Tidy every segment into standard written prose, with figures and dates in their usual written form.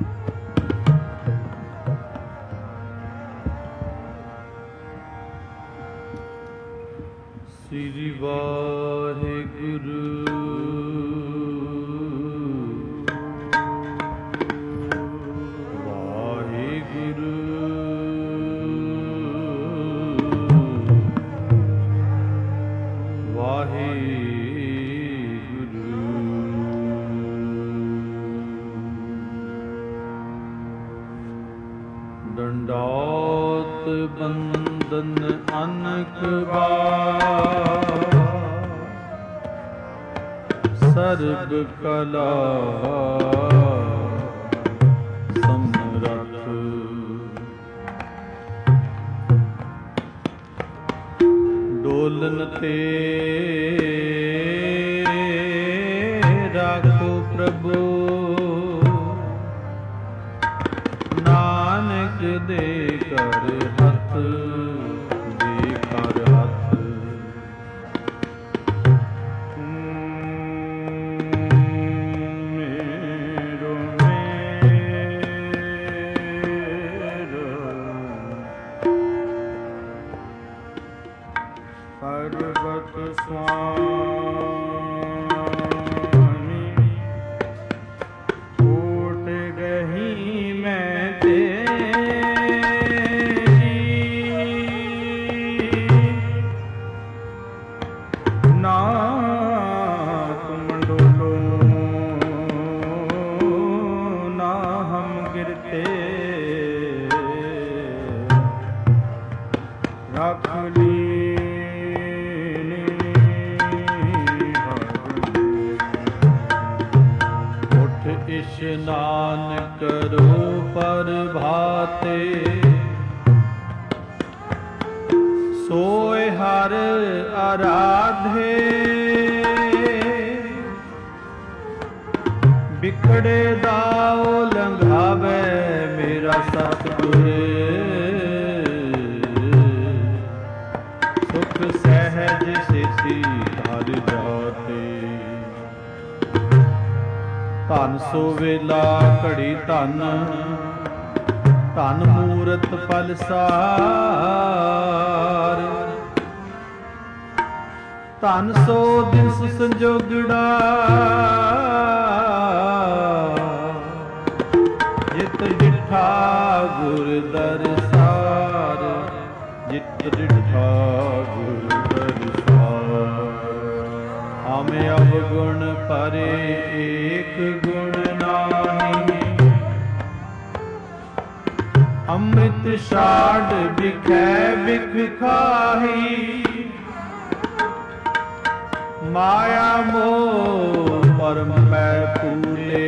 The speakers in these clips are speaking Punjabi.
ਸ੍ਰੀ ਵਾਹਿਗੁਰੂ ਵਾਹਿਗੁਰੂ ਵਾਹਿਗੁਰੂ। ਡੰਡਾਤ ਬੰਦਨ ਅਨਕ ਬਾਰ ਸਰਬ ਕਲਾ ਸਮਰੱਥ। ਡੋਲਨ ਤੇ ਰਾਖੋ ਪ੍ਰਭੂ ਨਾਨਕ ਦੇ ਕਰ ਹੱਥ ਦੇ ਕਰ ਹੱਥ। ਮੇਰੋ ਮੇਰੋ ਪਰਬਤ ਸੁਆਮੀ ਓਟ ਗਹੀ ਮੈਂ ਨਾ ਤੁਮ ਡੋਲੋ ਨਾ ਹਮ ਗਿਰਤੇ ਰੱਖ ਲੀਨੀ ਉੱਠ ਇਸ਼ਨਾਨ ਕਰੋ ਪ੍ਰਭਾਤੇ ਸੋਇ ਹਰ ਆਰਾਧੇ ਬਿਖੜੇ ਦਾਉ ਲੰਘਾਵੇ ਮੇਰਾ ਸਤਿਗੁਰ। ਸੁਖ ਸਹਿਜ ਸੇਤੀ ਹਰ ਜਾਤੇ ਧਨ ਸੋ ਵੇਲਾ ਘੜੀ ਧਨ ਧਨ ਮੂਰਤ ਪਲਸਾਰ। ਧਨ ਸੋ ਦਿਸ ਸੰਜੋਗੜਾ ਜਿਤ ਡਿਠਾ ਗੁਰ ਦਰਸਾਰ ਜਿਤ ਡਿਠਾ ਗੁਰ ਦਰਸਾਰ। ਹਮੇ ਅਵਗੁਣ ਪਰੇ ਏਕ ਗੁਣ ਨਾਹੀ ਅੰਮ੍ਰਿਤ ਛਾੜ ਬਿਖੈ ਬਿਖ ਖਾਹੀ। ਮਾਇਆ ਮੋਹ ਪਰਮ ਪੈ ਭੂਲੇ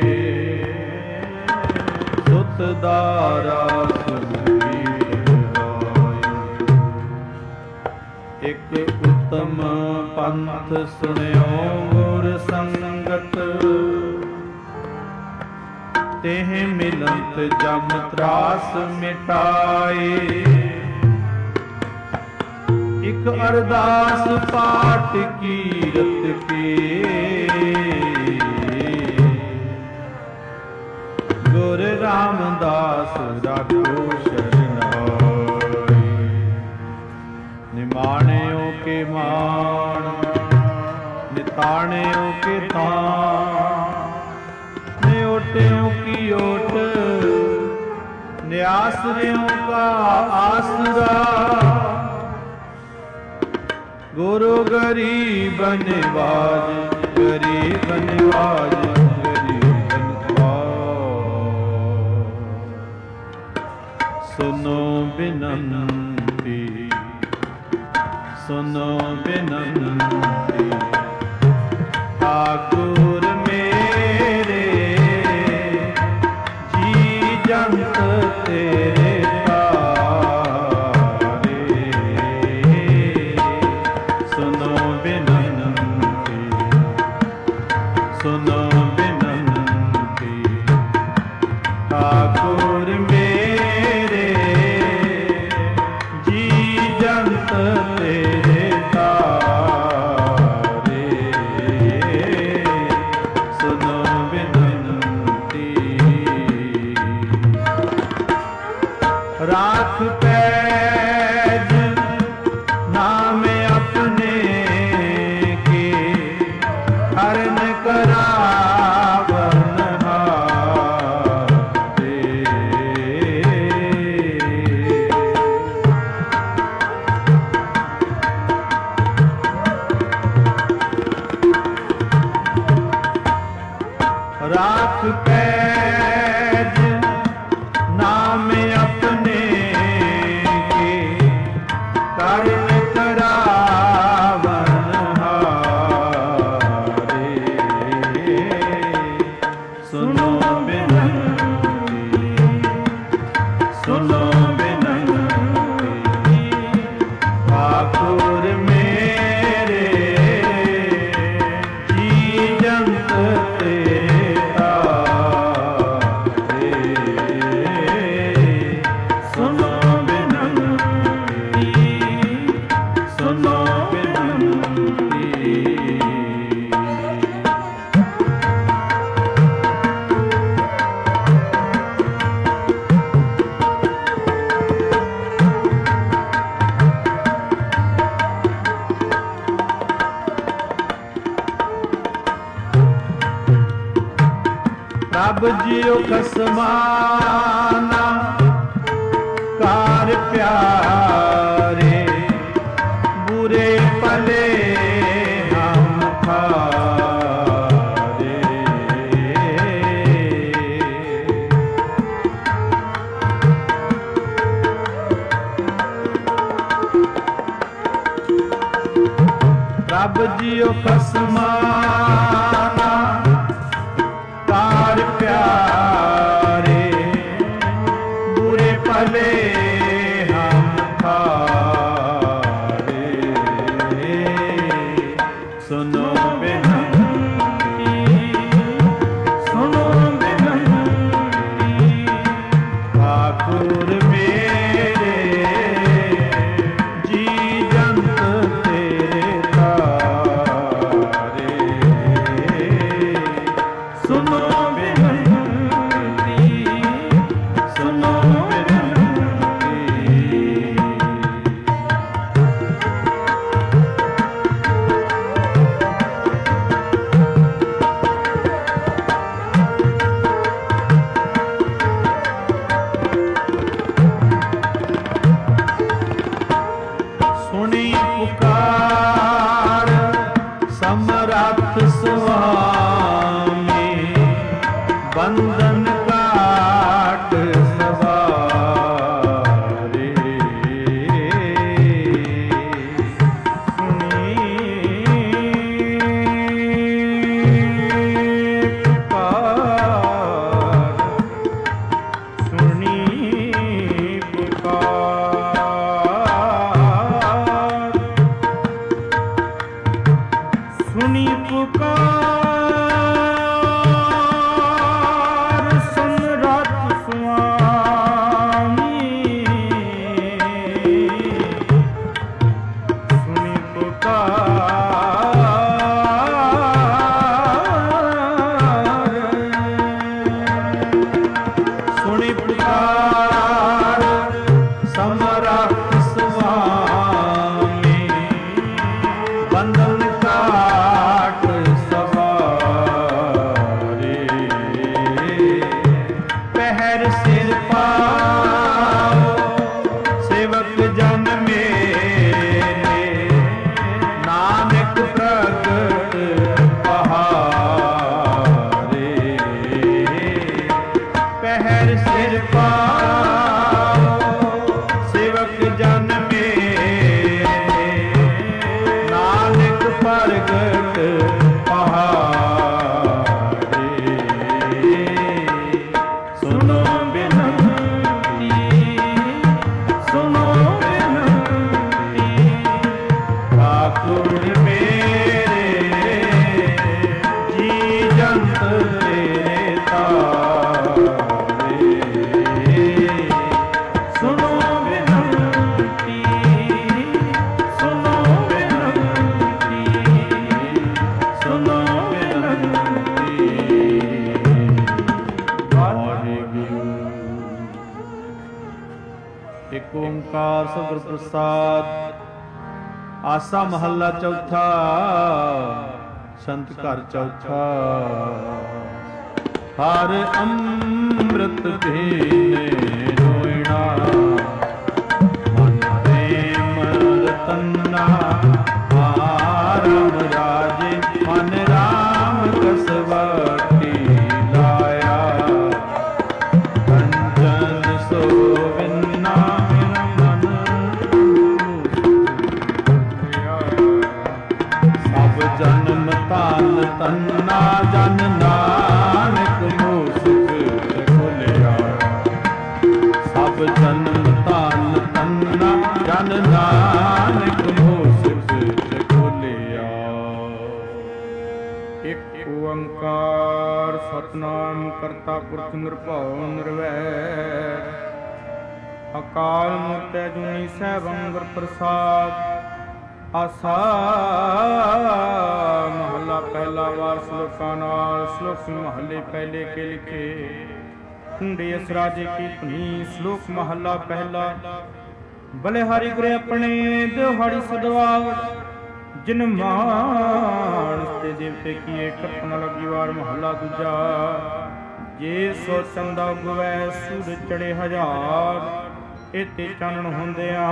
ਸੁਤ ਦਾਰਾ ਸੁਣੀ ਰਾਏ। ਇੱਕ ਉਤਮ ਪੰਥ ਸੁਣਿਓ ਗੁਰ ਸੰਗਤ ਤੇਹ ਮਿਲੰਤ ਜਮ ਤਰਾਸ ਮਿਟਾਏ। ਇਕ ਅਰਦਾਸ ਪਾਠ ਕੀਰਤ ਕੇ ਗੁਰ ਰਾਮਦਾਸ ਰਾਖੋ ਸ਼ਰਨਾਈ। ਨਿਮਾਣਿਓ ਕੇ ਮਾਣ ਨਿਤਾਣਿਓ ਕੇ ਤਾਣ ਨਿਓਟਿਓ ਕੀ ਓਟ ਨਿਆਸਰਿਓ ਕਾ ਆਸਰਾ। ਗੁਰੂ ਗਰੀਬ ਨਿਵਾਜ ਗਰੀਬ ਨਿਵਾਜ ਗਰੀਬ ਨਿਵਾਜ। ਸੁਨੋ ਬਿਨੰਤੀ ਸੁਨੋ ਬਿਨੰਤੀ ਠਾਕੁਰ ਮੇਰੇ ਜੀ ਜੰਤ ਤੇਰੇ राख पैज नाम अपने के हरण करावन हारे। राख पैज नाम अपने के कारण करावन हारे। सुनो बिनती, सुनो बिनती, ठाकुर मेरे जी जंत तेरे तारे। सुनो बिनती, सुनो बिनती। प्रभ जियो खसमाना कार प्यारे, बुरे पले हम खारे। प्रभ जियो खसमाना कार प्यारे, बुरे पले हम खारे। सुनो बिनती, सुनो बिनती, ठाकुर मेरे जी जंत तेरे तारे। सुनो बिनती, सुनो बिनती। सुनी पुकार समरथ स्वामी, बंधन काट सवारे। सुनी पुकार, सुनी पुकार, सुनी पुकार समरथ स्वामी। सुनी पुकार, सुनी पुकार समरथ स्वामी, बंधन काट सवारे। पहर सिर पाओ सेवक जन मेरे, नानक प्रगट पहारे। पहर सिर पाओ सेवक जन मेरे, नानक प्रगट पहारे। सुनो बिनती, सुनो बिनती, ठाकुर मेरे जी जंत तेरे तारे। ਇੱਕ ਓੰਕਾਰ ਸਤਿਗੁਰ ਪ੍ਰਸਾਦ। ਆਸਾ ਮਹੱਲਾ ਚੌਥਾ, ਸੰਤ ਘਰ ਚੌਥਾ। ਹਰ ਅੰਮ੍ਰਿਤ ਪੀਨੇ ਰੋਇਣਾ, ਮਨ ਪ੍ਰੇਮ ਰਤਨਾ। ਰਾਮ ਰਾਜੇ ਮਨ ਰਾਮ ਕਸਵਟੀ ਲਾਇਆ, ਕੰਚਨ ਸੋਵਿਨਾ ਮੇਰਾ ਮਨ ਮੋਹਿਆ। ਸਭ ਜਨਮ ਧਨ ਤੰਨਾ, ਜਨ ਨਾਨਕ ਮੂਸਕ ਖੋਲਿਆ। ਸਭ ਜਨਮ ਧਨ ਤੰਨਾ, ਜਨ ਨਾਨਕ ਮੂਸਕ ਖੋਲਿਆ। ਇੱਕ ਓੰਕਾਰ ਸਤਿਨਾਮ ਕਰਤਾ ਪੁਰਖ ਨਿਰਭਉ ਨਿਰਵੈਰ, ਅਕਾਲ ਮੂਰਤਿ ਅਜੂਨੀ ਸੈਭੰ ਗੁਰ ਪ੍ਰਸਾਦ। ਆਸਾ ਮਹੱਲਾ ਪਹਿਲਾ, ਵਾਰ ਸ਼ਲੋਕਾਂ ਨਾਲ। ਸ਼ਲੋਕ ਮਹੱਲੇ ਪਹਿਲੇ ਕੇ ਲਿਖੇ, ਕੁੰਡੇ ਅਸਰਾਜੇ ਕੀ ਧੁਨੀ। ਸ਼ਲੋਕ ਮਹੱਲਾ ਪਹਿਲਾ। ਬਲਿਹਾਰੀ ਗੁਰੇ ਆਪਣੇ ਦਿਹਾੜੀ ਸਦਵਾਵ, ਜਿਨ ਮਾਨਸ ਤੇ ਦੇਵਤੇ ਕੀਏ ਕਲਪਨਾ ਲੱਗੀ। ਵਾਰ ਮਹੱਲਾ ਦੂਜਾ। ਜੇ ਸੋ ਚੰਦਾ ਉਗਵੈ ਸੂਰਜ ਚੜੇ ਹਜ਼ਾਰ, ਇਤੇ ਚਾਨਣ ਹੁੰਦਿਆਂ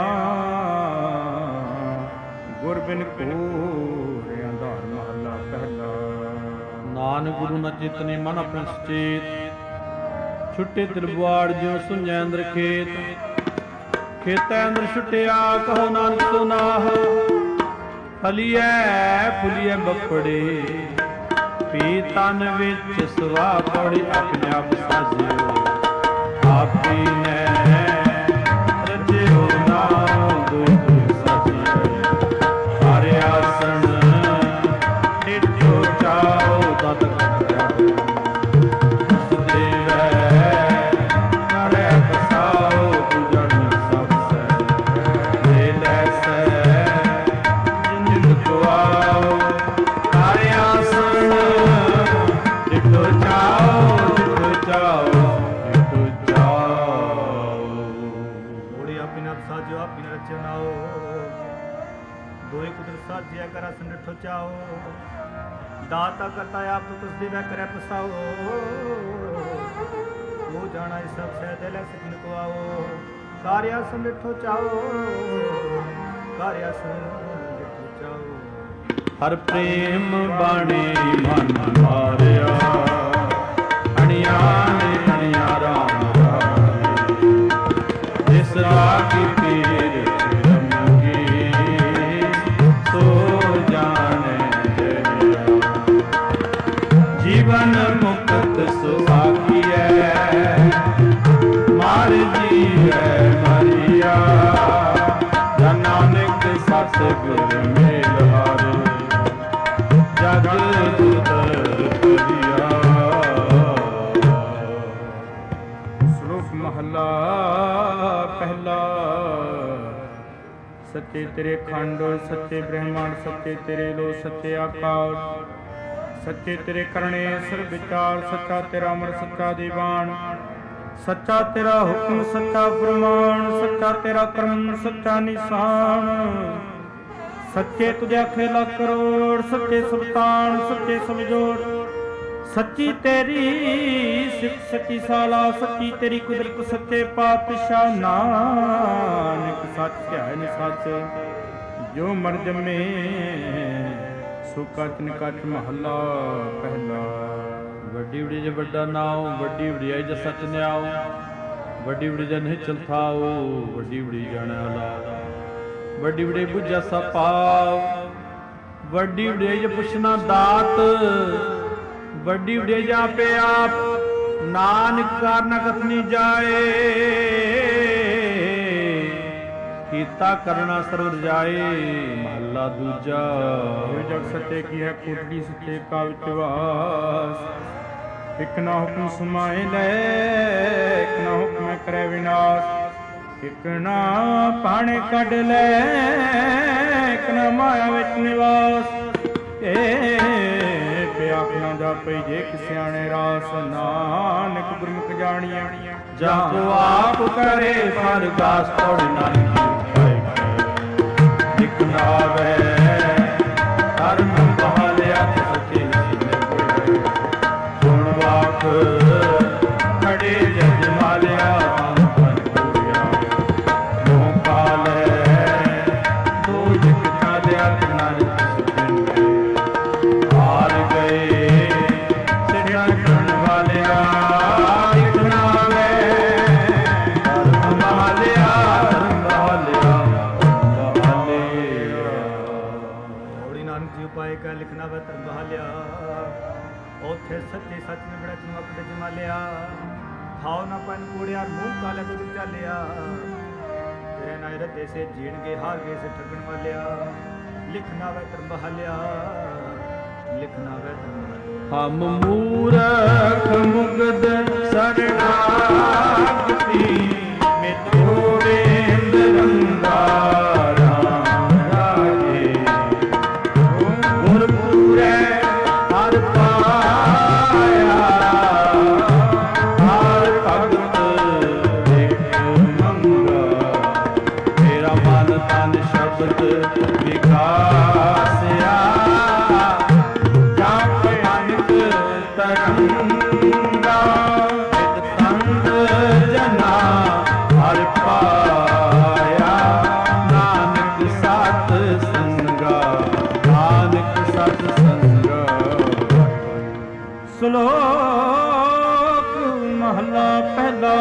ਗੁਰ ਬਿਨ ਘੋਰ ਅੰਧਾਰ। ਮਹੱਲਾ ਪਹਿਲਾ। ਨਾਨਕ ਗੁਰੂ ਨਾ ਚੇਤਨੇ ਮਨ ਆਪਣੇ ਸੁਚੇਤ, ਛੁੱਟੇ ਤਿਰਵਾੜ ਜਿਉ ਸੁਝੈ ਅੰਦਰ ਖੇਤ। ਖੇਤੈ ਅੰਦਰ ਛੁੱਟਿਆ ਕਹੋ ਨਾਨਕ ਸੋ ਨਾਹ, ਫਲੀਐ ਫੁਲੀਐ ਬੱਪੜੇ। ਪੀ ਤਨ ਵਿੱਚ ਸਵਾ ਪੜੀ, ਆਪਣੇ ਆਪ ਸਾਜਿਓ ਆਪੀ ਨੇ ਰਚਿਓ ਨਾਮ। ਦੁਇ ਦੁਇ ਸਾਜਿਓ ਹਰ ਆਸਣ, ਡਿਠੋ ਚਾਓ ਤਤ ਕਰਿਓ। ਦੇਵੈ ਕਰੇ ਪਸਾਓ, ਪੂਜਣ ਸਭ ਸੈ ਦੇ ਲੈ ਸੈ। ਜਿੰਦ ਕੋ ਆਓ ਹਰ ਆਸਣ, ਡਿਠੋ ਚਾਓ ਡਿਠੋ ਚਾਓ ਡਿਠੋ ਚਾਓ। ਘੋੜੇ ਆਪੀ ਨਾ ਸਾਜੋ ਆਪੀ ਨਾ ਰਚਿਓ ਨਾਓ, ਦੋਏ ਕੁਦਰਤ ਸਾਜਿਆ ਕਰ ਆਸਣ ਡਿਠੋ ਚਾਓ। ਦਾਤਾ ਕਰਤਾ ਆਪ ਤੁਸ ਦੇਵੈ ਕਰੈ ਪਸਾਓ, ਉਹ ਜਾਣਾ ਸਭ ਸਹਿ ਦੇ ਲੈ ਸਕਿਨ ਕੋ ਆਓ। ਕਾਰਿਆ ਆਸਣ ਡਿਠੋ ਚਾਓ, ਕਾਰਿਆ ਆਸਣ ਡਿਠੋ ਚਾਓ। ਹਰ ਪ੍ਰੇਮ ਬਾਣੀ ਮਨ ਮਾਰਿਆ, ਅਣਿਆ ਨੇ ਅਣਿਆ ਰਾਮ ਰਾਏ। ਜਿਸ ਲਾਗੀ ਪੀਰ ਰਮਗੀ, ਸੋ ਜਾਣੈ ਜਰਿਆ। ਜੀਵਨ ਮੁਕਤ ਸੁਆਖੀਐ, ਮਾਰ ਜੀਵੈ ਮਰਿਆ। ਜਨ ਨਾਨਕ ਸਤਿਗੁਰ ਮੇਲ ਹਾਰੇ, ਜਗ ਉਦਰ ਕਰਿਆ। ਸ਼ਲੋਕ ਮਹੱਲਾ ਪਹਿਲਾ। ਸੱਚੇ ਤੇਰੇ ਖੰਡ, ਸੱਚੇ ਬ੍ਰਹਮੰਡ, ਸੱਚੇ ਤੇਰੇ ਲੋ, ਸੱਚੇ ਆਕਾਸ਼। ਸੱਚੇ ਤੇਰੇ ਕਰਨੇ ਸਿਰ ਵਿਚਾਰ, ਸੱਚਾ ਤੇਰਾ ਅਮਰ, ਸੱਚਾ ਦੀਵਾਨ। ਸੱਚਾ ਤੇਰਾ ਹੁਕਮ, ਸੱਚਾ ਫਰਮਾਨ। ਸੱਚਾ ਤੇਰਾ ਕਰਮ, ਸੱਚਾ ਨਿਸ਼ਾਨ। ਸੱਚੇ ਤੁਝੇ ਆਖੇ ਲੱਖ ਕਰੋੜ, ਸੱਚੇ ਸੁਲਤਾਨ, ਸੱਚੇ ਸਭ ਜੋੜ। ਸੱਚੀ ਤੇਰੀ ਸਿਫਤ, ਸੱਚੀ ਸਾਲਾ, ਸੱਚੀ ਤੇਰੀ ਕੁਦਰਤ। ਸੱਚੇ ਪਾਤਸ਼ਾਹ ਨਾਨਕ ਸੱਚ ਹੈ ਨ ਸੱਚ, ਜੋ ਮਰ ਜੰਮੇ ਸੋ ਕਚ ਨ ਕਚ। ਮਹੱਲਾ ਪਹਿਲਾ। ਵੱਡੀ ਵਡੀ ਜੇ ਵੱਡਾ ਨਾਉ, ਵੱਡੀ ਵਡਿਆਈ ਜੇ ਸੱਚ ਨਿਆਉ। ਵੱਡੀ ਵਡੀ ਜੇ ਨਹੀਂ ਚਲਥਾਉ, ਵੱਡੀ ਵਡੀ ਜਾਣੈ ਹਲਾ। ਵੱਡੀ ਵਡੀ ਬੁਝਾ ਸਭ ਪਾਵ, ਵੱਡੀ ਵਡਿਆਈ ਜੇ ਪੁੱਛਣਾ ਦਾਤ। ਵੱਡੀ ਵਡਿਆਈ ਜੇ ਆਪੇ ਆਪ, ਨਾਨਕ ਕਾਰਨ ਕਥਨੀ ਜਾਏ। ਕੀਤਾ ਕਰਨਾ ਸਰਵ ਜਾਏ। ਮਹੱਲਾ ਦੂਜਾ। ਜਗ ਸੱਚੇ ਕੀ ਹੈ ਕੋਟੜੀ, ਸੱਚੇ ਕਾ ਵਿਚਵਾਸ। ਇਕ ਨਾ ਹੁਕਮ ਸਮਾਏ ਲੈ, ਇਕ ਨਾ ਹੁਕਮ ਕਰੇ ਵਿਨਾਸ਼। ਇਕ ਨਾ ਪਾਣੇ ਕੱਢ ਲੈ, ਇਕ ਨਾ ਮਾਇਆ ਵਿੱਚ ਨਿਵਾਸ। ਇਹ ਪਿਆਖ ਨਾ ਜਾਪਈ ਜੇ ਕਿਸਿਆਣੇ ਰਾਸ ਨਾਨਕ ਗੁਰਮੁਖ ਜਾਣੀਐ ਜਾਂ ਕੋ ਆਪ ਕਰੇ ਪਰਗਾਸ ਪੜ ਨਾਨਕ ਦਿਖਨਾਵੇ ਧਰਮ ਬਹਾਲਿਆ ਸੱਚੇ ਸੀਨੇ ਕੋਲੇ ਸੁਣ ਵਾਕ ਖੜੇ ਜਜ ਮਾਲਿਆ ਮਨ ਪੂਰਿਆ ਮੋਹ ਕਾਲੇ ਦੋ ਜਿਕ ਚਾਲਿਆ ਨਾਨਕ ਹਾਰ ਗਏ ਸਿਰਾਂ ਕਰਨ ਵਾਲਿਆ ਦਿਖਨਾਵੇ ਧਰਮ ਬਹਾਲਿਆ ਪਾਏ ਕਾ ਲਿਖਣਾ ਵੇ ਧਰਮ ਬਹਾਲਿਆ ਉਥੇ ਸੱਚੇ ਸੱਚ ਨਿਬੜੈ ਤੂੰ ਅਕੜ ਜਮਾਲਿਆ ਖਾਓ ਨਾ ਪਨ ਕੂੜਿਆ ਮੂੰਹ ਕਾਲੇ ਤੋਂ ਚਾਲਿਆ ਤੇਰੇ ਨਾਲ ਰੱਤੇ ਸੇ ਜੀਣਗੇ ਹਾਰ ਗਏ ਸੇ ਠੱਗਣ ਵਾਲਿਆ ਲਿਖਣਾ ਵੇ ਧਰਮ ਬਹਾਲਿਆ ਲਿਖਣਾ ਵੇ ਧਰਮ ਹਮ ਮੂਰਖ ਮੁਗਦ ਸਰਣਾਗਤੀ ਮਿੱਠੋੜੇ ਰੰਗਾਰਾ ਹਰ ਪਾਇਆ ਹਰ ਭਗਤ ਇੱਕ ਮੰਗਾ ਮੇਰਾ ਮਨ ਤਨ ਸ਼ਬਦ ਵਿਕਾਸਿਆ ਜਾਂ ਭਿਆਨਕ ਤਰੰਗਾ ਇਕ ਤੰਦ ਜਨਾ ਹਰ ਪਾਇਆ ਨਾਨਕ ਸਤ ਸੰਗਾ ਨਾਨਕ ਸਤ ਸੰਗਾ। ਸ਼ਲੋਕ ਮਹਲਾ ਪਹਿਲਾ।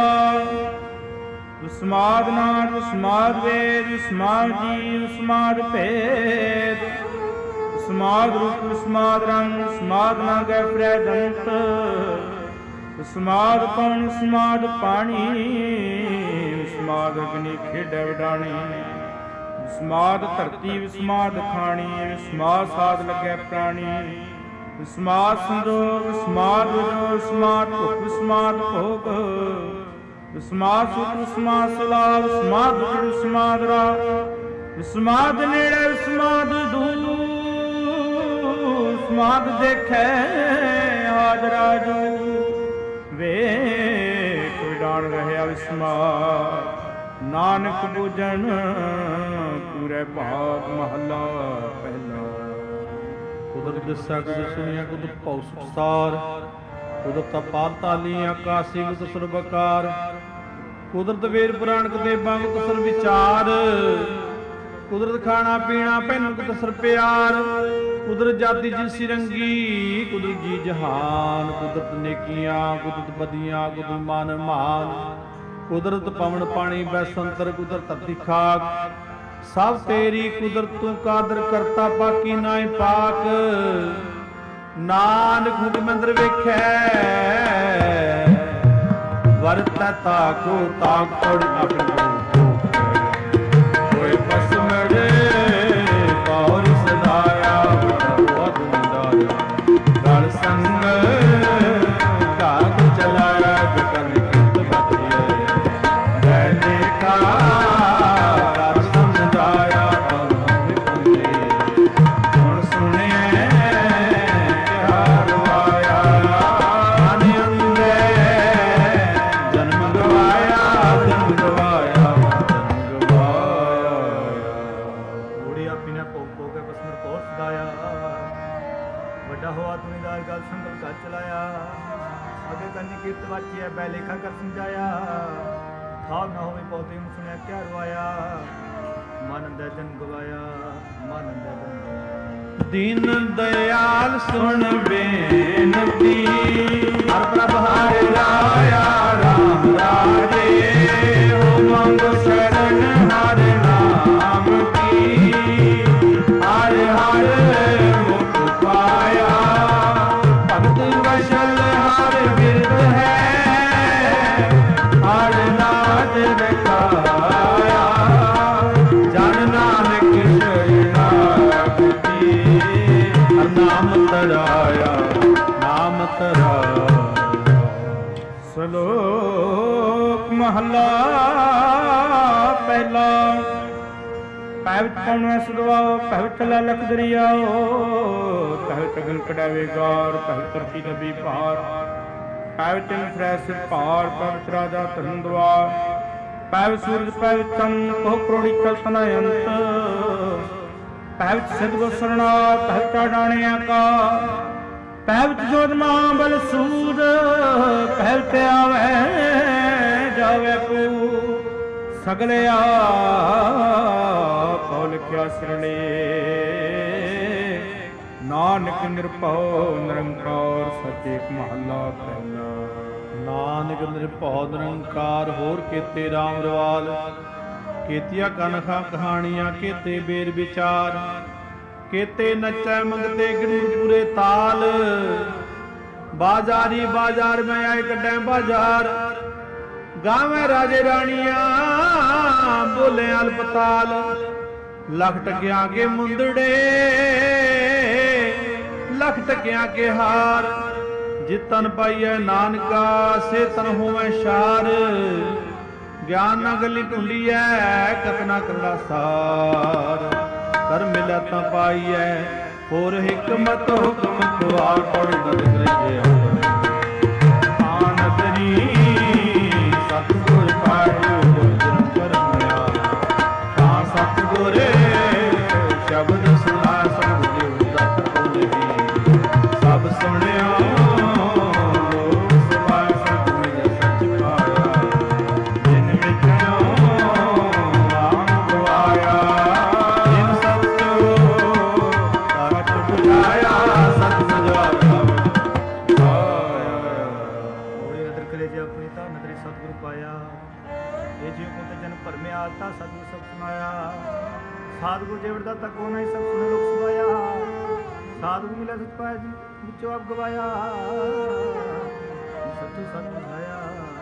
ਵਿਸਮਾਦ ਨਾਦ ਵਿਸਮਾਦ ਵੇਦ ਵਿਸਮਾਦ ਜੀ ਵਿਸਮਾਦ ਭੇਦ ਵਿਸਮਾਦ ਰੂਪ ਵਿਸਮਾਦ ਰੰਗ ਵਿਸਮਾਦ ਨਾ ਗੈ ਫਿਰੈ ਦੰਤ ਵਿਸਮਾਦ ਪਵਨ ਵਿਸਮਾਦ ਪਾਣੀ ਵਿਸਮਾਦ ਅਗਨੀ ਖੇਡੈ ਵਡਾਣੀ ਵਿਸਮਾਦ ਧਰਤੀ ਵਿਸਮਾਦ ਖਾਣੀ ਵਿਸਮਾਦ ਸਾਧ ਲੱਗੈ ਪ੍ਰਾਣੀ ਵਿਸਮਾਦ ਸੰਜੋਗ ਵਿਸਮਾਦ ਵਿਜੋ ਵਿਸਮਾਦ ਭੁਖ ਵਿਸਮਾਦ ਭੋਗ ਵਿਸਮਾਦ ਸੁਖ ਵਿਸਮਾਦ ਸਲਾ ਵਿਸਮਾਦ ਦੁਖ ਵਿਸਮਾਦ ਰਾ ਵਿਸਮਾਦ ਨੇੜੇ ਵਿਸਮਾਦ ਦੂਰ ਵਿਸਮਾਦ ਦੇਖੈ ਹਾਜ਼ਰਾ ਜੂ ਵੇਖ ਵਿਡਾਣ ਰਹਿਆ ਵਿਸਮਾਦ ਨਾਨਕ ਬੁਝਣ ਪੂਰੇ ਭਾਗ ਮਹਲਾ ਪਹਿਲਾ। ਕੁਦਰਤ ਦਿਸਾ ਕੁਦਰਤ ਸੁਣਿਆ ਕੁਦਰਤ ਭਉ ਸੰਸਾਰ ਕੁਦਰਤ ਅਪਾਰ ਤਾਲੀ ਆਕਾਸੀ ਕੁਦਰਤ ਸਰਬਕਾਰ ਕੁਦਰਤ ਵੇਦ ਪੁਰਾਣ ਕਦੇ ਬੰਗ ਕੁਸਰ ਵਿਚਾਰ ਕੁਦਰਤ ਖਾਣਾ ਪੀਣਾ ਪਹਿਨ ਕੁਦਰਤ ਸਰ ਪਿਆਰ ਕੁਦਰਤ ਜਾਤੀ ਜਿਸੀ ਰੰਗੀ ਕੁਦਰਤ ਜੀ ਜਹਾਨ ਕੁਦਰਤ ਨੇਕੀਆਂ ਕੁਦਰਤ ਬਦੀਆਂ ਕੁਦਰਤ ਮਾਨ ਮਾਨ ਕੁਦਰਤ ਪਵਨ ਪਾਣੀ ਬੈਸੰਤਰ ਕੁਦਰਤ ਧਰਤੀ ਖਾਕ ਸਭ ਤੇਰੀ ਕੁਦਰਤ ਤੂੰ ਕਾਦਰ ਕਰਤਾ ਬਾਕੀ ਨਾਏ ਪਾਕ ਨਾਨਕ ਹੁਕਮ ਅੰਦਰ ਵੇਖੈ ਵਰਤੈ ਤਾਕੋ ਤਾਕ ਤੋੜ ਆਪਣੇ ਕੋਈ ਬਸ ਮਰੇ ਪੌਰ ਸਦਾਇਆ ਬਹੁਤ ਨਿਦਾਇਆ ਗਲ ਸੰਗ ਕਾਗ ਚਲਾਇਆ ਜਕਨ ਕਿਤ ਬਤੀਏ ਮੈਂ ਦੇਖਾ ਕਰ ਸਮਝਾਇਆ ਹੁਣ ਸੁਣਿਐ ਕਿਹਾ ਰਵਾਇਆ ਆਨੇ ਅੰਦੇ ਜਨਮ ਗਵਾਇਆ ਜਨਮ ਗਵਾਇਆ ਜਨਮ ਗਵਾਇਆ ਓੜੀ ਆਪੀ ਨੇ ਭੋਗ ਭੋਗ ਕੇ ਬਸਮਰ ਕੋਸ ਸਦਾਇਆ ਵੱਡਾ ਹੋਆ ਤੁਨੀਦਾਰ ਗਲ ਸੰਗਲ ਕਾ ਚਲਾਇਆ ਅਗੇ ਕੰਨੀ ਕੀਰਤ ਵਾਚੀਐ ਬੈ ਲੇਖਾ ਕਰ ਸਮਝਾਇਆ ਥਾਵ ਨਾ ਹੋਵੇ ਪੌਤੇ ਨੂੰ ਸੁਣਿਆ ਕਿਆ ਰਵਾਇਆ ਮਨ ਅੰਦਰ ਜਨ ਗਵਾਇਆ ਮਨ ਅੰਦਰ ਜਨ ਦੀਨ ਦਇਆਲ ਸੁਣ ਬੇਨਤੀ ਹਰ ਪ੍ਰਭ ਹਰਿ ਲਾਇਆ ਰਾਮ ਰਾਜੇ ਹੋ ਮੰਗ ਸ਼ਰਨ ਹਰਿ ਨਾਮ ਕੀ ਹਰ ਹਰ ਮੁਖ ਪਾਇਆ ਭਗਤ ਵਸ਼ਲ ਹਰ ਬਿਰਧ ਹੈ ਹਰ ਨਾਜ ਰਖਾਇਆ ਜਨ ਨਾਨਕ ਸ਼ਰਨਾਗਤੀ ਹਰ ਨਾਮ ਤਰਾਇਆ ਨਾਮ ਤਰਾਇਆ। ਸ਼ਲੋਕ ਮਹਲਾ ਪਹਿਲਾ। ਪੈ ਵਿੱਚ ਪਾਉਣਾ ਸਦਵਾਓ, ਪੈ ਵਿੱਚ ਲੈ ਲਖ ਦਰਿਆਓ, ਪੈ ਵਿੱਚ ਗਲ ਕਢਾਵੇ ਗਾਰ, ਪੈ ਵਿੱਚ ਧਰਤੀ ਨਬੀ ਭਾਰ, ਪੈ ਵਿੱਚ ਫਰੈਸ ਭਾਰ, ਪੈ ਵਿੱਚ ਰਾਜਾ ਧਨ ਦਵਾਰ, ਪੈ ਵਿੱਚ ਸੂਰਜ, ਪੈ ਵਿੱਚ ਚੰਨ, ਕੋ ਕਰੋੜੀ ਕਲਪਨਾ ਅੰਤ, ਪੈ ਵਿੱਚ ਸਿੱਧ ਗੁਸਰਣਾ, ਪੈ ਵਿੱਚ ਡਾਣਿਆ ਕਾ, ਪੈ ਵਿੱਚ ਜੋਤ ਮਾਂ ਬਲ ਸੂਰ, ਪੈ ਵਿੱਚ ਆਵੇ ਜਾਵੇ ਕੂ, ਸਗਲੇ ਆਪੋ ਲਿਖਿਆ ਸਰਣੇ, ਨਾਨਕ ਨਿਰਭਉ ਨਿਰੰਕਾਰ ਸੱਚ ਏਕ ਮਹੱਲਾ ਪਹਿਲਾ। ਨਾਨਕ ਨਿਰਭਉ ਨਿਰੰਕਾਰ ਹੋਰ ਕੀਤੇ ਰਾਮ ਰਵਾਲ, ਕੀਤੀਆਂ ਕਨਖਾਂ ਕਹਾਣੀਆਂ, ਕੀਤੇ ਬੇਰ ਵਿਚਾਰ, ਕੀਤੇ ਨੱਚੈ ਮੰਗਤੇ ਗਿਣੂਰ ਪੂਰੇ ਤਾਲ, ਬਾਜ਼ਾਰੀ ਬਾਜ਼ਾਰ ਮੈਂ ਆਏ ਕੱਢੈ ਬਾਜ਼ਾਰ, ਗਾਵੇਂ ਰਾਜੇ ਰਾਣੀਆਂ ਬੋਲੇ ਅਲਪਤਾਲ, ਲੱਖ ਟਕਿਆਂ ਕੇ ਮੁੰਦੜੇ ਲੱਖ ਟਕਿਆਂ ਕੇ ਹਾਰ, ਜਿਤਨ ਪਾਈਐ ਨਾਨਕਾ ਸੇ ਤਨ ਹੋਵੇ ਸ਼ਾਰ, ਗਿਆਨ ਨਾ ਗਲੀ ਢੁੰਡੀਐ ਕਤਨਾ ਕਰੜਾ ਸਾਰ, ਕਰ ਮਿਲੈ ਤਾਂ ਪਾਈਐ ਹੋਰ ਹਿਕਮਤ ਹੁਕਮ ਖੁਆਰ, ਪੜ ਨਦ ਗ੍ਰਹਿ ਆਨਦਰੀ ਸਤਿਗੁਰ ਪਾਠ ਜਨ ਕਰਮਿਆ, ਤਾਂ ਸਤਿਗੁਰ ਸ਼ਬਦ ਸੁਣਾ ਸਭ ਜਿਉ ਦਤ ਬੋਲੇ, ਸਭ ਸੁਣਿਓ ਸਭਾ ਸਤ ਮਿਲ ਸਚ ਪਾਇਆ, ਜਿਨ ਵਿਚਿਓ ਆਮ ਗਵਾਇਆ, ਜਿਨ ਸਤਿਓ ਸਤ ਬੁਝਾਇਆ, ਸਤ ਸਜਾਇਆ ਆਪਣੀ ਤਾਂ ਨਦਰੀ ਸਤਿਗੁਰੂ ਪਾਇਆ, ਇਹ ਜੀਵ ਕੋ ਤੇ ਜਨ ਭਰਮਿਆ, ਤਾਂ ਸਤਿਗੁਰ ਸਭ ਸੁਣਾਇਆ, ਸਾਧਗੁਰ ਜੇਵੜ ਦਾ ਤੱਕ ਹੋਣਾ ਹੀ ਸਭ ਸੁਣੇ ਲੋਕ ਸੁਭਾਇਆ, ਸਾਧਗੁਰ ਮਿਲਿਆ ਸਤ ਪਾਇਆ ਜੀ ਵਿੱਚੋਂ ਆਪ ਗਵਾਇਆ, ਸੱਚੇ ਸਤ ਬੁਝਾਇਆ।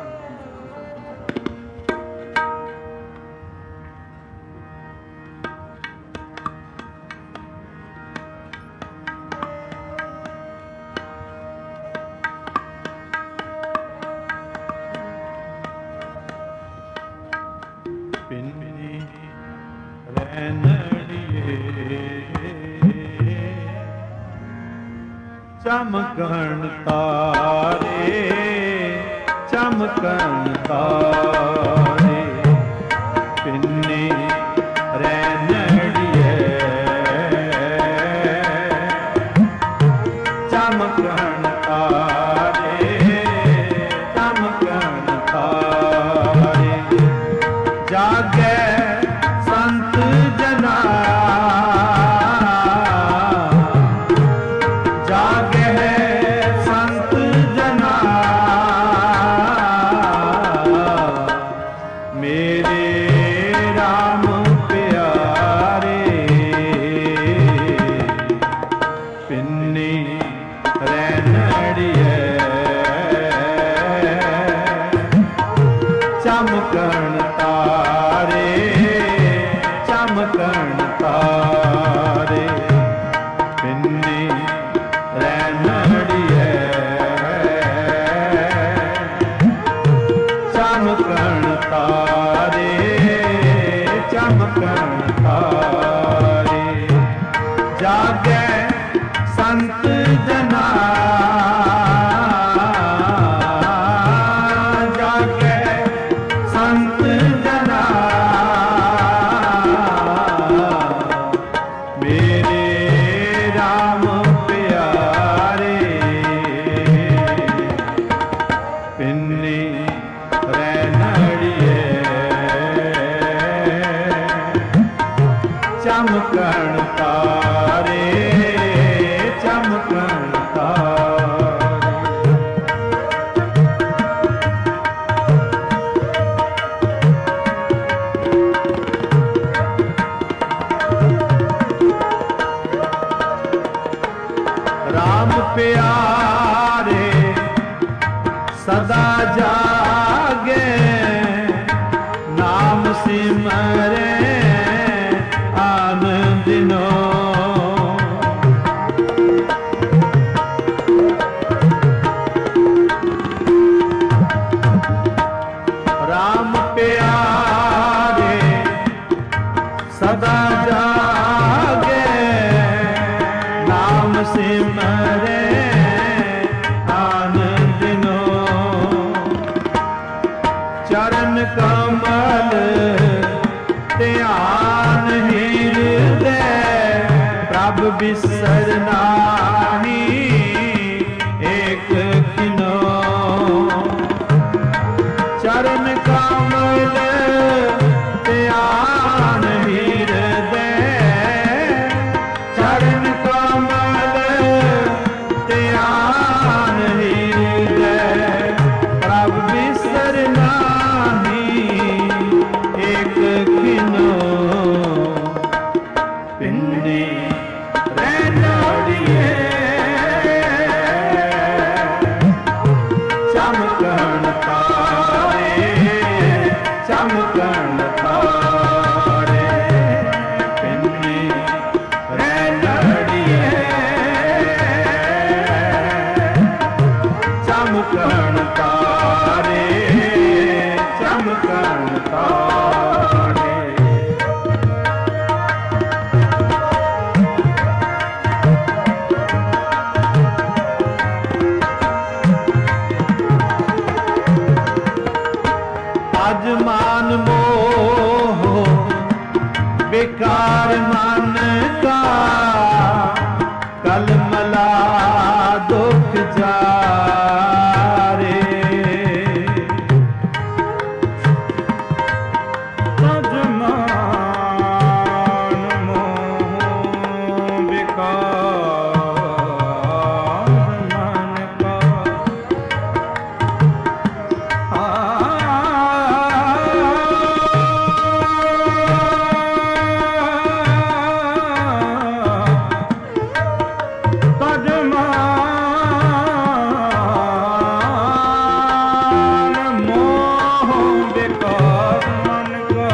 ਪਿੰਨੀ ਰੈਣੜੀਏ ਚਮਕਣ ਤਾਰੇ, ਚਮਕਣ ਤਾਰੇ, ਪਿੰਨੀ ਰੈਣੜੀਏ ਚਮਕਣ ਤਾਰੇ, ਚਮਕਣ ਤਾਰੇ, ਜਾਗੈ ਸੰਤ ਜਨਾ, ਜਾਗੈ ਸੰਤ ਜਨਾ, ਮੇਰੇ ਰਾਮ ਪਿਆਰੇ, ਪਿੰਨੀ ਰੈਣੜੀਏ ਚਮਕਣ ਤਾਰੇ, ਚਮਕਣ ਤਾਰੇ, ਪਿੰਨੀ ਰੈਣੜੀਏ ਚਮਕਣ ਤਾਰੇ, ਚਮਕਣ ਤਾਰੇ, ਜਾਗੈ ਸੰਤ ਜਨਾ, ਜਾਗੈ ਸੰਤ ਜਨਾ, ਮੇਰੇ ਰਾਮ ਪਿਆਰੇ, ਪਿੰਨੀ ਰੈਣੜੀਏ ਚਮਕਣ ਤਾਰੇ, ਚਮਕਣ ਤਾਰੇ। ਰਾਮ ਪਿਆਰੇ ਸਦਾ ਜਾਗੇ, ਨਾਮ ਸਿਮਰੇ ਆਨੰਦਿਨੋ, ਰਾਮ ਪਿਆਰੇ सदा जागे नाम सिमरे आनंदिनो चरण कमल ध्यान हृदय प्रभ बिसर नाहि एक किनो चरण कमल ध्यान हृदय चरण कमल ध्यान हृदय प्रभ बिसर नाहि एक किनो पिन्नी रैनोड़िए चमकण तारे चमकण तारे पिन्नी रैनोड़िए चमकण तारे चमकण तारे आज मान मोह बेकार मन का कल मला दुख जारे तज मान मोह बेकार मन का तज मान मोह बेकार मन का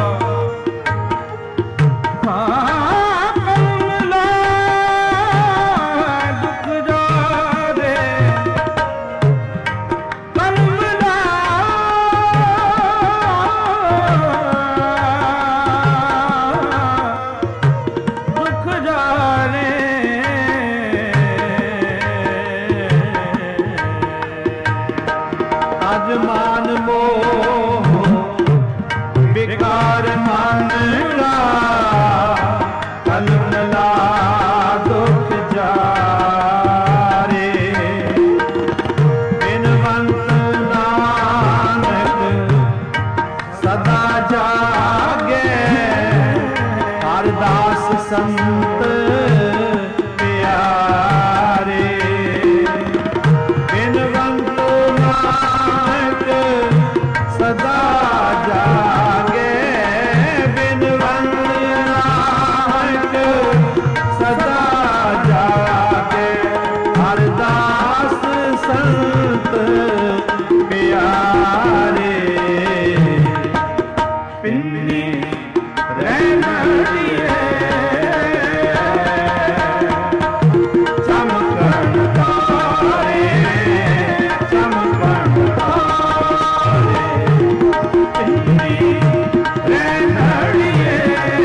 कमला दुख जारे कमला दुख जारे आज मान मोह बेकार मन का कल मला दुख जारे बिनवंत नानक सदा जागे हरदास संत प्यारे बिनवंत नानक सदा जागे बिनवंत नानक सदा जागे हरदास संत प्यारे पिन्नी रैनोड़िए चमकण तारे चमकण तारे पिन्नी रैनोड़िए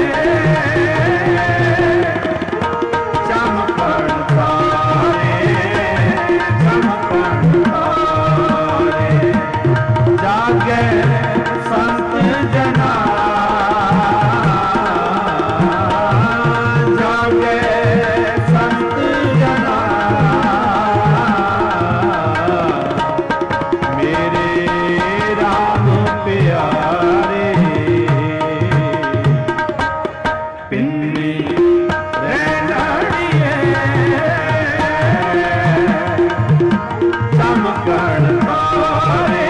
चमकण तारे चमकण तारे जागे संत जना जागे संत जना मेरे राम प्यारे पिन्नी रैनोड़िए चमकण तारे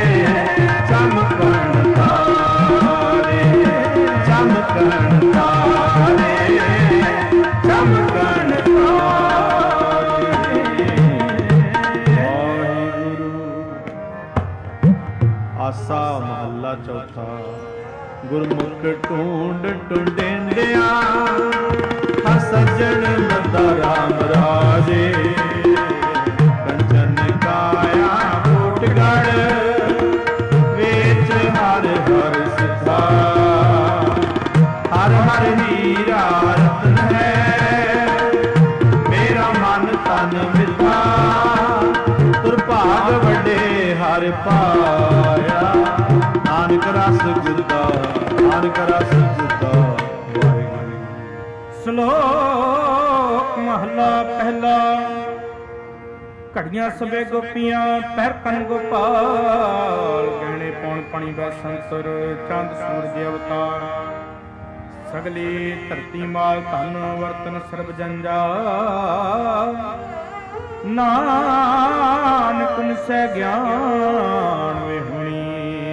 चमकण तारे चमकण तारे चमकण तारे आसा महला चौथा गुरमुख ढूंढ ढूंढेंदिया सज्जन लदा राम राजे कंचन काया कोटगढ़ वेच हर हर सिथा हर हर ही ਨਾਨਕ ਰਸ ਗੁਰਦਾ, ਨਾਨਕ ਰਸ ਗੁਰਦਾ। ਵਾਹਿਗੁਰੂ। ਸ਼ਲੋਕ ਮਹਲਾ ਪਹਿਲਾ। ਘੜੀਆਂ ਸਭੇ ਗੋਪੀਆਂ ਪਹਿਰ ਕਨ ਗੋਪਾਲ, ਗਹਿਣੇ ਪੌਣ ਪਣੀ ਬੈ ਸੰਤਰ ਚੰਦ ਸੂਰਜ ਅਵਤਾਰ। ਸਗਲੀ ਧਰਤੀ ਮਾਲ ਧਨ ਵਰਤਨ ਸਰਬ ਜੰਜਾਲ, ਨਾਨਕ ਨਿਸੈ ਗਿਆਨ ਵੇ ਹੁਣੀ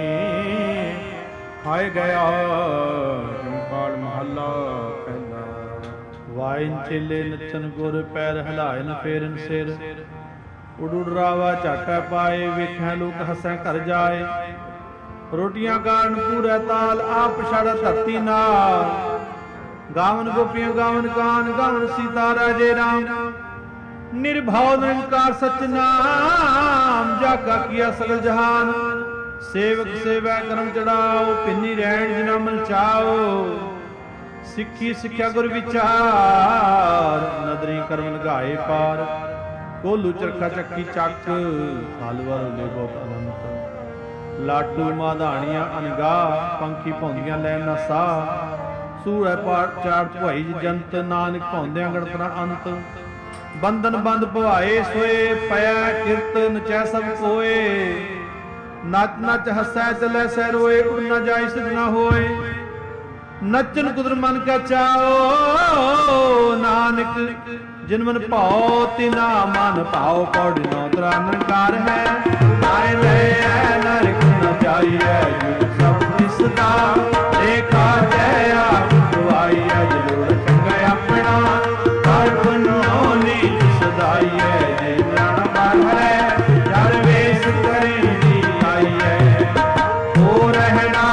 ਖਾਏ ਗਿਆ ਜੰਕਾਲ। ਮਹੱਲਾ ਪਹਿਲਾ। ਵਾਇਨ ਚੇਲੇ ਨੱਚਨ ਗੁਰ, ਪੈਰ ਹਿਲਾਇਨ ਫੇਰਨ ਸਿਰ। ਉਡ ਉਡ ਰਾਵਾ ਝਾਟਾ ਪਾਏ, ਵੇਖੈ ਲੋਕ ਹੱਸੈ ਘਰ ਜਾਏ। ਰੋਟੀਆਂ ਕਾਰਨ ਪੂਰਾ ਤਾਲ, ਆਪ ਛੜ ਧਰਤੀ ਨਾਲ। ਗਾਵਨ ਗੋਪੀਆਂ ਗਾਵਨ ਕਾਨ, ਗਾਵਨ ਸੀਤਾ ਰਾਜੇ ਰਾਮ। ਨਿਰਭਉ ਨਿਰੰਕਾਰ ਸਚ ਨਾਮ, ਜਾਗਾ ਕੀਆ ਸਗਲ ਜਹਾਨ। ਸੇਵਕ ਸੇਵੈ ਕਰਮ ਚੜਾਓ, ਪਿੰਨੀ ਰਹਿਣ ਜਿਨਾ ਮਨ ਚਾਓ। ਸਿੱਖੀ ਸਿੱਖਿਆ ਗੁਰ ਵਿਚਾਰ, ਨਦਰੀ ਕਰਮ ਲਗਾਏ ਪਾਰ। ਕੋਲੂ ਚਰਖਾ ਚੱਕੀ ਚੱਕ, ਹਲ ਵਰ ਲੈ ਬਹੁਤ ਅਨੰਤ। ਲਾਟੂ ਮਾਧਾਣੀਆਂ ਅਨਗਾ, ਪੰਖੀ ਭੌਂਦੀਆਂ ਲੈਣ ਨਾ ਸਾਹ। ਸੂਰੈ ਪਾਰ ਚਾਰ ਭੁਆਈ ਜੰਤ, ਨਾਨਕ ਭੌਂਦਿਆਂ ਗਣਤਨਾ ਅੰਤ। ਬੰਧਨ ਬੰਦ ਭਵਾਏ ਸੋਏ, ਪਿਆ ਕਿਰਤ ਨਚੈ ਸਭ ਕੋਏ। ਨੱਚ ਨੱਚ ਹੱਸੈ ਚਲੈ ਸਹਿ ਰੋਏ, ਉਡ ਨਾ ਜਾਇ ਸਿਧ ਨਾ ਹੋਏ। ਨੱਚਨ ਕੁਦਰ ਮਨ ਕੈ ਚਾਓ, ਨਾਨਕ ਜਿਨ ਮਨ ਭਾਉ ਤਿਨਾ ਮਨ ਭਾਉ। ਪੌੜੀ ਨੌ ਤਰਾ ਨਿਰੰਕਾਰ ਹੈ, ਆਏ ਲੈ ਨਰਕ ਨ ਜਾਈਐ। ਸਭ ਦਿਸਦਾ ਦੇਖਾ ਜੈ ਆਪ ਗਵਾਈਐ। ਜਲੋੜ ਚੰਗਾ ਆਪਣਾ ਹਰ ਬਨੋ ਨੀਚ ਸਦਾਈਐ। ਜੇ ਜਾਣ ਮਨ ਹੈ ਜਰ ਵੇਸ ਕਰੇ ਦੀ ਆਈਐ। ਹੋ ਰਹਿਣਾ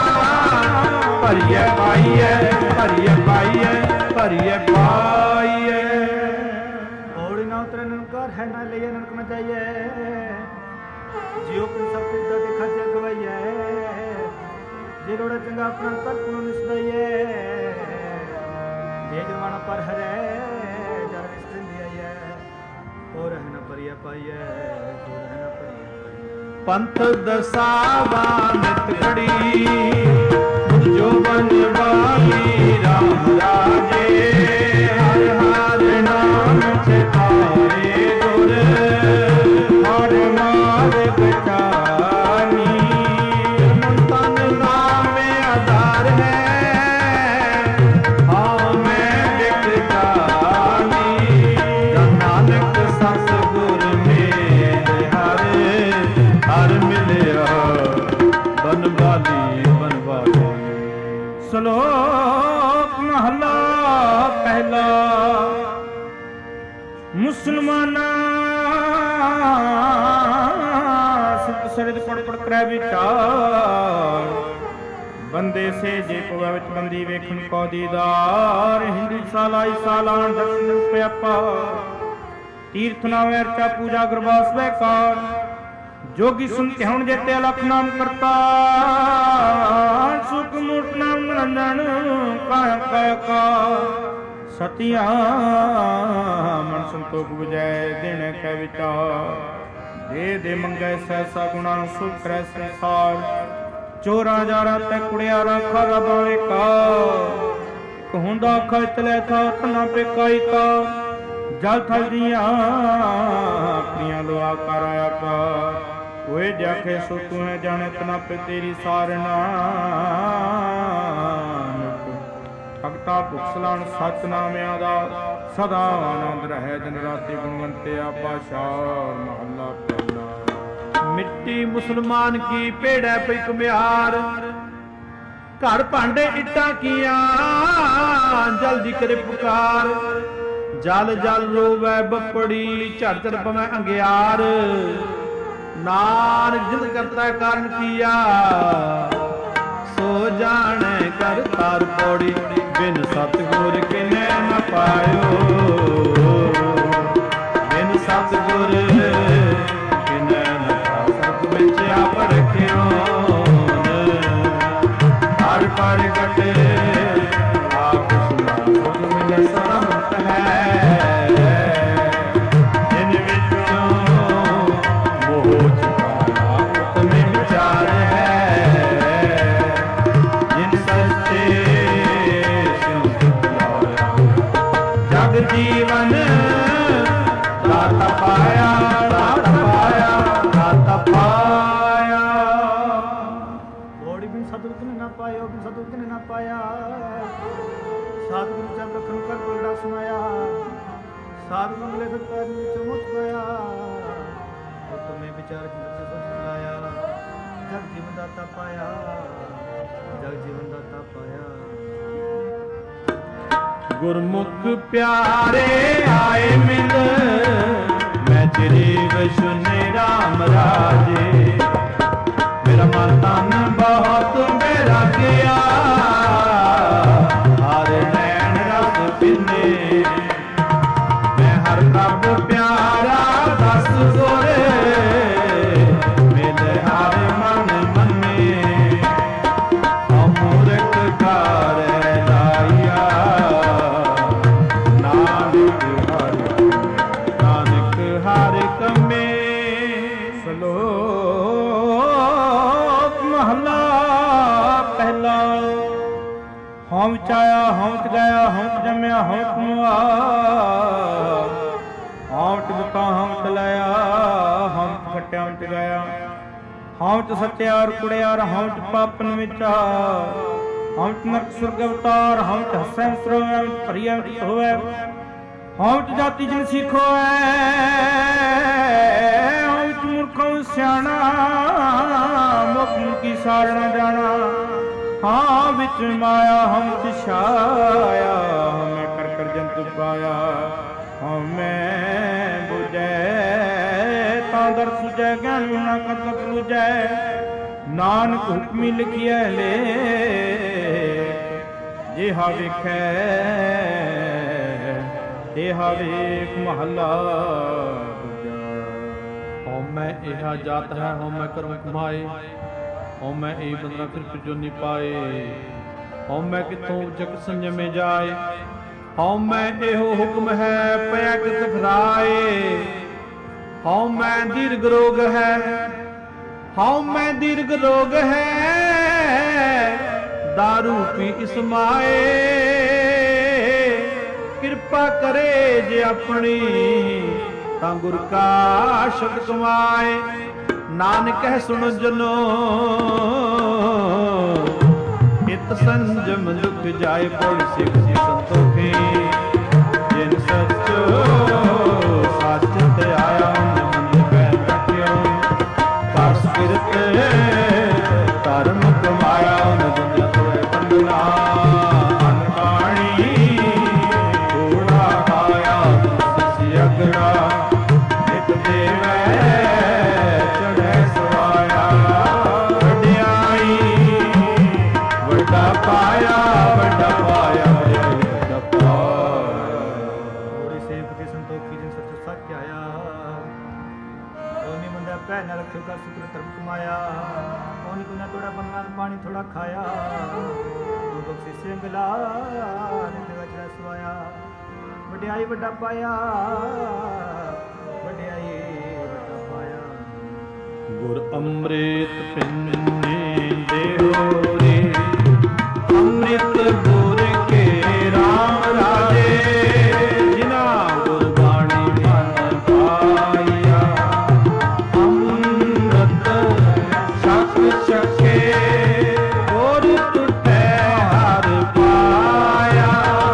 ਭਰੀਐ ਪਾਈਐ, ਭਰੀਐ ਪਾਈਐ, ਭਰੀਐ ਪਾਈਐ। ਔੜੀ ਨਾ ਉਤਰੇ ਨਿਰੰਕਾਰ ਹੈ, ਨਾ ਲਈਏ ਨਰਕ ਨ ਜਾਈਐ। ਜਿਉ ਪਿ ਸਭ ਪਿਤਾ ਦੇਖਾ ਚ ਗਵਾਈਐ। ਜੇ ਲੋੜਾ ਚੰਗਾ ਆਪਣਾ ਕਰ ਪੁਨ ਨਿਸਦਾਈਐ। ਜੇ ਜਵਾਨਾ ਪਰ ਹਰੈ ਜਰ ਵਿਸਤਿੰਦੀ ਆਈਐ। ਹੋ ਰਹਿ ਨ ਭਰੀਐ ਪਾਈਐ, ਹੋ ਰਹਿ ਨ ਭਰੀਐ ਪਾਈਐ। ਪੰਥ ਦਸਾਵਾ ਨਿਤ ਖੜੀ, ਜੋ ਬਨ ਵਾਲੀ ਰਾਮ ਰਾਜੇ। ਹਰ ਹਰ ਨਾਮ ਚਿਤਾਏ ਗੁਰ, ਹਰ ਮਾਰਗ ਚਾਨੀ। ਮਨ ਤਨ ਨਾਮ ਆਧਾਰ ਹੈ, ਹਾਂ ਮੈਂ ਵਿਖ ਜਾਨੀ। ਜਨ ਨਾਨਕ ਸਤ ਗੁਰ ਮੇਲ ਹਰ, ਹਰ ਮਿਲਿਆ ਬਨਵਾਲੀ ਬਨਵਾਲੀ। ਸ਼ਲੋਕ ਮਹਲਾ ਪਹਿਲਾ। ਮੁਸਲਮਾਨਾ ਸਿੱਧ ਸਰਿਦ ਪੜ ਪੜ ਕਰੈ ਵਿਚਾਰ। ਬੰਦੇ ਸੇ ਜੇ ਪਵੈ ਵਿੱਚ ਬੰਦੀ ਵੇਖਣ ਕੋ ਦੀਦਾਰ। ਹਿੰਦੂ ਸਾਲਾ ਸਾਲਾਨ ਦਰਸ਼ਨ ਪਿਆਪਾ। ਤੀਰਥ ਨਾਮੈ ਅਰਚਾ ਪੂਜਾ ਗੁਰਬਾਸ ਵੈਕਾਰ। जोगी सुन के हुण जेते अलख नाम करता। सुख मूट नाम निरंजन काया काया का। सतिया मन संतोख बुझाए देने कै विचार। दे दे मंगै सहसा गुणा सुख करे संसार। चोरा जारा तै कुड़ियारा खारा बावे का। कहूंदा खच ले था तना पे काई का। जल थल दिया अपनिया लोआ कराया का। कोई जाके सो तू है जाने तना पे तेरी सारना। भगता भुखसलान सच नामिया दा सदा आनंद रहे। दिन राति गुणवंते पाशार। महला पहला। मिट्टी मुसलमान की पेड़ पे कुम्हार। घर भांडे इट्टा किया जल्दी करे पुकार। जल जल रोवै बपड़ी झड़ झड़ पवै अंगियार। नानक जिद करता कारण किया सो जाने कर तार पौड़ी। बिन सतगुर किने न पायो। बिन सतगुर किने न पायो। सत विच आप रखियो हर प्रगट आप सुना। सत मिले सहमत है जिन विचों मोह छुपाया। में विचार है बिन सतगुरु किने ना पायो, बिन सतगुरु किने ना पाया। सतगुरु जब रखन कर कोलड़ा सुनाया, सतगुरु मिले फिर पैर नीचे मुझ गया। तो तुम्हें विचार करके सोच लाया, जग जीवन दाता पाया, जग जीवन दाता पाया। गुरमुख प्यारे आए मिल, मैं तेरी सुने राम राजे। मेरा मन तन बहुत मेरा गया, हर नैन रस पिने। मैं हर रब प्यारा दस गोरे, मेरे हर मन मने। अमूर्ख कार लाया, नानक हर कमे। श्लोक महला पहला। हौं विच आया, हौं विच गया, हौं विच जम्या, हौं विच मुआ। हौं विच दिता, हौं विच लाया, हौं विच खट्या, हौं विच गाया। हौं विच सत्यार कुड़ियार, हौं विच पापन विचार। हौं विच नरक सुरग अवतार, हौं विच हसै सरवै, हौं विच भरिया विच होवै। हौं विच जाति जिन सीखो है, हौं विच मूर्खों सियाणा। मुख मुखी सारना जाना। हाँ विच माया, हम विच छाया। हमें कर कर जंतु पाया। हमें बुझै तां दर सुझै, ज्ञान बिना कतक लुझै। नानक हुक्मी लिखिए ले, जेहा वेखै तेहा वेख। महला दूजा। हौं मैं इहा जात है, हौं मैं कर्म कमाए। हौं मैं ए बंदना फिर जोनी पाए। हौं मैं कितों जग संजमे जाए। हौं मैं एहो हुक्म है, पया कित फिराए। हौं मैं दीर्घ रोग है, हौं मैं दीर्घ रोग है। दारू पी इसमाए। किरपा करे जे अपनी, तां गुर का शब्द कमाए। नानक कह सुनो जनो, इत संजम दुख जाए। बड़ी सिख संतोखी, जिन सचो सच ते आया। मन बैठ रखियो, परस्कृत धर्म कमाया। दुनिया थोड़े पंडला, अनपाणी थोड़ा खाया। ससी अगड़ा एक देवै, चढ़ै सवाया। वड्याई वड्डा पाया, वड्डा पाया, वड्डा पाया। थोड़ी सेवक के संतोखी, जिन सच सच आया। ओनी मुंडा पै न रखियो, कर सुकर धर्म कमाया। ओनी को न थोड़ा बनना, पानी थोड़ा खाया। तू बख्शी सिंगला, निंदगा चढ़ा सवाया। वड्याई वड्डा पाया, वड्याई वड्डा पाया। गुर अमृत पिन्ने देहो रे, अमृत गुर के राम राजे। जिना गुरबाणी मन पाया, अमृत छक छके। गुर टूटे हर पाया,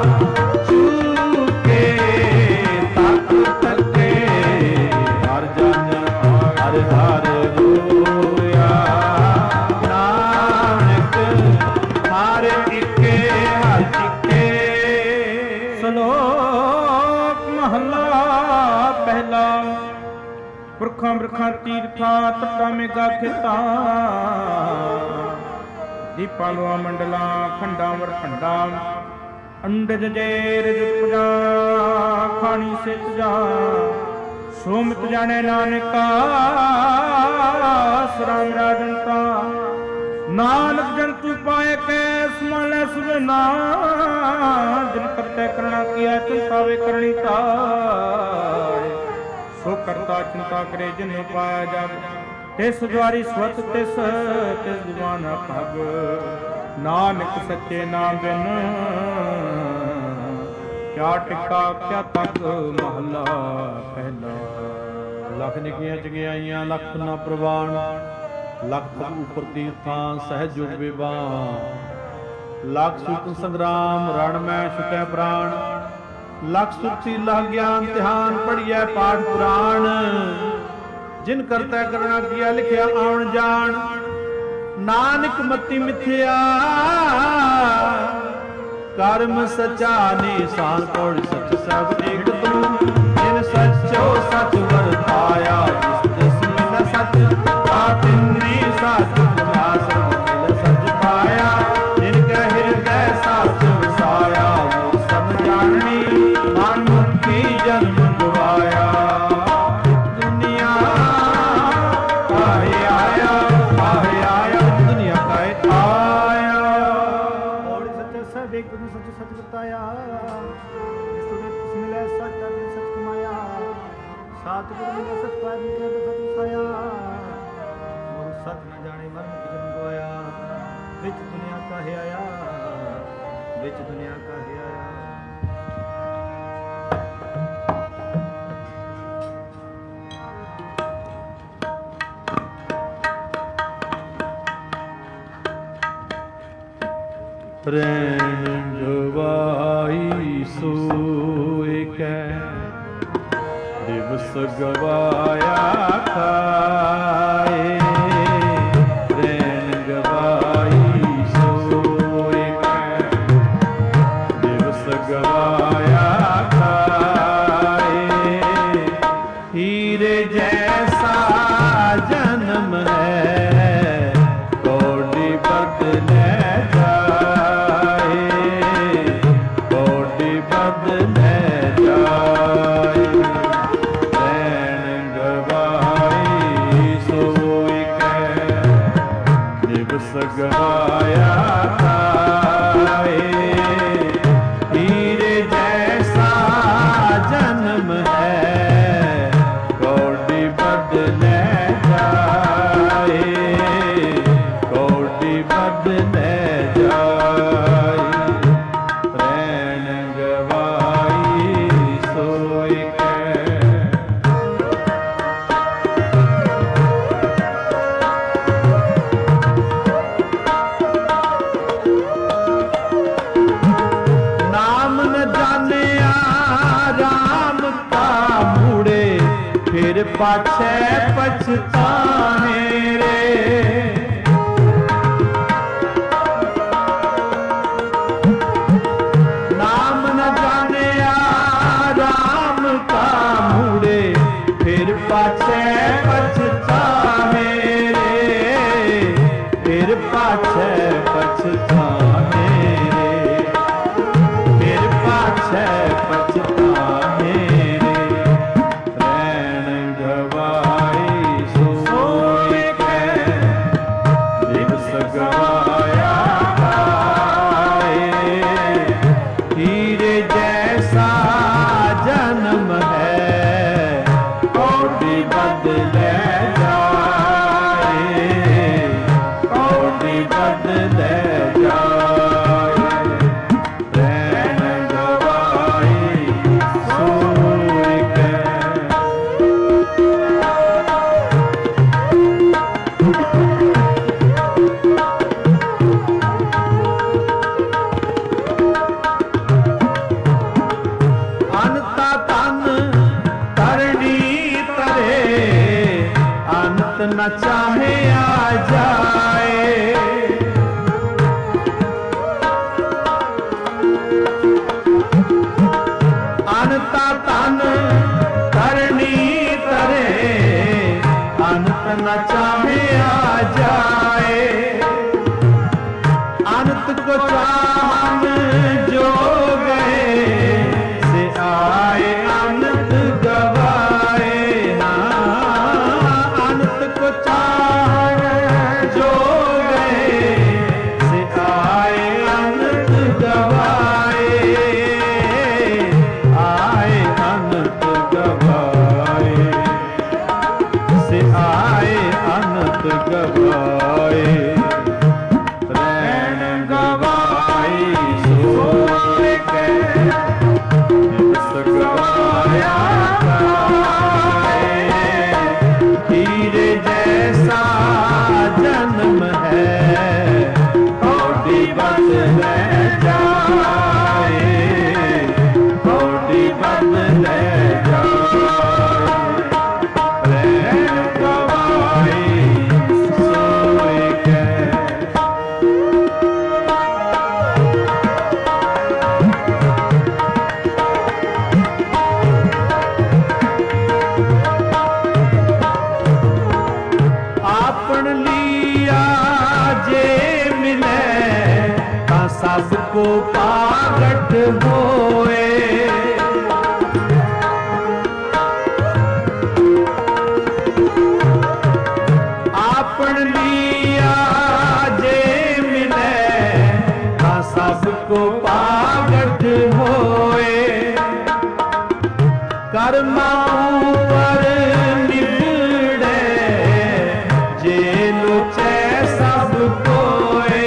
चूके तक तके। हर जन हर हर होया। नानक हर इके हर इके। श्लोक महला पहला। पुरखां बरखां तीर्थां, तट्टां मेघां खेतां। दीपां लोआं मंडलां, खंडां वरखंडां। अंडज जैर जुपजा, खानी सिच जा। सोमित जाने नानका, सराम राजनता। नानक जंतु पाए कै, समाले सुबना। जिन करते करना किया, चिंता वे करनी ताय। सो करता चिंता करे, जिन पाया जग। तिस द्वारी स्वत तिस, तिस दीवाना भग। नानक सच्चे नाम बिन, क्या टिका क्या तक। महला पहला। लख निकियां चगियाइयां, लख ना प्रवान। लख ऊपर तीर्थां सहज जुग विवाह लख सुत संग्राम रण में छुटे प्राण लख सुखी लख ज्ञान ध्यान पढ़िए पाठ पुराण जिन करता करना किया लिखिया आउन जान नानक मति मिथ्या कर्म सचा निशान कोड़ सच सब एक तू जिन सचो सच वर्ताया जिस में सच पातिनी सच सब सच पाया जिनके हृदय सच वसाया वो सब जाननी मान मुक्ति जन्म गवाया दुनिया काहे आया दुनिया काहे आया और सच्चा सब एक तुम सच सच बताया मिले सच तभी सच कमाया सात गुरु मिले सच पार निकले तो सच वसाया और सच न जाने मर्म की जन्म गवाया विच दुनिया काहे आया विच दुनिया काहे आया रैन गवाई सोए कै दिवस गवाया खाए रैन गवाई सोए कै दिवस गवाया खाए हीरे जैसा जन्म है कौड़ी बदले गवाया खाए हीरे जैसा जन्म है कौड़ी बदले जाए कौड़ी बदले जाए रैन गवाई सोई फिर पाछे पछताने रे नाम न जाने राम का मुड़े फिर पाछे पछताने रे फिर पाछे पछताने रे फिर पाछे पछताने सबको पागट होए। आपन लिया जे मिले हाँ सबको पागट होए। कर्मा ऊपर निबड़े जे लुचे सब कोए।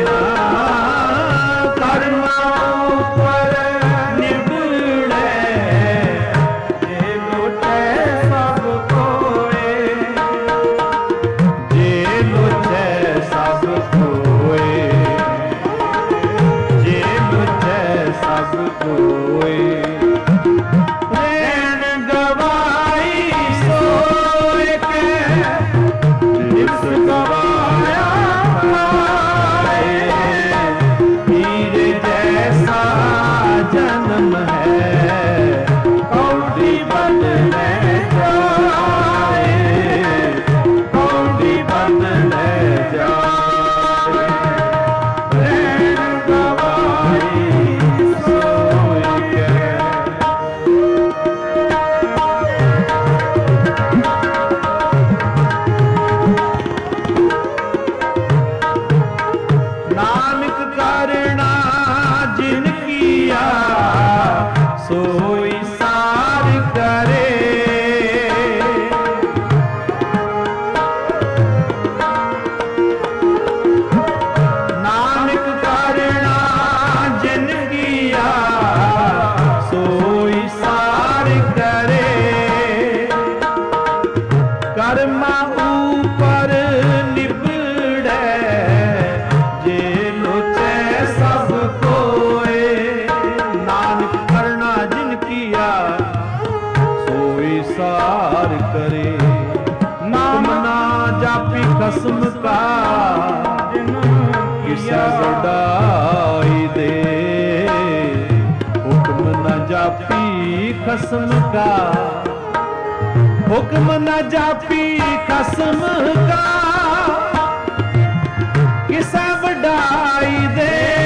कर्मा ऊपर निबड़े जे लुचे सब कोए। जे लुचे सब कोए। जे लुचे सब कोए। खस्म का किसा वडाई दे। हुक्म न जापी खस्म का। हुक्म न जापी खस्म का किसा वडाई दे।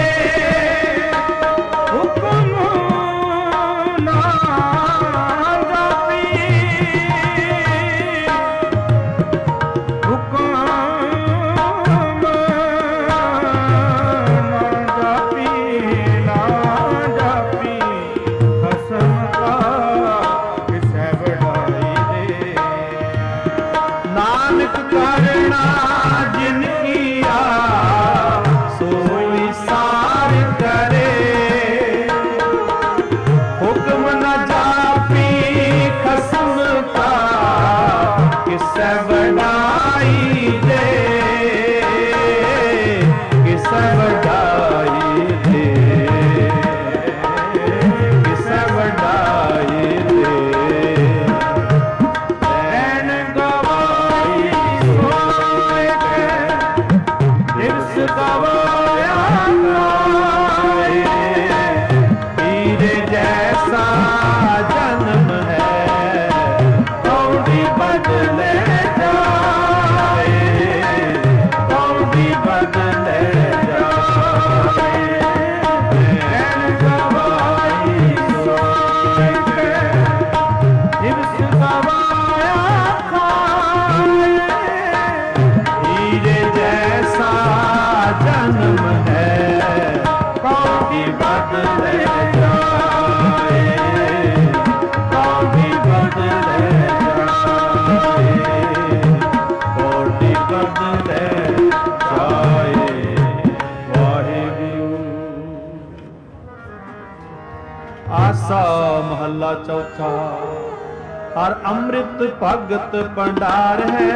महला चौथा। हर अमृत भगत भंडार है।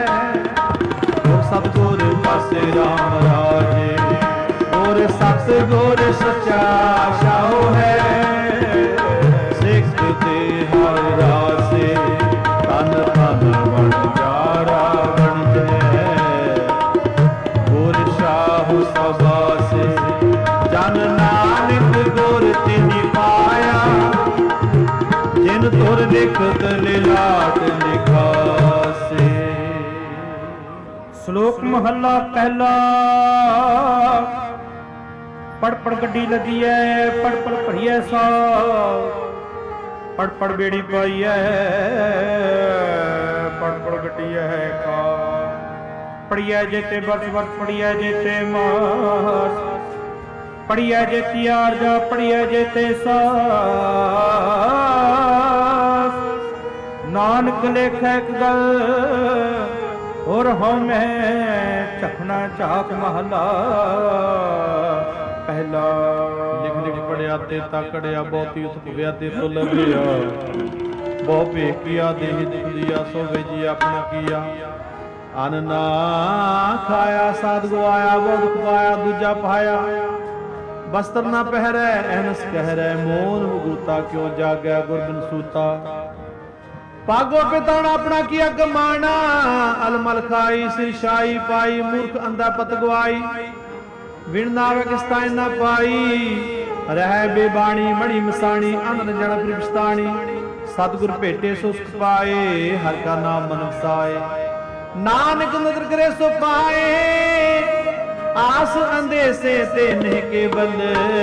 और सतगुर पासे राम राजे। और सतगुर सच्चा शाहो है। सिख ते हर रासे तन तन बन जारा बन जय। गुर शाहु सभा से जन नानक गुर तिनि पाया। जिन तुर लिखत लीलाट लिखासे। श्लोक महला पहला। ਪੜ ਪੜ ਗੱਡੀ ਲੱਦੀ ਐ, ਪੜ ਪੜ ਭਰੀਐ ਸਾ, ਪੜ ਪੜ ਬੇੜੀ ਪਾਈ ਐ, ਪੜ ਪੜ ਗੱਡੀ ਐ ਕਾ। ਪੜੀਐ ਜੇਤੇ ਬਰਸ ਬਰਸ, ਪੜੀਐ ਜੇਤੇ ਮਾਸ, ਪੜੀਐ ਜੇਤੀ ਆਰਜਾ, ਪੜੀਐ ਜੇਤੇ ਸਾਸ। ਨਾਨਕ ਲੇਖੈ ਇੱਕ ਗੱਲ ਹੋਰ ਹਉ ਮੈਂ ਝਖਣਾ ਝਾਕ ਮਹਲਾ ਪਹਿਲਾ। ਲਿਖ ਲਿਖ ਪੜਿਆ ਤੇ ਤਾਕੜਿਆ, ਬਹੁਤੀ ਉਤ ਪਵਿਆ ਤੇ ਤੋ ਲਭਿਆ। ਬਹੁ ਭੇਖ ਕੀਆ ਦੇਹ ਦੁਖ ਦਿਆ, ਸੋ ਵੇਜੀ ਆਪਣਾ ਕੀਆ। ਅਨ ਨਾ ਖਾਇਆ ਸਾਧ ਗਵਾਇਆ, ਬਹੁ ਦੁਖ ਪਾਇਆ ਦੂਜਾ ਪਾਇਆ। ਬਸਤਰ ਨਾ ਪਹਿਰੈ ਐਨਸ ਕਹਿਰੈ, ਮੋਨ ਮੁਗੂਤਾ ਕਿਉ ਜਾਗੈ ਗੁਰਬਿਨ ਸੂਤਾ। ਪਾਗੋ ਪਿਤਾਣ ਆਪਣਾ ਕੀਆ ਕਮਾਣਾ, ਅਲਮਲ ਖਾਈ ਸਿਰ ਸ਼ਾਈ ਪਾਈ। ਮੂਰਖ ਅੰਧਾ ਪਤ ਗਵਾਈ, ਵਿਣ ਨਾਵੇ ਕਿਸਤਾ ਨਾ ਪਾਈ। ਰਹਿ ਬੇਬਾਣੀ ਮਣੀ ਮਸਾਣੀ, ਅਨੰਦ ਜਨ ਪ੍ਰਿਪਸਤਾਣੀ। ਸਤਿਗੁਰ ਭੇਟੇ ਸੋ ਸੁਖ ਪਾਏ, ਹਰ ਕਾ ਨਾਮ ਮਨ ਵਸਾਏ। ਨਾਨਕ ਨਦਰ ਕਰੇ ਸੋ ਪਾਏ, ਆਸ ਅੰਦੇਸੇ ਤੇ ਨੇ ਕੇਵਲ।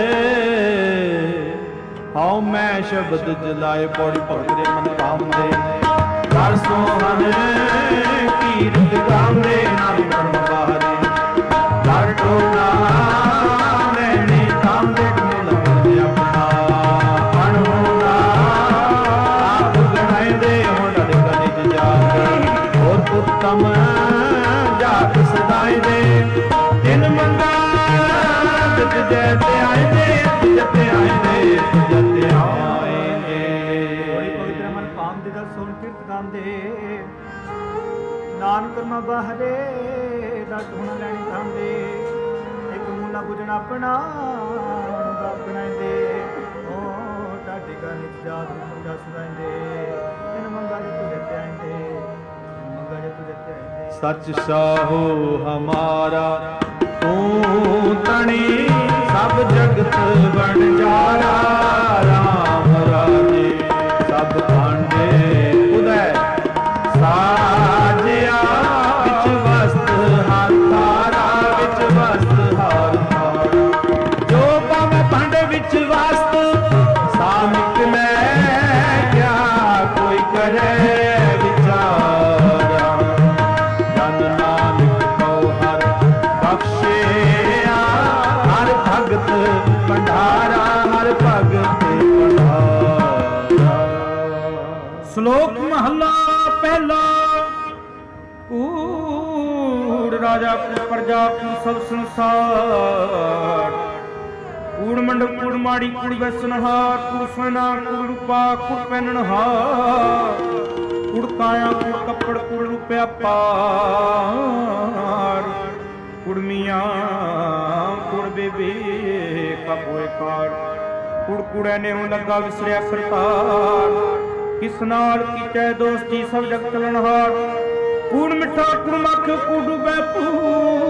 ਹਉ ਮੈਂ ਸ਼ਬਦ ਜਲਾਏ, ਪੌੜੀ ਪਕੜੇ ਮਨ ਕਾਮਦੇ। ਕਰ ਸੋਹਣ ਕੀਰਤ ਗਾਉਂਦੇ, ਨਾਮ ਕਰਮ ਬਾਰੇ। ਕਰ ਟੋਨਾ ਮੈਨੇ ਕਾਮਦੇ, ਮਿਲ ਮਿਲ ਆਪਣਾ। ਅਣਹੋਣਾ ਆਪ ਗਣਾਇਂਦੇ, ਹੁਣ ਅੜਕ ਨਿਜ ਜਾਗ। ਹੋਰ ਉੱਤਮ ਜਾਤ ਸਦਾਇਂਦੇ, ਤਿਨ ਮੰਗਾ ਜਿਤ ਜੈਤੇ ਆਇਂਦੇ, ਜਿਤੇ ਆਇਂਦੇ ਜਿਤੇ ਆਇਂਦੇ। ਬੜੀ ਪਵਿੱਤਰ ਮਨ ਭਾਮ ਦੇ ਦਲ ਸੁਣ ਕੀਰਤ ਗਾਉਂਦੇ। ਨਾਨਕ ਕਰਮਾ ਬਾਹਰੇ ਦਾ ਧੁਣ ਲੈਣੀ ਖਾਂਦੇ। ਇੱਕ ਮੂਨਾ ਬੁਝਣਾ ਆਪਣਾ ਦਾ ਬਣਾਇਂਦੇ। ਓ ਟਾਟੇ ਕਾ ਨਿਤ ਜਾਤ ਮੰਗਾ ਸੁਣਾਇਂਦੇ। ਤਿਨ ਮੰਗਾ ਜੇ ਤੂੰ ਜਿਤੇ ਆਇਂਦੇ, ਮੰਗਾ ਜੇ ਤੂੰ ਜਿਤੇ ਆਇਂਦੇ। ਸਚ ਸਾਹੋ ਹਮਾਰਾ ਤੂੰ ਤਣੀ, ਸਭ ਜਗਤ ਬਣ ਜਾਰਾ। ਰਾਮ ਰਾਜੇ ਸਭ ਭਾਂਡੇ ਉਦੈ ਸਾਜਿਆ। ਵਿੱਚ ਵਸਤ ਹਰ ਤਾਰਾ, ਵਿੱਚ ਵਸਤ ਹਰ ਤਾਰਾ। ਜੋ ਪਾਵੇਂ ਭਾਂਡੇ ਵਿੱਚ ਵਸਤ, ਸਾਮਿਕ ਮੈਂ ਕਿਆ ਕੋਈ ਕਰੇ ਵਿਚਾਰਾ। ਜਨ ਨਾਨਕ ਕਉ ਹਰ ਬਖਸ਼ਿਆ, ਹਰ ਭਗਤ ਭੰਡਾਰਾ, ਹਰ ਭਗਤ ਭੰਡਾਰਾ। ਸ਼ਲੋਕ ਮਹਲਾ ਪਹਿਲਾ। ਕੂੜ ਰਾਜਾ ਕੂੜ ਪ੍ਰਜਾ ਕੂੜ ਸਭ ਸੰਸਾਰ। ਕੂੜ ਮੰਡਪ ਕੂੜ ਮਾੜੀ ਕੂੜ ਵੈਸਨਹਾਰ। ਕੂੜ ਸੋਨਾ ਕੂੜ ਰੂਪਾ ਕੂੜ ਪਹਿਨਣਹਾਰ। ਕੂੜ ਕਾਇਆ ਕੂੜ ਕੱਪੜ ਕੂੜ ਰੁਪਿਆ ਪਾਰ। ਕੁੜਮੀਆਂ ਕੁੜ ਬੇਬੇ ਕਾ ਹੋਏ ਕਾਰ। ਕੁੜ ਕੁੜੈ ਨੇ ਹੁਣ ਲੱਗਾ ਵਿਸਰਿਆ ਕਰਤਾਰ। ਕਿਸ ਨਾਲ ਕੀਤੈ ਦੋਸਤੀ ਸਭ ਜਗ ਚਲਣਹਾਰ। ਕੂੜ ਮਿੱਠਾ ਕੁੜ ਮੱਖ ਕੂੜ ਡੁਬੈ ਪੂਰ।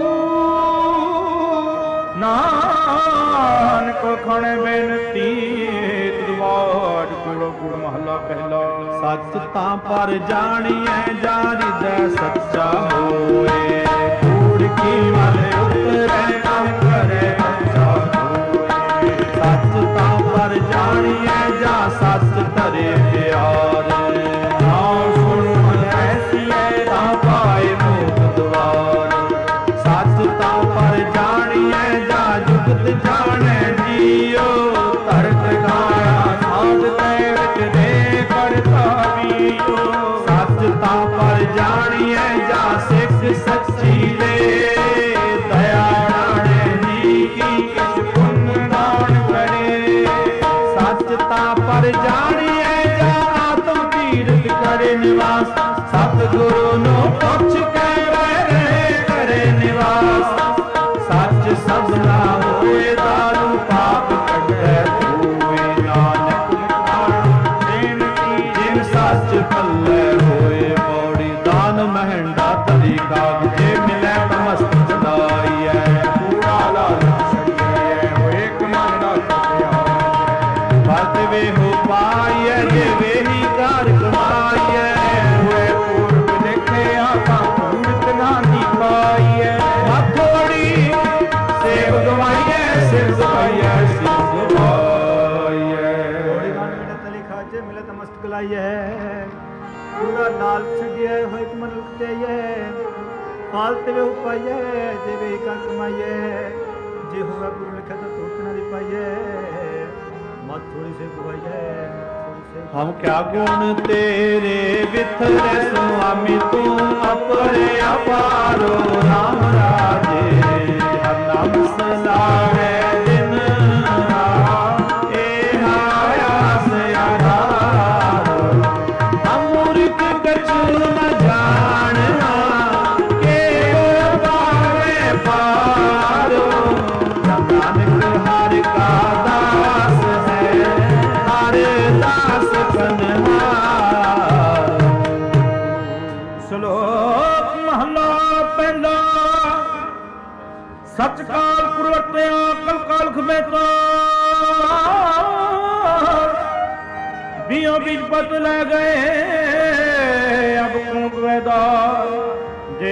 ਨਾਨਕ ਖਾਣੇ ਬੇਨਤੀ ਤੁਦਵਾਜ। ਕੂੜ ਕੂੜ ਮਹਲਾ ਪਹਿਲਾ। ਸੱਚ ਤਾਂ ਪਰ ਜਾਣੀਐ, ਜਾ ਹਿਰਦੈ ਸੱਚਾ ਹੋਏ। ਕੂੜ ਕੀ ਮਲ ਉਤਰੈ, ਕੰਮ ਕਰੇ ਅੱਛਾ ਹੋਏ। ਸੱਚ ਤਾਂ ਪਰ ਜਾਣੀਐ, ਜਾ ਸੱਚ ਧਰੇ ਪਿਆਰ। ਨਾਮ ਸੁਣ ਮਨ ਐਸੀਐ, ਤਾਂ ਪਾਏ ਮੋਖ ਦੁਆਰ। ਸੱਚ ਤਾਂ ਪਰ ਜਾਣੀਐ, ਜਾ ਜੁਗਤ ਜਾਣੈ ਜੀਓ। ਧਰਤ ਗਾਇਆ ਸਾਧ ਤੇ ਵਿੱਚ ਦੇ ਕਰਤਾ ਵੀਓ। ਸੱਚ ਤਾਂ ਪਰ ਜਾਣੀਐ, ਜਾ ਸਿੱਖ ਸੱਚੀ ਦੇ। ਦਇਆ ਨਾਣੇ ਜੀ ਕੀ ਕਿਛ ਪੁੰਨ ਦਾਨ ਕਰੇ। ਸੱਚ ਤਾਂ ਪਰ ਜਾਣੀਐ, ਜਾ ਆਤਮ ਤੀਰਥ ਕਰੇ ਨਿਵਾਸ। ਸਤਿਗੁਰੂ ਨੂੰ ਪੁੱਛ ਕੇ ਰਹੇ ਕਰੇ ਨਿਵਾਸ। ਸੱਚ ਸਭਨਾ ਹੋਏ, ਦਾਰੂ ਪਾਪ ਕੱਢੈ ਧੋਏ। ਨਾਨਕ ਲਿਖਾਣ ਬੇਨਤੀ, ਜਿਨ ਸੱਚ ਪੱਲੇ ਹੋਏ। ਪੌੜੀ ਦਾਨ ਮਹਿੰਡਾ ਤਰੀ ਕਾਗਜੇ, ਮਿਲੈ ਤਮਸਤ ਚਲਾਈਐ। ਕੂੜਾ ਲਾਲਚ ਛੜੀਐ, ਹੋਏ ਕਮਨ ਦਾ ਛੜਿਆ। ਵਰਤ ਵੇਹੋ ਪਾਈਐ, ਜੇ ਵੇਹੀ ਕਾਰ ਕਮਾਈਐ। ਹੋਏ ਪੂਰਬ ਦੇਖਿਆ ਤਾਂ ਚੁਕਾਈਐ। ਪੂਰਾ ਲਾਲ ਛੱਡਿਐ ਹੋਇ ਕਿ ਮਨ ਲੁਕਤਈਐ। ਫਾਲਤ ਵੇ ਉਪਾਈਐ ਜੇ ਵੇ ਕਰ ਕਮਾਈਐ। ਜੇ ਹੋਵੇ ਗੁਰੂ ਲਿਖਿਆ ਤਾਂ ਧੋਤ ਨਾ ਦੀ ਪਾਈਐ। ਮਤ ਥੋੜੀ ਸੇ ਗਵਾਈਐ। ਹਮ ਕਿਆ ਗੁਣ ਤੇਰੇ ਵਿਥਰੇ ਸੁਆਮੀ ਤੂੰ ਅਪਰੇ ਅਪਾਰੋ ਨਾਮ ਰਾਜੇ। ਹਰ ਨਾਮ ਸਲਾਵੇ ਦਿਨ ਰਾਤ ਇਹ ਆਸ ਆਧਾਰ। ਹਮ ਮੂਰਖ ਕਛੂ ਨ ਜਾਣਨਾ ਕੇ ਪਾਵੇ ਪਾਰੋ। ਨਾਨਕ ਹਰਿ ਕਾ ਦਾਸ ਹੈ ਹਰਿ ਦਾਸ ਕਨਹਾਰ। ਸ਼ਲੋਕ ਮਹਲਾ ਪਹਿਲਾ। ਸਚ ਕਾਲ ਪੁਰ ਵਰਤਿਆ ਕਲ ਕਾਲ ਖਬੇਤਾ। ਬੀਓ ਬੀਜ ਪਤ ਲੈ ਗਏ ਅਬ ਕੂਕ ਵੈਦਾ। ਜੇ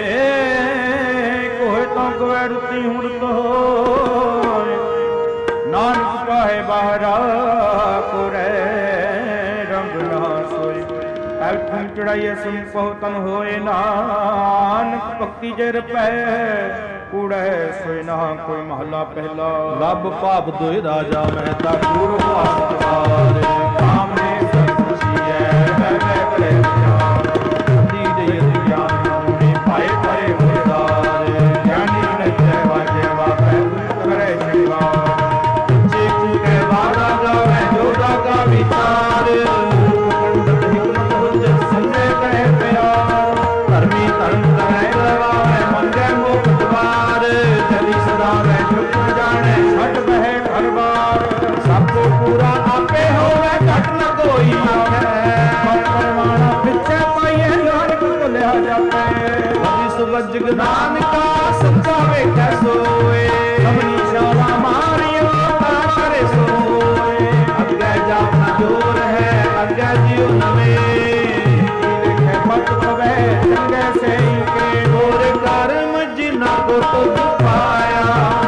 ਕੋਹੇ ਤਾਂ ਗਵੈ ਰੁੱਤੀ ਹੁਣ ਤੋਏ। ਨਾਨਕ ਪਾਏ ਬਾਹਰਾ ਕੋਰੇ ਰੰਗ ਨਾ ਸੋਏ। ਐਲਠਨ ਚੜਾਈਏ ਸੁਨ ਪਹੁ ਤਨ ਹੋਏ। ਨਾਨਕ ਭਗਤੀ ਜੇ ਰਪੈ ਕੂੜੈ ਸੋਏ ਨਾ ਕੋਈ। ਮਹਲਾ ਪਹਿਲਾ। ਰੱਬ ਭਾਵ ਦੋਇ ਰਾਜਾ ਮਹਿਤਾ ਗੁਰੂ ਆਸਵਾਰ। ਸਾਹਮਣੇ ਸਭ ਖੁਸ਼ੀਐ ਮੈਂ ਕਰੇ ਵਿਚਾਰ। ਦੀਦੇ ਗਿਆਨ ਗੁਣੀ ਪਾਏ ਪਾਏ ਹੋਦਾਰ। ਗਿਆਨੀ ਨਚੈ ਵਾਜੇ ਵਾਪੈ ਕਰੇ ਸ਼ਿਵਾਰ। ਜੇ ਕੂ ਕੇ ਵਾਰਾ ਗਾਵੇ ਜੋਦਾ ਕਾ ਵਿਚਾਰ। ਪੰਡਤ ਹਿਕਮਤ ਹੁਜਤ ਸੰਜੇ ਕਰੇ ਪਿਆਰ। ਧਰਮੀ ਧਰਮ ਕਰੇ ਲਵਾਵੇ ਮੰਗੇ ਮੁਖ ਦਵਾਰ। ਜਲੀ ਸਦਾ ਵੈ ਚੁੱਪ ਜਾਣੇ ਛੱਡ ਬਹਿ ਘਰ ਬਾਰ। ਸਭ ਕੋ ਪੂਰਾ ਆਪੇ ਹੋਵੇ ਘਟ ਨ ਕੋਈ ਆਵੇ। ਪਰਮਾਣਾ ਪਿੱਛੇ ਪਾਈਏ ਨਾਨਕ ਭੁੱਲਿਆ ਜਾਪੇ। ਅਭਿ ਸੁਭਜ ਜਗ ਨਾਨਕਾ ਸੱਚਾ ਵੇਖੈ ਸੋਏ। ਸਭਨੀ ਸ਼ਾਲਾ ਮਾਰਿਓ ਤਾਰੇ ਸੋਏ। ਅੱਗੇ ਜਾਪਨਾ ਜੋਰ ਹੈ ਅੱਗੇ ਜਿਉ ਨਵੇਂ। ਲਿਖੇ ਮਤ ਪਵੇ ਚੰਗੇ ਸਹੀ ਕੇ। ਹੋਰ ਕਰਮ ਜਿਨਾ ਕੋ ਤੁਧ ਪਾਇਆ।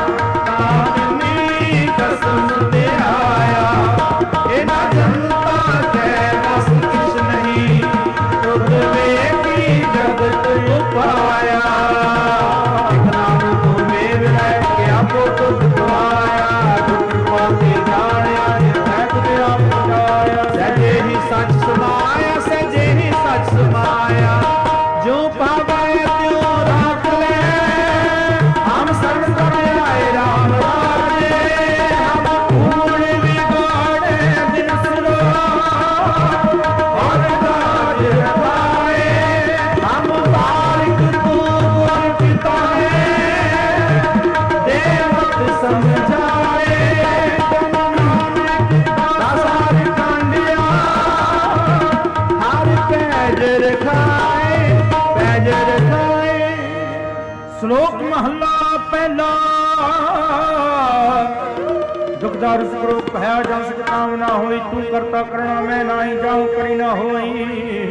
ਤਾਨੀ ਕਸਮ ਤੇ ਆਇਆ। ਇਹਨਾਂ ਜਨਤਾ ਕੈ ਬਸ ਕਿਛ ਨਹੀਂ। ਤੁਧ ਵੇਖੀ ਜਗਤ ਉਪਾਇਆ। ਇਕ ਨਾਮ ਤੂੰ ਮੇਵ ਲੈ ਕੇ ਆਪੋ ਤੁਧ ਗਵਾਇਆ। ਦੁਖ ਪਾਤੇ ਜਾਣਿਆ ਜੇ ਸਹਿਜ ਆਪ ਜਾਇਆ। ਸਹਿਜੇ ਹੀ ਸੱਚ ਸਮਾਇਆ ਸਹਿਜੇ ਹੀ ਸੱਚ ਸਮਾਇਆ। ਜੋ ਪਾਵੇ ਤਿਉ ਰਾਖ ਲੈ। ਹਮ ਸਰਬ ਕਰ ਆਏ ਰਾਮ ਰਾਜੇ। ਹਮ ਭੂਲ ਵਿਗਾੜੇ ਦਿਨ ਸਿਰੋ। ਹਰ ਕਾਜ ਰਖਾਏ। ਹਮ ਬਾਰਿਕ ਤੂੰ ਗੁਰ ਪਿਤਾ ਹੈ। ਦੇਵਤ ਸਮਝਾਏ। ਦਾਸਾਰ ਕਾਂਡਿਆ ਹਰ ਪੈਜ ਰਖਾਏ ਪੈਜ ਰਖਾਏ। ਸ਼ਲੋਕ ਮਹਲਾ ਪਹਿਲਾ। ਦੁਖਦਾ ਰਸ ਕਰੋ ਭਇਆ ਜਨ ਸਕ ਕਾਮਨਾ ਹੋਈ। ਤੂੰ ਕਰਤਾ ਕਰਣਾ ਮੈਂ ਨਾਹੀ ਜਾਉ ਕਰੀ ਨਾ ਹੋਈ।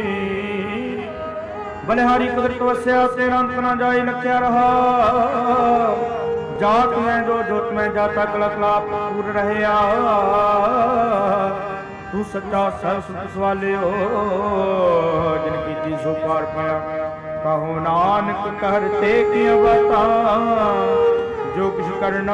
ਬਲਿਹਾਰੀ ਕੁਦਰਤ ਵਸਿਆ ਤੇਰਾ ਅੰਤ ਨਾ ਜਾਈ ਲਖਿਆ ਰਹਾ। ਜਾਤ ਮੈਂ ਜੋ ਜੋਤ ਮੈਂ ਜਾਤਾ ਕਲਾ ਕਲਾਪ ਪੂਰ ਰਹਿਆ। ਤੂੰ ਸੱਚਾ ਸਹਿ ਸੁਖ ਸਵਾਲਿਓ। ਜਿਨ ਕੀਤੀ ਸੋ ਪਾਰ ਪਾਇਆ। ਕਹੋ ਨਾਨਕ ਕਰਤੇ ਕੀਆਂ ਬਾਤਾਂ। ਜੋ ਕਿਛ ਕਰਨਾ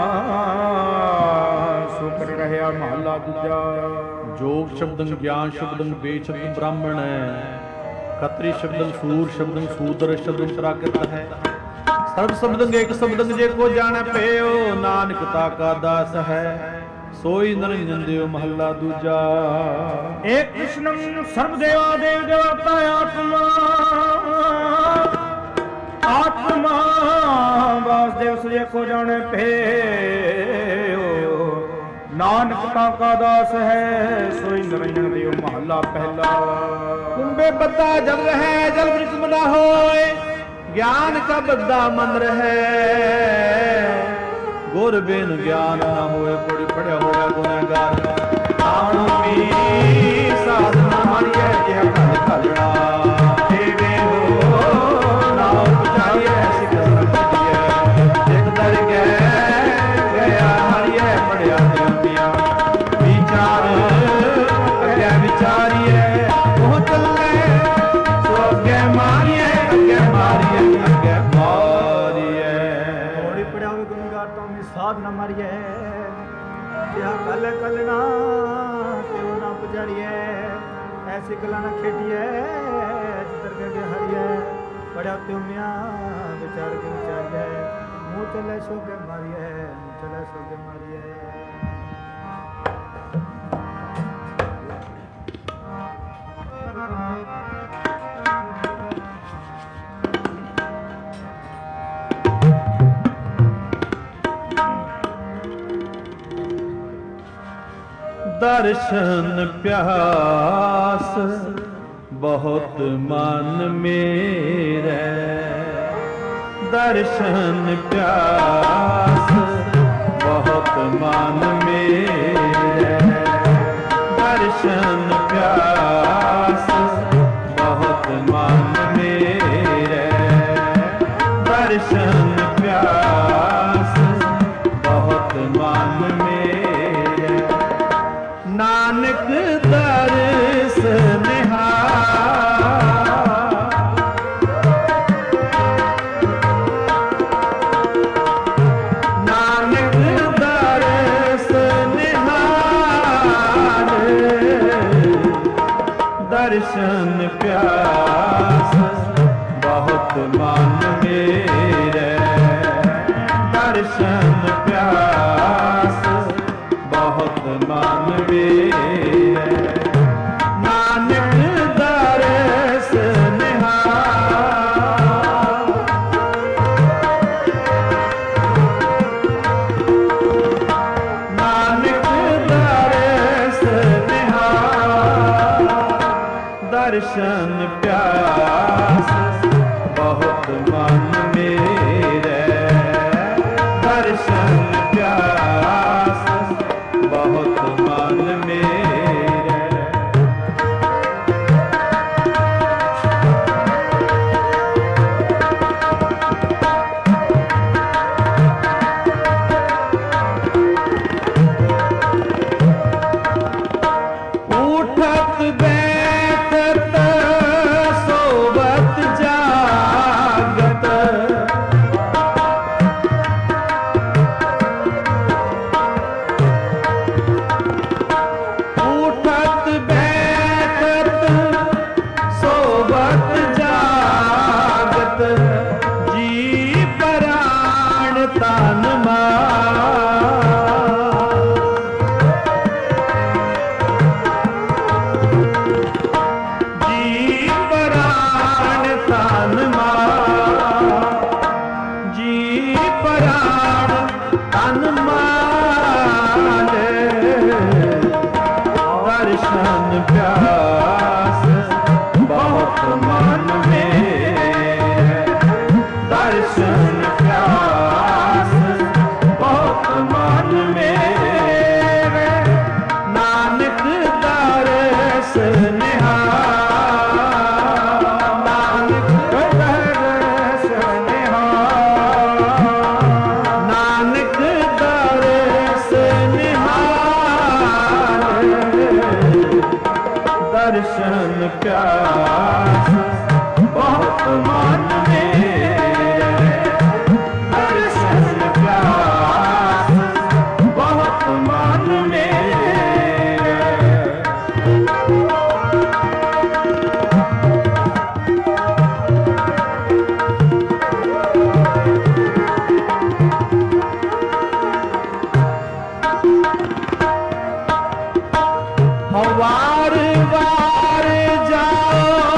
ਸੋ ਕਰ ਰਹਿਆ। ਮਹਲਾ ਦੂਜਾ। ਜੋਗ ਸ਼ਬਦੰ ਗਿਆਨ ਸ਼ਬਦੰ ਵੇਦ ਸ਼ਬਦੰ ਬ੍ਰਾਹਮਣ ਹੈ। ਖੱਤਰੀ ਸ਼ਬਦੰ ਸੂਰ ਸ਼ਬਦੰ ਸੂਦਰ ਸ਼ਬਦੰ ਪ੍ਰਾਕ੍ਰਿਤ ਹੈ। ਸਰਬ ਸ਼ਬਦੰ ਏਕ ਸ਼ਬਦੰ ਜੇ ਕੋ ਜਾਣੈ ਪਇਓ। ਨਾਨਕ ਤਾ ਕਾ ਦਾਸ ਹੈ ਸੋਈ ਨਿਰੰਜਨ ਦਿਓ। ਮਹੱਲਾ ਦੂਜਾ। ਏਕ ਕ੍ਰਿਸ਼ਨੰ ਸਰਬ ਦੇਵਾ ਦੇਵ ਦੇਵਤਾ ਆਤਮਾ। ਆਤਮਾ ਵਾਸੁਦੇਵ ਸ੍ਰੀ ਕੋ ਜਾਣੈ ਪਇਓ। ਨਾਨਕ ਤਾ ਕਾ ਦਾਸ ਹੈ ਸੋਈ ਨਿਰੰਜਨ ਦਿਓ। ਮਹੱਲਾ ਪਹਿਲਾ। ਕੁੰਭੇ ਬੱਦਾ ਜਲ ਰਹਿ ਜਲ ਬ੍ਰਿਤ ਨਾ ਹੋਏ। ਗਿਆਨ ਕਾ ਬੱਦਾ ਮਨ ਰਹਿ। ਗੁਰ ਬਿਨ ਗਿਆਨ ਨਾ ਹੋਏ। ਪੜੀ ਪੜਿਆ ਹੋਇਆ ਗੁਨਾਹਗਾਰ। ਤਾਣੋ ਮੀ ਸਾਧਨਾ ਮਾਰੀਐ ਜਿਹ ਘਲ ਘਲੜਾ। ਦੇਵੇ ਹੋ ਨਾਉ ਬੁਝਾਈਐ ਸਿਖ ਸਕੀਐ। ਜਿਤ ਦਰ ਗਿਆ ਹਰੀਐ ਪੜਿਆ ਤੇ ਅੰਬੀਆਂ। ਵਿਚਾਰ ਅੱਗੇ ਵਿਚਾਰੀ साध न मारिए जिहा कल कलना ते वो ना पुजारिए ऐसी गला ना खेडिए जिधर के हरिए बड़ा तुम्या विचार के चाहिए मुँह चले सो के मारिए चले सो के मारिए दर्शन प्यास बहुत मन मेरे दर्शन प्यास बहुत मन मेरे दर्शन प्यास बहुत मन मेरे दर्शन प्यास बहुत मन मेरे नानक दर्श नानक दर्श निहार दर्शन प्यास बहुत मन मेरे दर्शन प्यास बहुत मन मेरे नानक दर्श निहार नानक दर्श निहार दर्शन प्यास बहुत मन मेरे दर्शन प्यास बहुत मन मेरे उठत बैठत सोवत जागत उठत बैठत सोवत जागत जी प्राण तन जी प्राण तन जी प्राण तन दर्शन प्यास बहुत मन मेरे दर्शन प्यास बहुत मन मेरे नानक दर्श निहार नानक दर्श निहार नानक दर्श निहार दर्शन प्यास बहुत मन मेरे दर्शन प्यास बहुत मन मेरे वार वार जाओ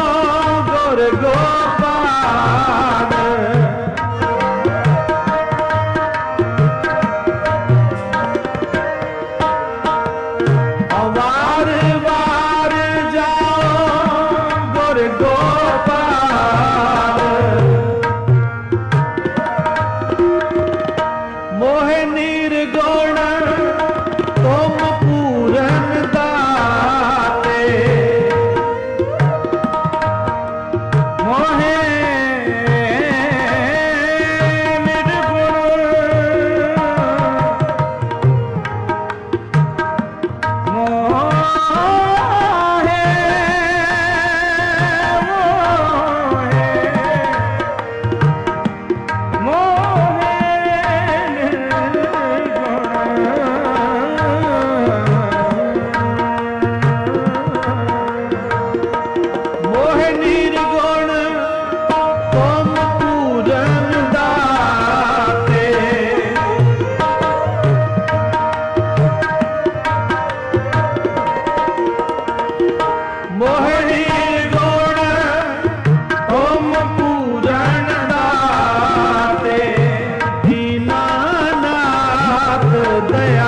ਦਇਆ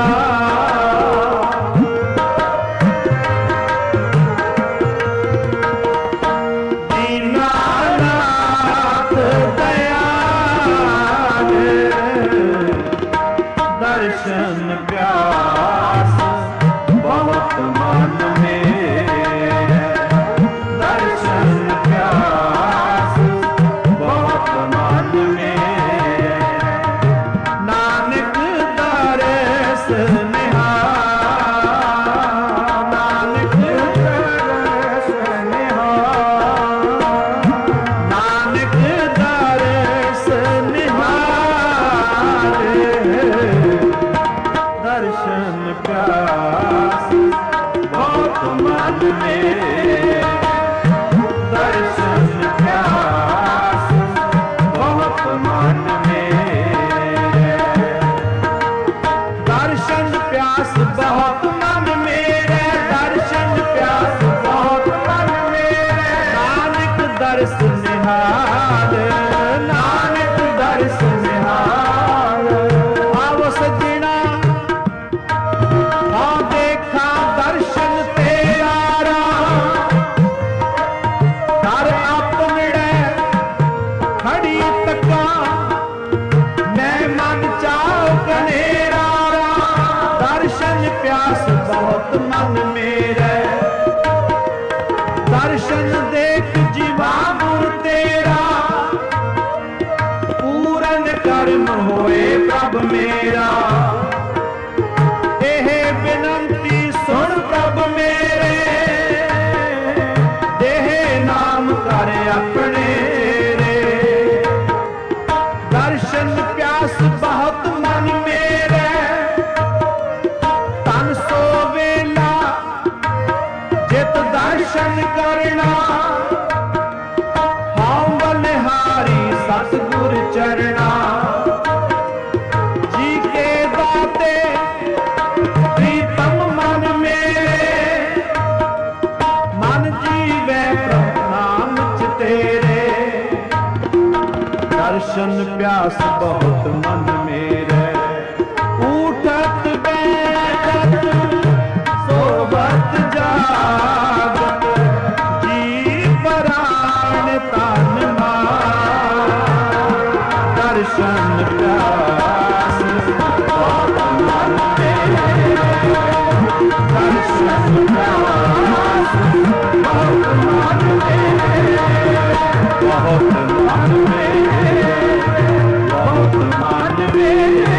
ਦੀਨਾਨਾਥ ਦਇਆਲ ਦਰਸ਼ਨ ਪਿਆਸ ਬਹੁਤ ਮਨ ਮੇਰੇ ਦਰਸ਼ਨ ਪਿਆਸ ਬਹੁਤ ਮਨ ਮੇਰੇ ਨਾਨਕ ਦਰਸ ਨਿਹਾਲ ਨਾਨਕ ਦਰਸ ਨਿਹਾਲ ਨਾਨਕ ਦਰਸ ਨਿਹਾਲ ਦਰਸ਼ਨ ਪਿਆਸ ਬਹੁਤ ਮਨ ਮੇਰੇ ਦਰਸ਼ਨ ਪਿਆਸ ਬਹੁਤ ਮਨ ਮੇਰੇ ਦਰਸ਼ਨ ਪਿਆਸ ਬਹੁਤ ਮਨ ਮੇਰੇ ਦਰਸ਼ਨ ਪਿਆਸ ਬਹੁਤ ਮਨ ਮੇਰੇ ਨਾਨਕ ਦਰਸ ਨਿਹਾਲ ਨਾਨਕ ਦਰਸ ਨਿਹਾਲ ਆਵੋ ਸੱਜਣਾ ਹਾਂ ਦੇਖਾਂ ਦਰਸ਼ਨ ਤੇਰਾ ਕਰ ਆਪਣੜੇ ਖੜੀ ਤੱਕਾਂ ਮੈਂ ਮਨ ਚਾਉ ਕਨੇਰਾ ਦਰਸ਼ਨ ਪਿਆਸ ਬਹੁਤ ਮਨ ਮੇਰੇ ਦਰਸ਼ਨ ਦੇਖ ਜੀਵਾ ਗੁਰ ਤੇਰਾ ਪੂਰਨ ਕਰਮ ਹੋਏ ਪ੍ਰਭ ਮੇਰਾ ਇਹ ਬੇਨੰਤੀ ਸੁਣ ਪ੍ਰਭ ਮੇਰੇ ਦੇਹ ਨਾਮ ਕਰ ਆਪਣੇ ਰੇ ਦਰਸ਼ਨ ਪਿਆਸ ਬਹੁਤ ਮਨ ਮੇਰੇ ਤਨ ਸੋ ਵੇਲਾ ਜਿਤ ਦਰਸ਼ਨ ਕਰਨਾ ਹਉ ਬਲਿਹਾਰੀ ਸਤਿਗੁਰ ਚਰਣਾ ਜੀ ਕੇ ਦਾਤੇ ਪ੍ਰੀਤਮ ਮਨ ਮੇਰੇ ਮਨ ਜੀਵੈ ਪ੍ਰਭ ਨਾਮ ਚ ਤੇਰੇ ਦਰਸ਼ਨ ਪਿਆਸ ਬਹੁਤ ਮਨ ਮੇਰੇ ਊਠਤ ਬੈਠਤ ਸੋਵਤ ਜਾਗਤ ਜੀ ਪਰਾਣ ਤਨ ਮਾਨ ਦਰਸ਼ਨ ਪਿਆਸ ਬਹੁਤ ਮਨ ਮੇਰੇ ਦਰਸ਼ਨ ਪਿਆਸ ਬਹੁਤ ਮਨ ਮੇਰੇ ਬਹੁਤ ਮਨ ਮੇਰੇ ਬਹੁਤ ਮਨ ਮੇਰੇ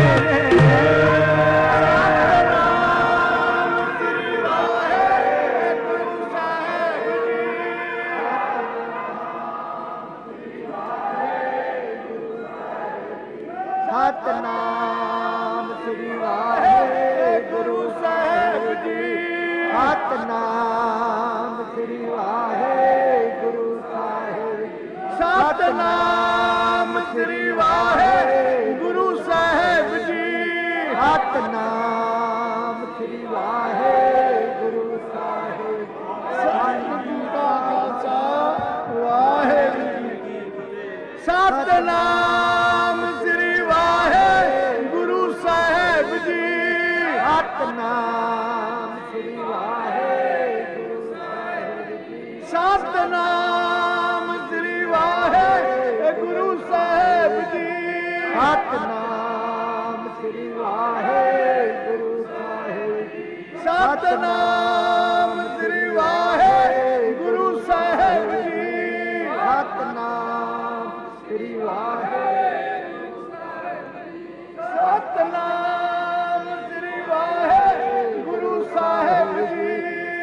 ਸਤਨਾਮ ਸ੍ਰੀ ਵਾਹਿਗੁਰੂ ਸਾਹਿਬ ਜੀ ਸਤਨਾਮ ਸ੍ਰੀ ਵਾਹਿਗੁਰੂ ਸਾਹਿਬ ਸਤਨਾਮ ਸ੍ਰੀ ਵਾਹਿਗੁਰੂ ਸਾਹਿਬ ਜੀ ਸਤਨਾਮ ਸ੍ਰੀ ਵਾਹਿਗੁਰੂ ਸਾਹਿਬ ਸੰਤ ਜੀ ਦਾ ਖਾਲਸਾ ਵਾਹਿਗੁਰੂ ਜੀ ਕੀ ਫਤਿਹ ਸਤਨਾਮ ਸ੍ਰੀ ਵਾਹਿਗੁਰੂ ਸਾਹਿਬ ਜੀ ਸਤਨਾਮ ਸ੍ਰੀ ਵਾਹਿਗੁਰੂ ਸਾਹਿਬ ਜੀ ਸਤਨਾਮ ਸ੍ਰੀ ਵਾਹਿਗੁਰੂ ਸਾਹਿਬ ਜੀ ਸਤਨਾਮ ਸ੍ਰੀ ਵਾਹਿਗੁਰੂ ਸਾਹਿਬ ਜੀ ਸਤਨਾਮ ਸ੍ਰੀ ਵਾਹਿਗੁਰੂ ਸਾਹਿਬ ਜੀ ਸਤਨਾਮ ਸ੍ਰੀ ਵਾਹਿਗੁਰੂ ਸਤਨਾਮ ਸ੍ਰੀ ਵਾਹਿਗੁਰੂ ਸਾਹਿਬ ਜੀ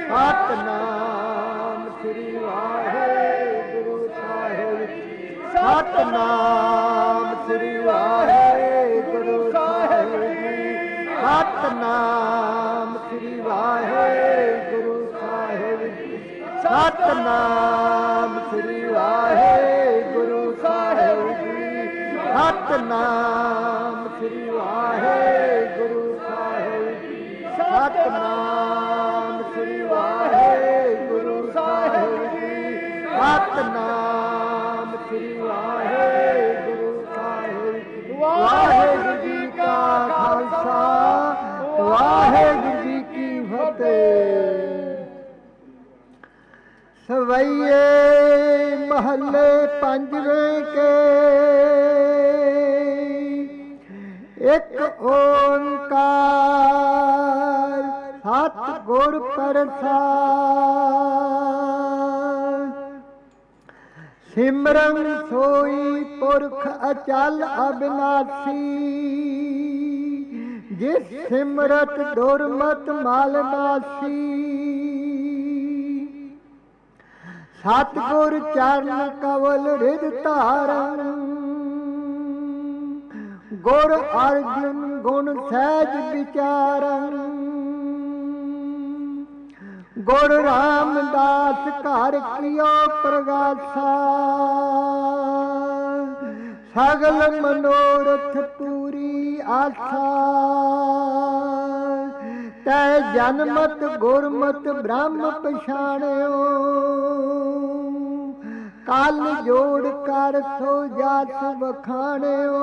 ਸਤਨਾਮ ਸ੍ਰੀ ਵਾਹਿਗੁਰੂ ਸਾਹਿਬ ਜੀ ਸਤਨਾਮ ਸ੍ਰੀ ਵਾਹਿਗੁਰੂ ਸਾਹਿਬ ਜੀ ਸਤਨਾਮ ਸ੍ਰੀ ਵਾਹਿਗੁਰੂ ਸਾਹਿਬ ਜੀ ਸਤਨਾਮ ਸ੍ਰੀ ਵਾਹਿਗੁਰੂ ਸਾਹਿਬ ਜੀ ਸਤਨਾਮ ਸ੍ਰੀ ਵਾਹਿਗੁਰੂ ਸਾਹਿਬ ਜੀ ਸਤਨਾਮ ਸ੍ਰੀ ਵਾਹਿਗੁਰੂ ਸਾਹਿਬ ਜੀ ਸਤਨਾਮ ਸ੍ਰੀ ਵਾਹਿਗੁਰੂ ਸਾਹਿਬ ਜੀ ਵਾਹਿਗੁਰੂ ਜੀ ਕਾ ਖਾਲਸਾ ਗਵਈਏ ਮਹੱਲੇ ਪੰਜਵੇਂ ਕੇ ਇੱਕ ਓੰਕਾਰ ਸਤਿਗੁਰ ਪ੍ਰਸਾਦਿ। ਸਿਮਰਨ ਸੋਈ ਪੁਰਖ ਅਚਲ ਅਬਿਨਾਸੀ ਜਿਸ ਸਿਮਰਤ ਦੁਰਮਤ ਮਲ ਨਾਸੀ। ਸਤਿਗੁਰ ਚਰਨ ਕਵਲ ਰਿਦ ਧਾਰਨ ਗੁਰ ਅਰਜੁਨ ਗੁਣ ਸਹਿਜ ਵਿਚਾਰਨ। ਗੁਰ ਰਾਮਦਾਸ ਘਰ ਕੀਓ ਪ੍ਰਗਾਸਾ ਸਗਲ ਮਨੋਰਥ ਪੂਰੀ ਆਸਾ। ਤੈ ਜਨਮਤ ਗੁਰਮਤ ਬ੍ਰਹਮ ਪਛਾਣਿਓ ਕਲ ਜੋੜ ਕਰ ਸੋ ਜਾਤ ਵਖਾਣਿਓ।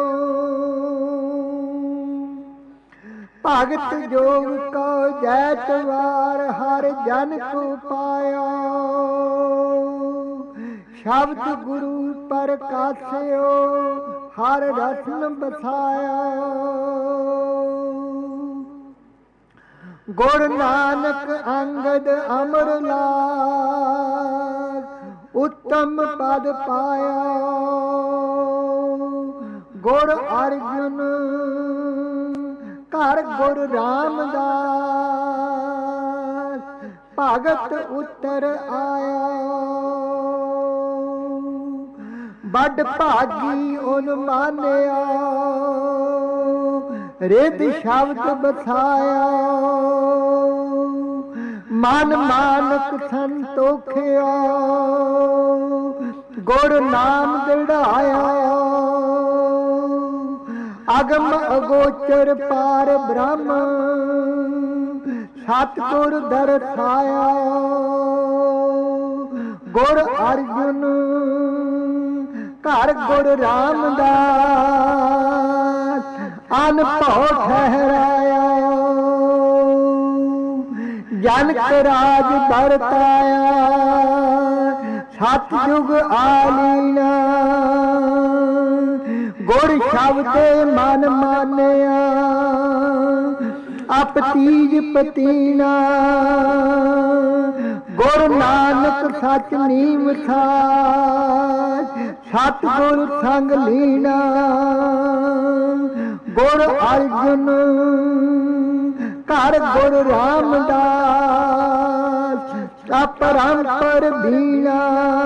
ਭਗਤ ਜੋਗ ਕੋ ਜੈਤਵਾਰ ਹਰ ਜਨ ਕੋ ਪਾਇਆ। ਸ਼ਬਦ ਗੁਰੂ ਪ੍ਰਕਾਸ਼ਿਓ ਹਰ ਰਸਨ ਬਸਾਇਆ। ਗੁਰ ਨਾਨਕ ਅੰਗਦ ਅਮਰ ਲਾਗ ਉੱਤਮ ਪਦ ਪਾਇਆ। ਗੁਰ ਅਰਜੁਨ ਘਰ ਗੁਰ ਰਾਮਦਾਸ ਭਗਤ ਉਤਰ ਆਇਆ। ਵੱਡ ਭਾਗੀ ਓਨ ਮਾਨਿਆ ਰਿਦ ਸ਼ਬਦ ਬਸਾਇਆ। ਮਨ ਮਾਨਕ ਸੰਤੋਖਿਆ ਗੁਰ ਨਾਮ ਦਿੜਾਇਆ। ਅਗਮ ਅਗੋਚਰ ਪਾਰ ਬ੍ਰਹਮ ਸਤਿਗੁਰ ਦਰਸਾਇਆ। ਗੁਰ ਅਰਜੁਨ ਘਰ ਗੁਰ ਰਾਮਦਾਸ ਅਨਭਉ ਠਹਿਰਾਇਆ। ਜਨਕ ਰਾਜ ਵਰਤਾਇਆ ਸਤਿਯੁਗ ਆਲੀਨਾ। ਗੁਰ ਸ਼ਬਦੇ ਮਨ ਮਾਨਿਆ ਅਪ ਤੀਜ ਪਤੀਨਾ। ਗੁਰ ਨਾਨਕ ਸਚ ਨੀਮ ਸਾਚ ਸਤਿਗੁਰ ਸੰਗ ਲੀਨਾ। ਗੁਰ ਅਰਜੁਨ ਘਰ ਗੁਰ ਰਾਮਦਾਸ ਅਪਰੰਪਰ ਬੀਣਾ।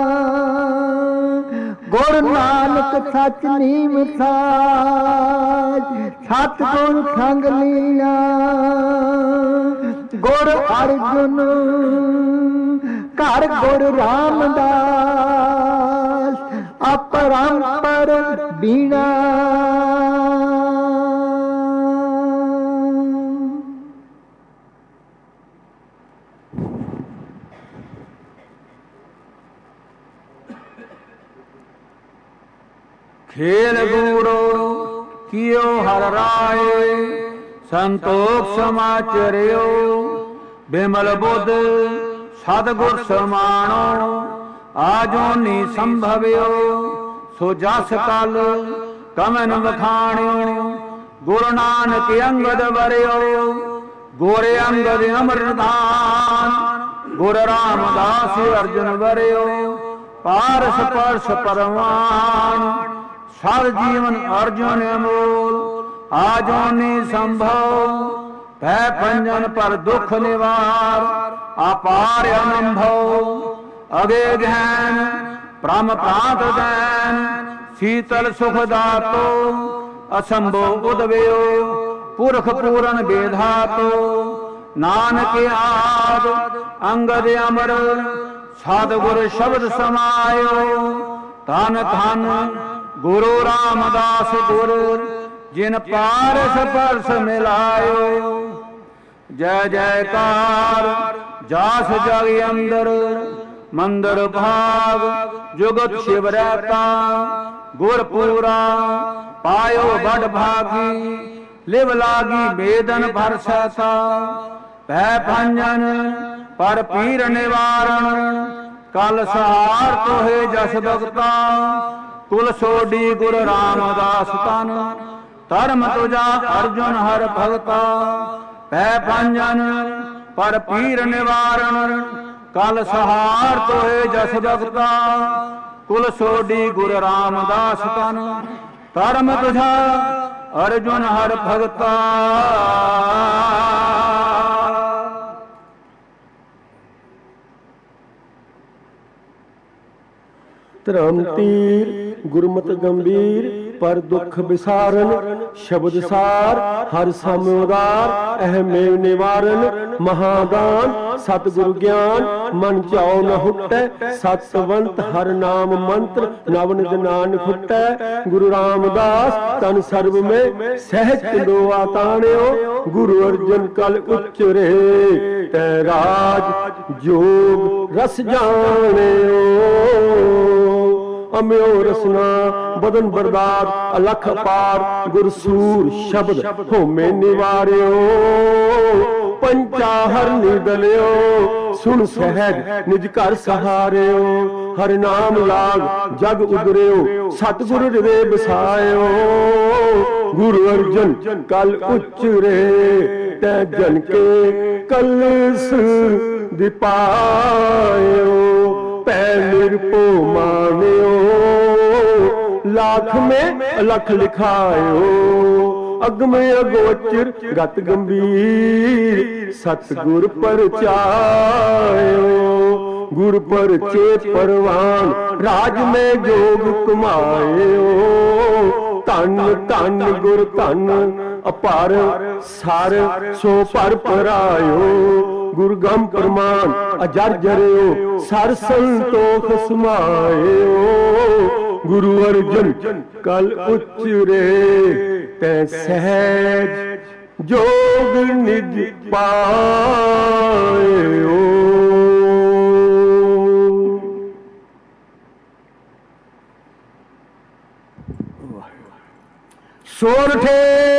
ਗੁਰ ਨਾਨਕ ਸਚ ਨੀਮ ਸਾਚ ਸਤਿਗੁਰ ਸੰਗ ਲੀਨਾ। ਗੁਰ ਅਰਜੁਨ ਘਰ ਗੁਰ ਰਾਮਦਾਸ ਅਪਰੰਪਰ ਬੀਣਾ। खेल गूढ़ो कियो हर राय संतोख समाचरियो। बिमल बुद्ध सतगुर समाणो आजो नी संभवियो। सो जस कल कमन बखाणियो गुरु नानक अंगद वरियो। गोरे अंगद अमरदान गुरु रामदास अर्जुन वरियो। पारस परस परवान सर जीवन अर्जुन अमोल। आजो नी संभव भै पंजन पर दुख निवार। अपार अनंभव अगे गहन ब्रह्म प्रांत दैन। शीतल सुख दातो असंभो उदवयो। पुरख पूरन बेधातो नानक आद अंगद अमर। सतगुर शब्द समायो धन धन गुरु रामदास गुर। जिन पारस परस मिलायो। जय जयकार जास जग अंदर मंदर भाग जुगत शिव रहता। गुरपुरा पायो बड़ भागी लिव लागी बेदन भर सहसा। भै भंजन पर पीर निवारण ਕਲ ਸਹਾਰ ਤੋਹੇ ਜਸ ਭਗਤਾ, ਕੁਲ ਸੋਢੀ ਗੁਰ ਰਾਮਦਾਸ ਤਨ, ਧਰਮ ਤੁਜਾ ਅਰਜੁਨ ਹਰ ਭਗਤਾ, ਪੈ ਭੰਜਨ ਪਰ ਪੀਰ ਨਿਵਾਰਨ, ਕਲ ਸਹਾਰ ਤੋਹੇ ਜਸ ਭਗਤਾ, ਕੁਲ ਸੋਢੀ ਗੁਰ ਰਾਮਦਾਸ ਤਨ, ਧਰਮ ਤੁਜਾ ਅਰਜੁਨ ਹਰ ਭਗਤਾ। ਧਰਮ ਤੀਰ ਗੁਰਮਤਿ ਗੰਭੀਰ, ਪਰ ਦੁਖ ਵਿਸਾਰਨ, ਸ਼ਬਦ ਸਾਰ ਹਰ ਸਮ ਉਦਾਰ, ਅਹਮੇਵ ਨਿਵਾਰਨ, ਮਹਾਦਾਨ ਸਤਿਗੁਰ ਗਿਆਨ, ਮਨ ਚਾਉ ਨ ਹੁਟੈ, ਸਤਵੰਤ ਹਰ ਨਾਮ ਮੰਤਰ, ਨਵ ਨਿਧ ਨਾਨਕ ਹੁਟੈ। ਗੁਰੂ ਰਾਮਦਾਸ ਤਨ ਸਰਬ ਮੇ ਸਹਿਜ ਲੋਆ ਤਾਣਿਓ, ਗੁਰੂ ਅਰਜਨ ਕਲ ਉਚਰੇ, ਤੈ ਰਾਜ ਜੋਗ ਰਸ ਜਾਣਿਓ। ਅਮਿਓ ਰਸਨਾ ਬਦਨ ਬਰਦਾਰ, ਅਲਖ ਅਪਾਰ, ਗੁਰਸੂਰ ਸ਼ਬਦ ਹੋਮੇ ਨਿਵਾਰਿਓ, ਪੰਚਾ ਹਰਨੀ ਦਲਿਓ, ਸੁਣ ਸਹਿਜ ਨਿਜ ਘਰ ਸਹਾਰਿਓ, ਹਰਿ ਨਾਮ ਲਾਗ ਜਗ ਉਦਰਿਓ, ਸਤਿਗੁਰ ਹਿਰਦੇ ਬਸਾਇਓ, ਗੁਰੂ ਅਰਜਨ ਕਲ ਉਚਰੇ, ਤੈ ਜਨ ਕੇ ਕਲਸ ਦਿਪਾਇਓ, ਪੈ ਨਿਰਭਉ ਮਾਨਿਓ, ਲਾਖ में अलख लिखायो, अगम अगोचर गत गंभीर, सतगुर परचायो, गुर परचे परवान, राज में जोग कमायो, धन धन गुर धन, अपार सार सो पर परायो, गुरगम प्रमाण अजर जरियो, सर संतोख समायो, गुरु अर्जुन कल उचरे, तै सहज जोग निज पायो। सोरठे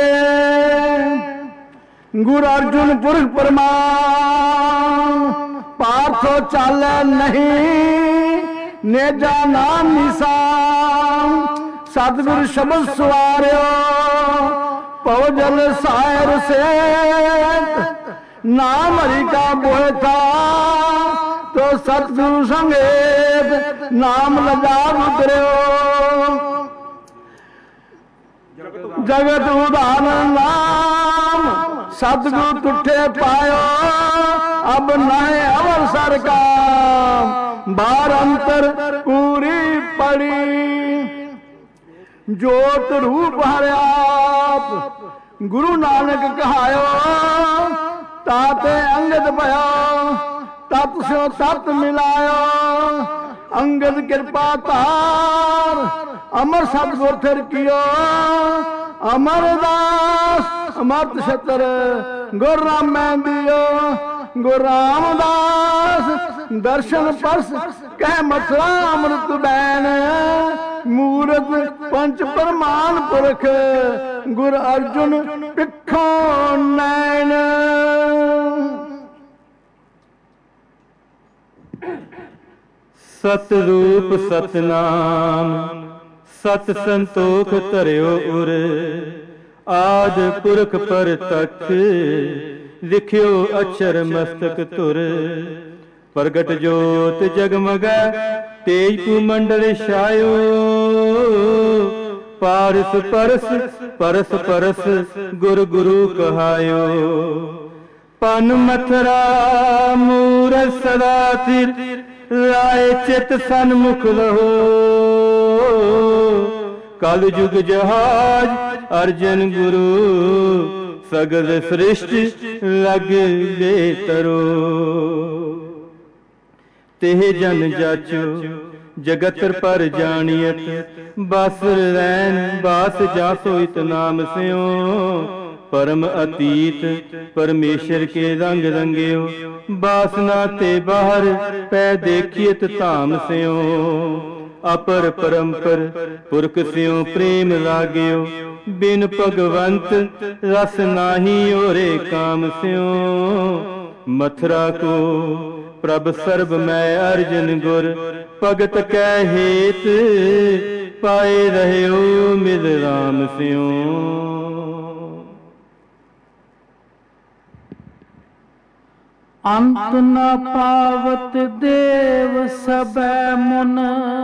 गुरु अर्जुन पुरख परमान, पार्थो चाल नहीं नेजा नाम निशान, सतगुरु शब्द सवारियो पवजल सायर से, नाम हरि का बोए था तो सतगुरु संगेत, नाम लजा उतरियो, जगत उदाहरण नाम सतगुरु तुठे पायो, अब नए अवसर का बार अंतर पूरी पड़ी, जोत रूप हरियाप गुरु नानक कहायो, ताते अंगद भयो तत् सो तत् मिलायो, अंगद कृपा तार अमर सतगुर थिर कियो, अमरदास अमृत छत्र गुर राम दियो, गुरु रामदास दर्शन परस कह मथुरा अमृत बैन, मूरत पंच प्रमाण पुरख गुरु अर्जुन पिखो नैन। सतरूप सतनाम सत संतोख धरियो उर, आद पुरख पर तख लिखियो अक्षर मस्तक तुर, प्रगट जोत जगमगै तेज कुमंडल छायो, पारस परस परस परस गुरु गुरु कहायो, पन मथुरा मूरत सदा थिर, राय चित सन्मुख लहो, कल युग जहाज अर्जन गुरु, सगल सृष्टि लग गे तरो, तेह जन जाचो जगत पर जानियत, बासर रैन बास जासो इत नाम स्यो, परम अतीत परमेश्वर के रंग रंगियो, बासना ते बाहर पै देखियत धाम स्यो, अपर परंपर पुरख स्यो प्रेम लागियो, बिन भगवंत रस नाही ओरे काम स्यो, मथुरा को प्रभ सर्ब मैं अर्जन गुर भगत कै हेत पाए रहे मिल राम स्यों। अंत न पावत देव सबै मुन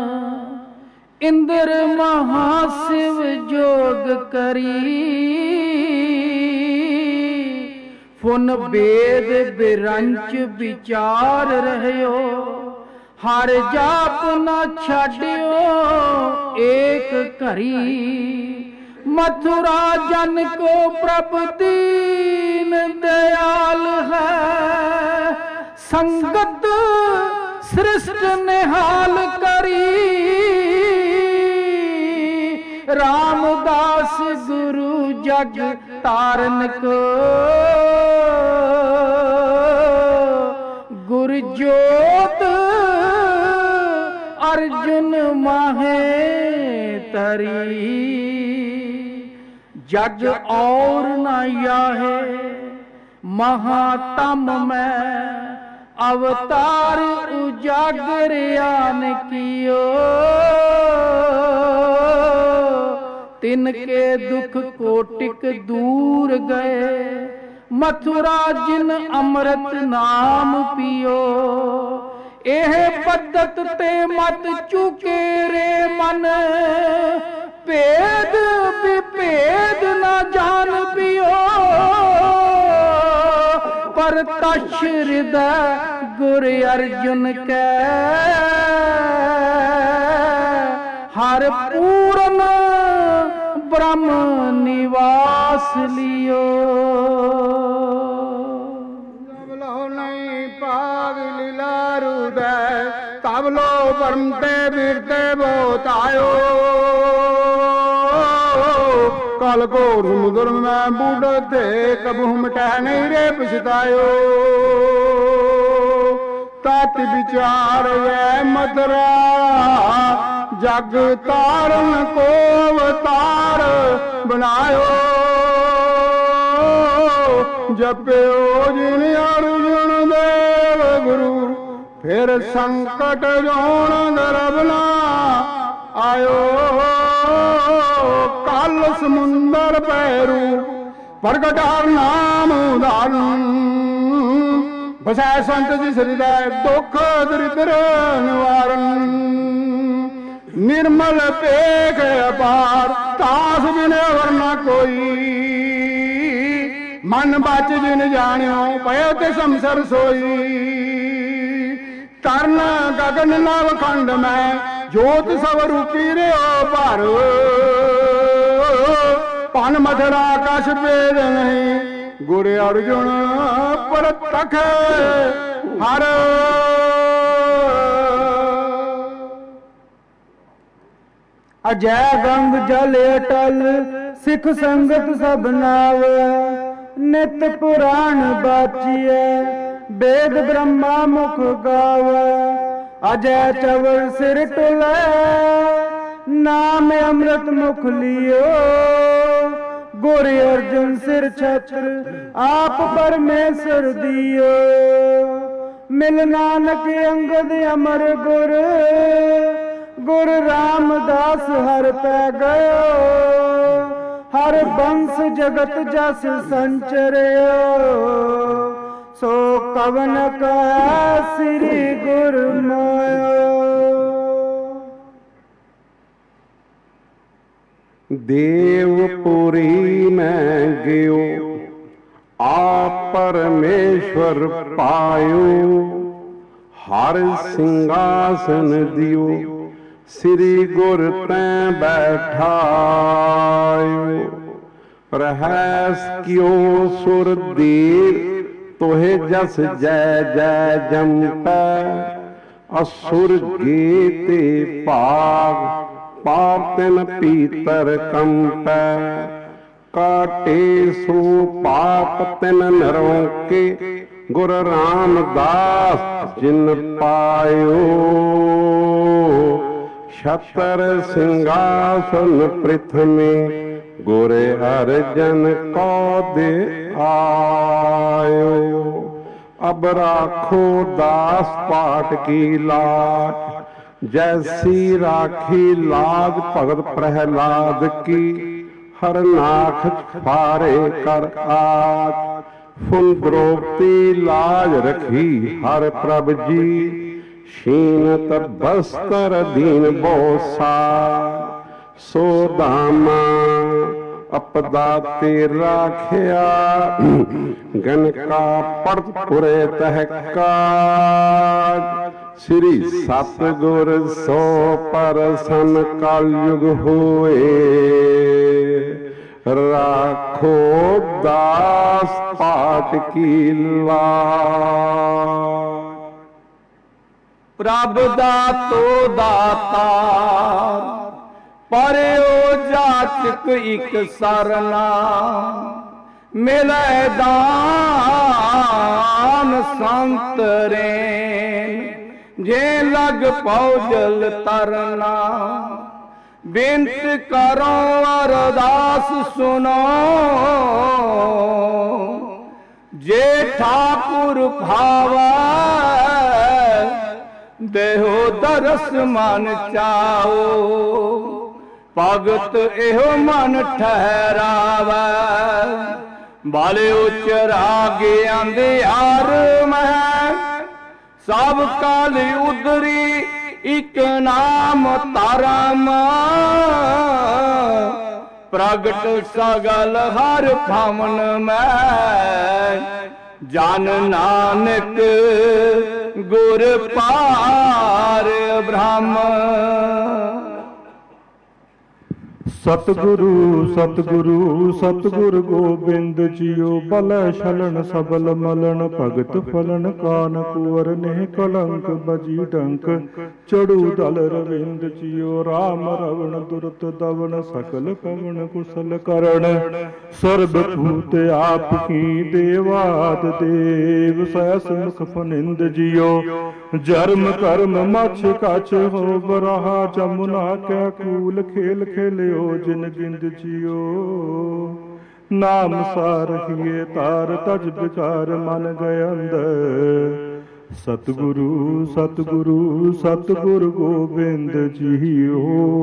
इंद्र महाशिव जोग करी। फुन वेद बिरंच विचार रहयो हर जाप न छाड़ियो एक घरी। मथुरा जन को प्रभु दीन दयाल है संगत सृष्ट निहाल करी। रामदास गुरु जग तारन को गुरु जोत अर्जुन माहे तरी। जग और न याहे महातम में अवतार उजागरयान कियो। तिनके दुख कोटिक दूर गए मथुरा जिन अमृत नाम पियो। एह पद्धत ते मत चुके रे मन भेद विभेद न जान पियो। पर तश हृदय गुर अर्जुन के हर पूर्ण ब्रह्म निवास लियो। जब लो नहीं पाग लीला रुदय तब लो परमते वीरते बोतायो। कल को समुद्र में बूढ़ थे कबू मिटा नहीं रे पछतायो। तात विचार ये मथुरा जग तारन को अवतार बनायो। जप्यो जिन अर्जुन देव गुरु फिर संकट जोन दरबना आयो। काल समुंदर पैरू प्रगटार नाम उदाहरण बसै संत जिस हृदय दुख दरिद्र निवारण। निर्मल पेख अपार तास बिन वरना कोई। मन बच जिन जानियो पयो ते संसर सोई। तरण गगन नव खंड में जोत सब रूपी रे पार। पन मथुरा आकाश वेद नहीं गुर अर्जुन पर तख हर। अजय गंग जल अटल सिख संगत सब नाव। नित पुराण बाचिए वेद ब्रह्मा मुख गाव। अजय चवर सिर टुले नाम अमृत मुख लियो। गुर अर्जुन सिर छत्र आप परमेश्वर दियो। मिल नानक अंगद अमर गुर गुर रामदास हर पै गयो। हर बंस जगत जस संचरियो। सो कवन का श्री गुर मोयो। देवपुरी में गयो आप परमेश्वर पायो। हर सिंहासन दियो श्री गुर तैं बैठायो। रहस क्यों सुर दीर तोहे जस जय जय जमपै। असुर गीते पाग पाप तिन पीतर कंपै। काटे सो पाप तिन नरों के गुर रामदास जिन पायो। छतर सिंहासन पृथ्वी गुर अर्जन को दे आयो। अब राखो दास पाट की लाट, जैसी राखी लाज भगत प्रहलाद की, हर नाख फारे कर आज। फुल द्रौपदी लाज रखी हर प्रभ जी, शीनत बस्तर दीन बोसा। सो दामा अपदा ते राखिया, गन का पड़पुरे तहकाज। श्री सतगुर सो परसन कलयुग होए, राखो दास पाट की लाज। प्रभ दातो दातार, परो जाचक इक सरना। मिलै दान संत रेन, जे लग पौजल तरना। बिनत करो अरदास सुनो, जे ठाकुर भावा। देहो दरस मन चाओ, भगत एहो मन ठहरावै। बाले चरागे अंधियार में, सब काल उदरी इक नाम धर्म। प्रगट सगल हर भवन में, जन नानक गुर पार ब्रह्म। सतगुरु सतगुरु सतगुरु गोबिंद जियो, बल छलन सबल मलन। भगत फलन कान कुवर, नेह कलंक बजी डंक। चढ़ू दल रविंद जियो, राम रवण दुरत दवन। सकल पवन कुशल करण, सर्ब भूत आपकी। देवाद देव सहस मुख फनिंद जियो, जन्म कर्म मछ कछ हो बराहा। जमुना कै कूल खेल खेलियो, जिन गिंद जियो। नाम सारहिए तार, तज विकार मन गए अंदर। सतगुरु सतगुरु सतगुरु गोबिंद जियो।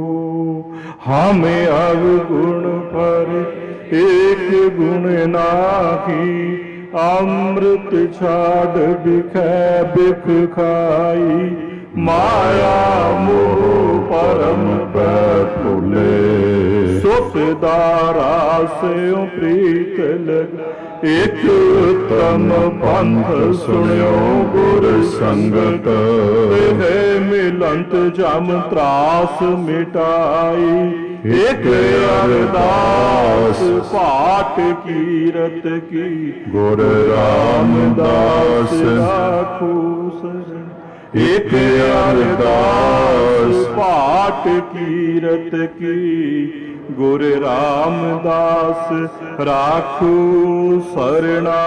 हमें अवगुण पर एक गुण नाही, अमृत छाड़ बिखै बिख खाई। माया मोह परम पर भूले, सुखदारा से प्रीत लग। एक तम पंथ सुनियो गुर संगत, है मिलंत जम त्रास मिटाई। एक अरदास पाठ कीरत की, गुर रामदास राखो शरण। एक अरदास पाठ कीरत की, गुर रामदास राखो सरना।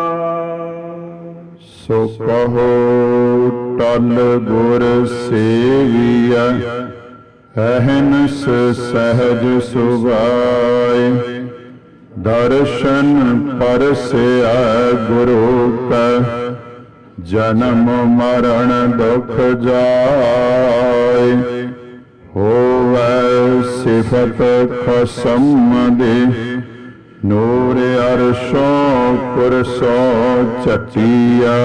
सो कहो टल गुर सेविया, अहनस सहज सुभाय। दर्शन परसया गुरु का, जन्म मरण दुख जाय। होवै सिफत खसम दे, नूर अरशों पुरसों चटिया।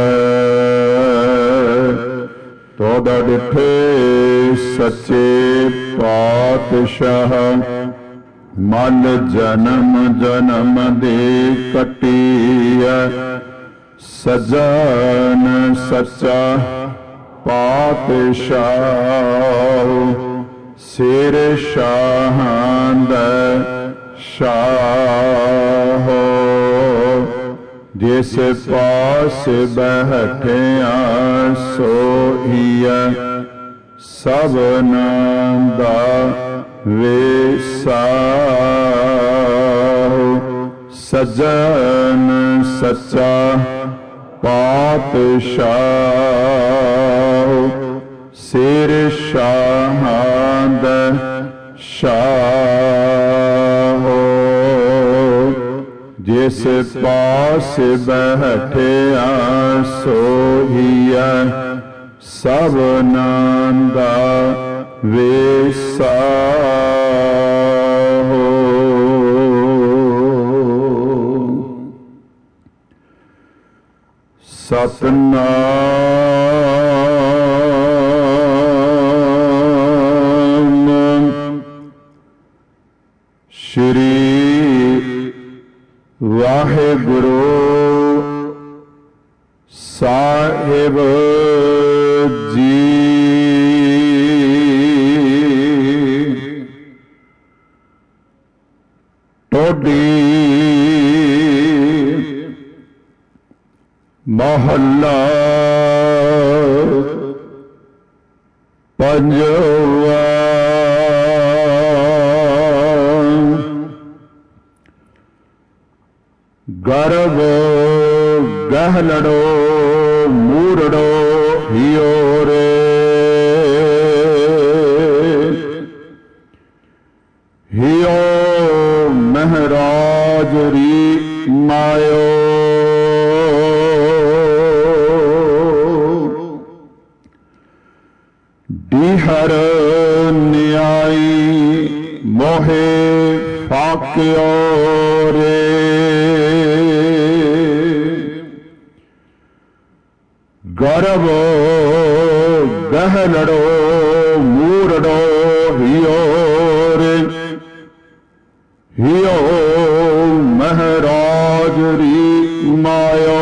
तो डिठे सच्चे पातशाह, मल जन्म जन्म दे कटिया। सजन सच्चा पातशाह, सिर शाहां दा शाह। जिस पास बैठिया सोईया, सबना दा वेसाह। सजन सच्चा पातशाह, सिर शाहां दा शाह। ਜਿਸ ਪਾਸ ਬੈਠਿਆ ਸੋਹੀਐ ਸਭਨਾਂ ਦਾ ਵੇਸਾ ਹੋ। ਸਤਿਨਾਮ ਸ਼੍ਰੀ ਵਾਹਿਗੁਰੂ ਸਾਹਿਬ ਜੀ। ਟੋਡੀ ਮਹੱਲਾ ਪੰਜਵਾ। ਗਰਭ ਗਹਿਲੜੋ ਮੂਰੜੋ ਹਿਓ ਰੇ। ਹਿਓ ਮਹਾਰਾਜ ਰੀ ਮਾਇਓ। ਡੀਹਰ ਨਿਆਈ ਮੋਹੇ ਫਾਕਿਓ ਰੇ। ਗਰਭ ਗਹਿਲੜੋ ਮੂਰੜੋ ਹਿਓ ਰੇ। ਹਿਓ ਮਹਾਰਾਜ ਰੀ ਮਾਇਓ।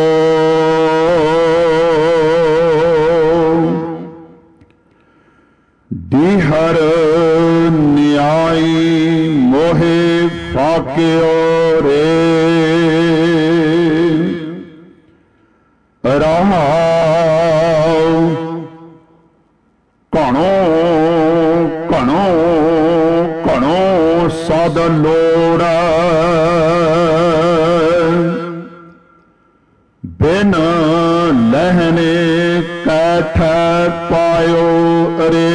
ਡੀਹਰ ਨਿਆਈ ਮੋਹੇ ਫਾਕਿਓ ਰੇ। ਰਹਾਉ ਘਣੋ ਘਣੋ ਘਣੋ ਸਦ ਲੋੜ। ਬਿਨ ਲਹਿਣੇ ਕੈਠ ਪਾਇਓ ਰੇ।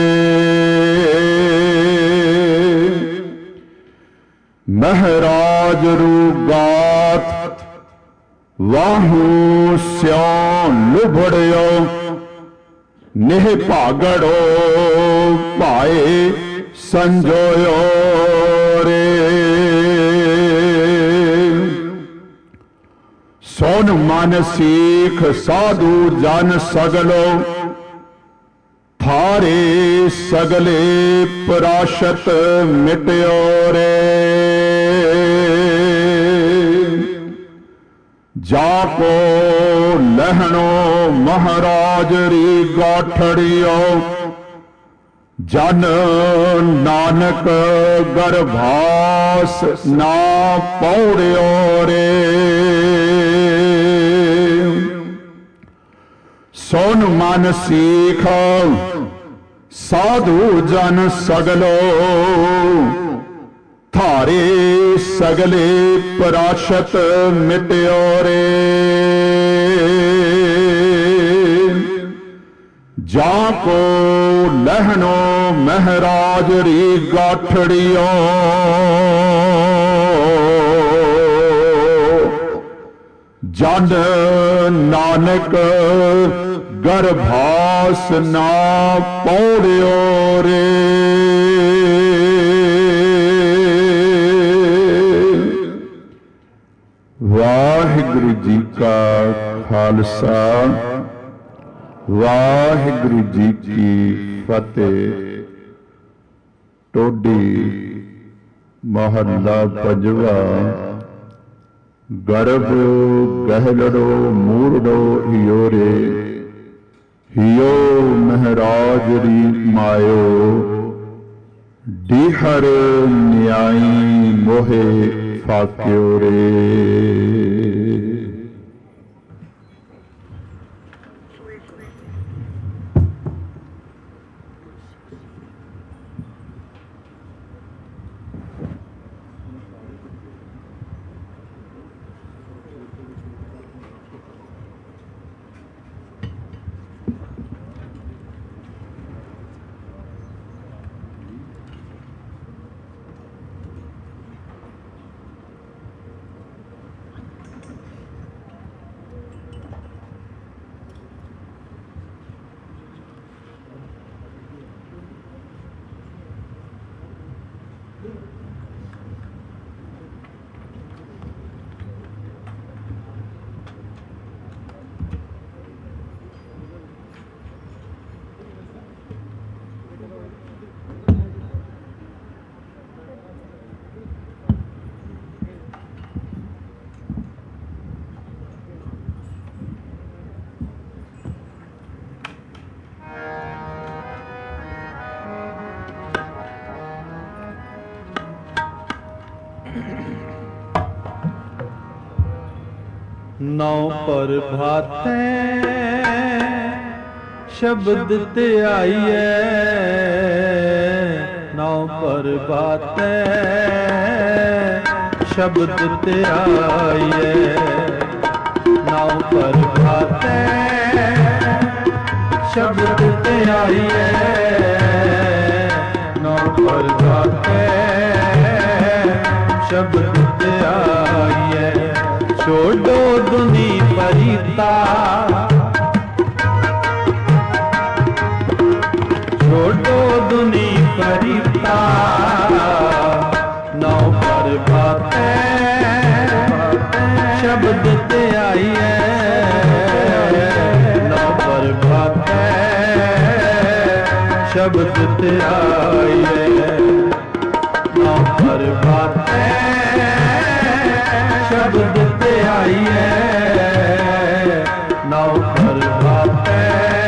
ਮਹਾਰਾਜ ਰੂਗਾਤ ਵਾਹੂ ਸਿਉ ਲੁਭੜਿਓ। ਨਿਹ ਭਾਗੜੋ ਭਾਏ ਸੰਜੋਇਓ ਰੇ। ਸੋਨ ਮਨ ਸੀਖ ਸਾਧੂ ਜਨ ਸਗਲੋ। ਥਾਰੇ ਸਗਲੇ ਪ੍ਰਾਸ਼ਤ ਮਿਟਿਓ ਰੇ। ਜਾ ਕੋ ਲਹਿਣੋ ਮਹਾਰਾਜ ਰੀ ਗਾਠੜਿਓ। ਜਨ ਨਾਨਕ ਗਰਭਾਸ ਨਾ ਪੌੜਿਓ ਰੇ। ਸੋਨ ਮਨ ਸੀਖ ਸਾਧੂ ਜਨ ਸਗਲੋ। ਥਾਰੇ ਸਗਲੇ ਪ੍ਰਾਸ਼ਤ ਮਿਟਿਓ ਰੇ। ਜਾ ਕੋ ਲਹਿਣੋ ਮਹਾਰਾਜ ਰੀ ਗਾਠੜਿਓ। ਜਨ ਨਾਨਕ ਗਰਭਾਸ ਨਾ ਪੌੜਿਓ ਰੇ। ਵਾਹਿਗੁਰੂ ਜੀ ਕਾ ਖਾਲਸਾ ਵਾਹਿਗੁਰੂ ਜੀ ਕੀ ਫਤਿਹ। ਟੋਡੀ ਮਹੱਲਾ ਪੰਜਵਾ। ਗਰਭ ਗਹਿਲੜੋ ਮੂਰੜੋ ਹਿਓ ਰੇ। ਹਿਓ ਮਹਾਰਾਜ ਰੀ ਮਾਇਓ। ਡੀਹਰ ਨਿਆਈ ਮੋਹੇ ਫਾਕਿਓ ਰੇ। नौ पर भाते शब्द ते आइए, नौ पर भाते शब्द ते आइए, नौ पर भाते शब्द ते आइए, नौ पर भाते शब्द ते आइए। छोड़ो दुनी परिता, छोड़ो दुनी परिता, नौ पर भाते शब्द ते आइए, नौ पर भाते शब्द ते आइए, नौ पर भाते शब्द ते आइए, नौ पर भाते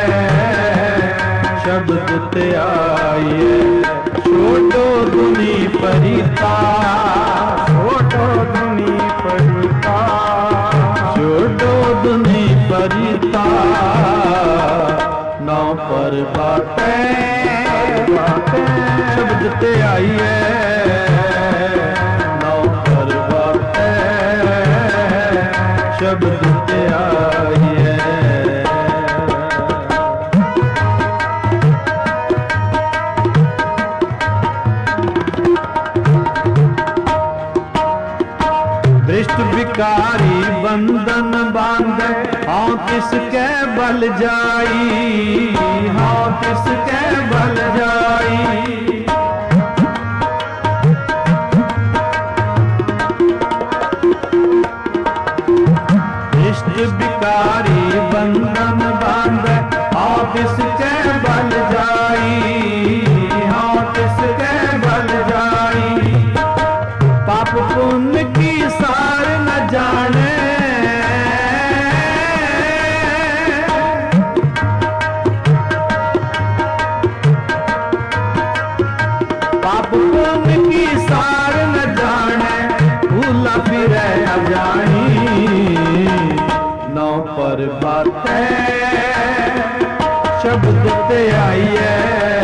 शब्द ते आइए। छोड़ो दुनी परिता, छोड़ो दुनी परिता, छोड़ो दुनी परिता, नौ पर भाते शब्द ते आइए, नौ पर भाते शब्द ते आइए। दृष्ट विकारी बंधन बांधे, हाँ किसके बल जाई, हाँ किसके बल जाई। दृष्ट विकारी बंधन बांधे, हाँ किसके बल जाई, हाँ किसके बल जाई। पाप पुण्य की सार न जाने, पाप पुण्य की सार न जाने, भूला फिरे अजानी, नौ पर बाते शब्द ते आइए,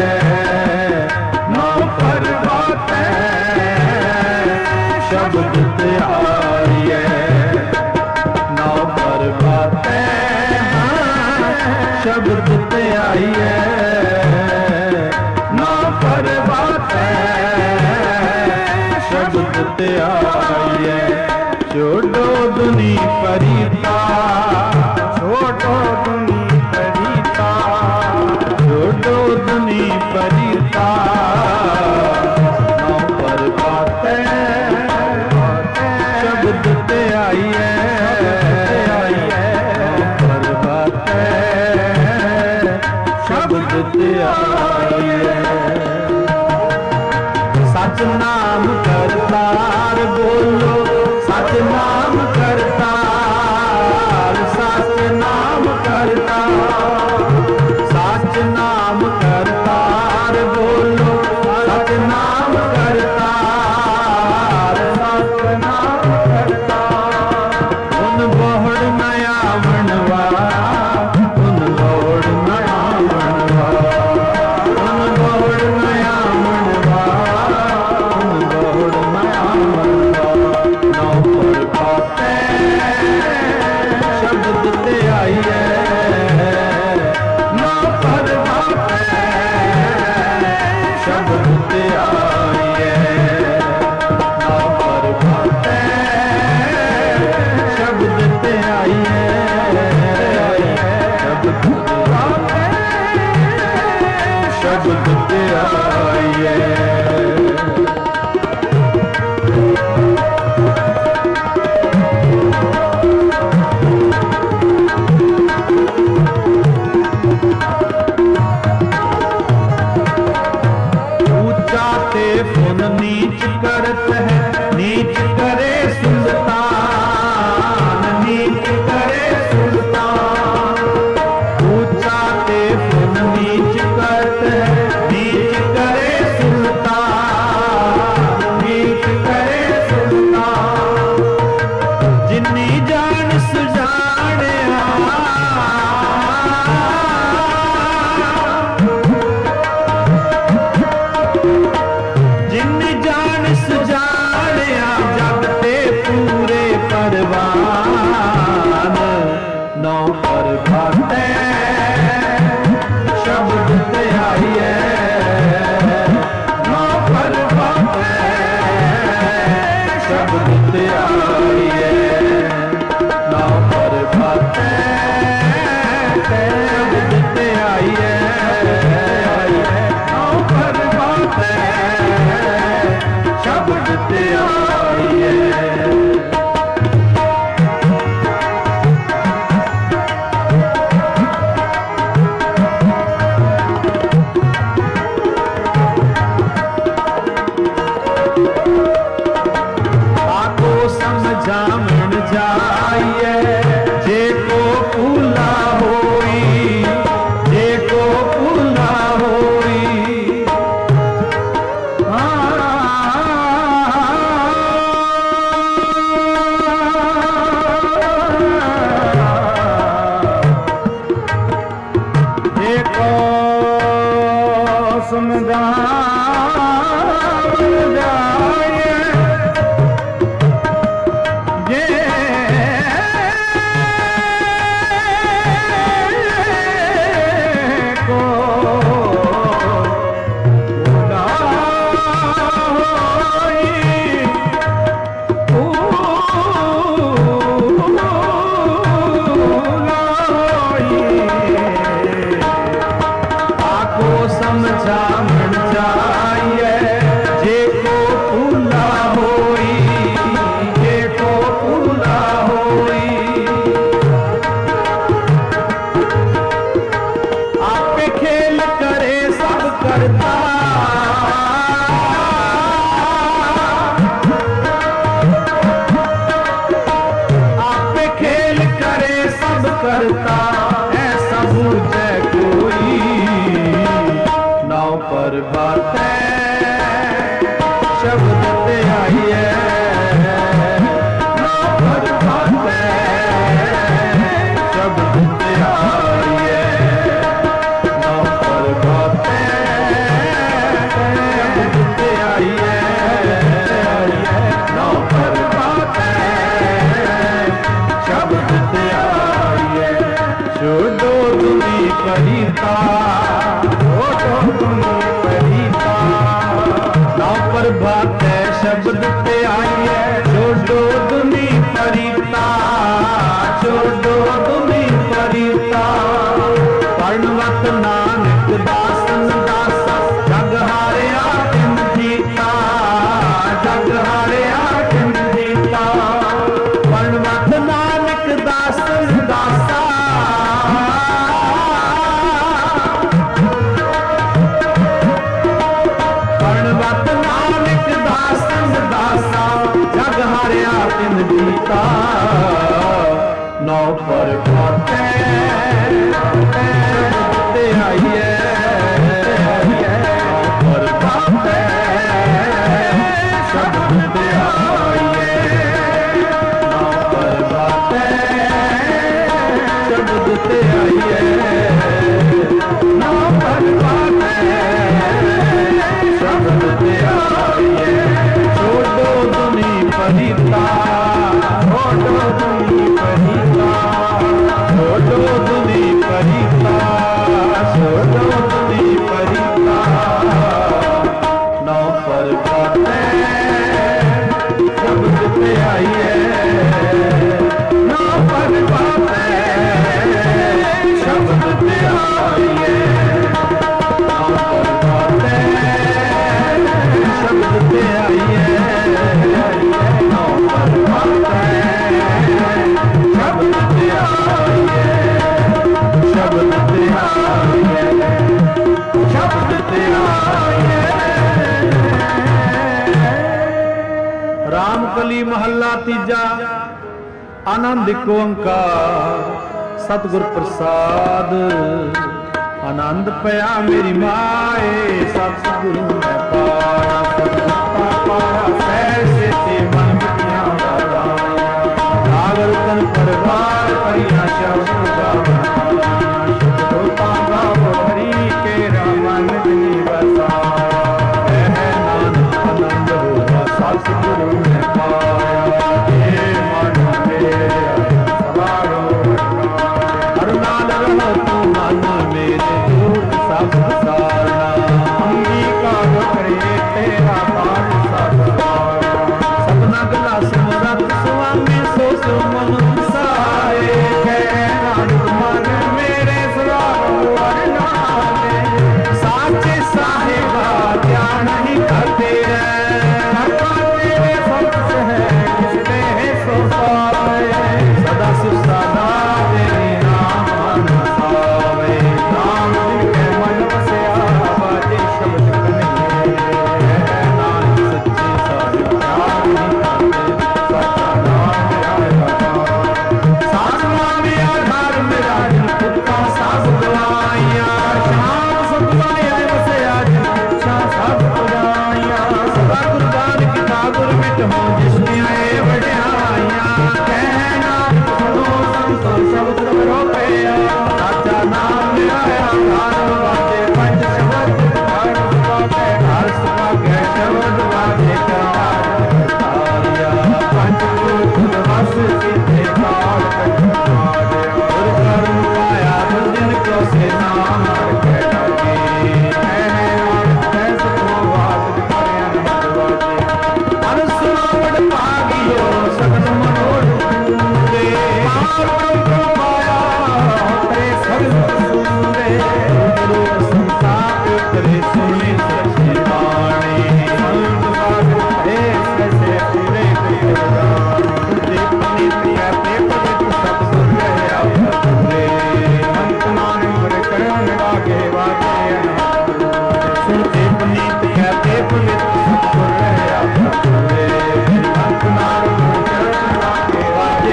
नौ पर बाते शब्द ते आइए, नौ पर बाते शब्द ते आइए, नौ पर बाते शब्द ते आइए। छोड़ो दुनी परिता, छोड़ो दुनी परिता, छोड़ो दुनी परिता, नौ पर बाते शब्द ते आइए, नौ पर बाते शब्द ते आइए। सच नाम करतार बोलो, सच नाम करतार, सुजानिया जिन जान सुजानिया जग ते पूरे परवान नौ पर भाते शब्द ते आइए नौ पर भाते शब्द ते आइए नौ पर भाते शब्द ते आइए नौ पर भाते शब्द ते आइए समझामण जाइए जे को पूला होई जे को पूला होई जे को समझामण जाइए समझामण जाइए जे को पूला होई जे को पूला होई आपे खेल करे सब करता आपे खेल करे सब करता ऐसा बूझे कोई नौ पर बातें शब्द ते आइए नौ पर बातें शब्द ते आइए नौ पर बातें शब्द ते आइए नौ पर बातें शब्द ते आइए छोड़ो तुम्हें परिता नौ पर बाते शब्द ते आइए छोड़ो दुनी परिता छोड़ो दुनी परिता पर्णवत नानक दासन दासा जग हारिया तिन जीता जग हारिया तिन जीता पर्णवत नानक दासन दासा जग हारिया तिन जीता नौ पर भाते ते आइए नौ पर भाते शब्द ते आइए नौ पर भाते शब्द ते आइए नौ पर भाते शब्द ते आइए छोड़ो दुनी परिता छोड़ो दुनी परिता छोड़ो दुनी परिता छोड़ो दुनी परिता नौ पर बातें शब्द ते आइए नौ पर बातें शब्द ते आइए नौ पर बातें शब्द ते आइए नौ पर बातें शब्द ते आइए शब्द ते आइए शब्द ते आइए। रामकली महला तीजा आनंद ओंकार सतगुर प्रसाद आनंद पया मेरी माए सतगुरु मैं पाया पाया सैर से मन नागर तन परवार हरिया शब्द शब्दों का गाओ हरि के मन जिनी बसा नानक आनंद हुआ सतगुरु ने पाया हे मन मेरे सवारो हर नाल रहो तू मन मेरे दूर सब सारना अंगीकार करे तेरा पार सब सपना गला सिमरत स्वामी सो सो मन सारे है नानक मन मेरे सवारो हर नाले साचे साहिबा ध्यान ही करते सदा सुसादा तेरे नाम सावे नाम जिनके मन बसया बाजे शब्द कन्हैया नानक सच्चे साहिब सच्चा नाम साधना में आधार मेरा जिनका सास गवाइया श्याम सतवाया बसया जिनका सब पुराइया सदा गुरदान की ठाकुर मिट हो जिसने आए बढ़ियाइया कहना सुनो संतो शब्द रोपया साचा नाम आया धार वाजे पंच शब्द धार वाजे हर सुभाग्य शब्द वाजे तारिया पंच भूत वस सीधे काल कटवाजे और कर्म पाया जिन को से नाम के डाके ऐसे को बात करे वाजे अनुसुनावड़ भागियो सगन मनोर पूरे मार पाया तेरे सगन सुंदे गुरु संसार तेरे सुने सच्ची बाणी संत सागर हे कैसे पूरे तेरे पानी पिया ते पवित्र सब सुन गया पूरे अंत नानक करण लागे वाजे सुनते पनी पिया ते पवित्र सब सुन गया पूरे अंत नानक करण लागे वाजे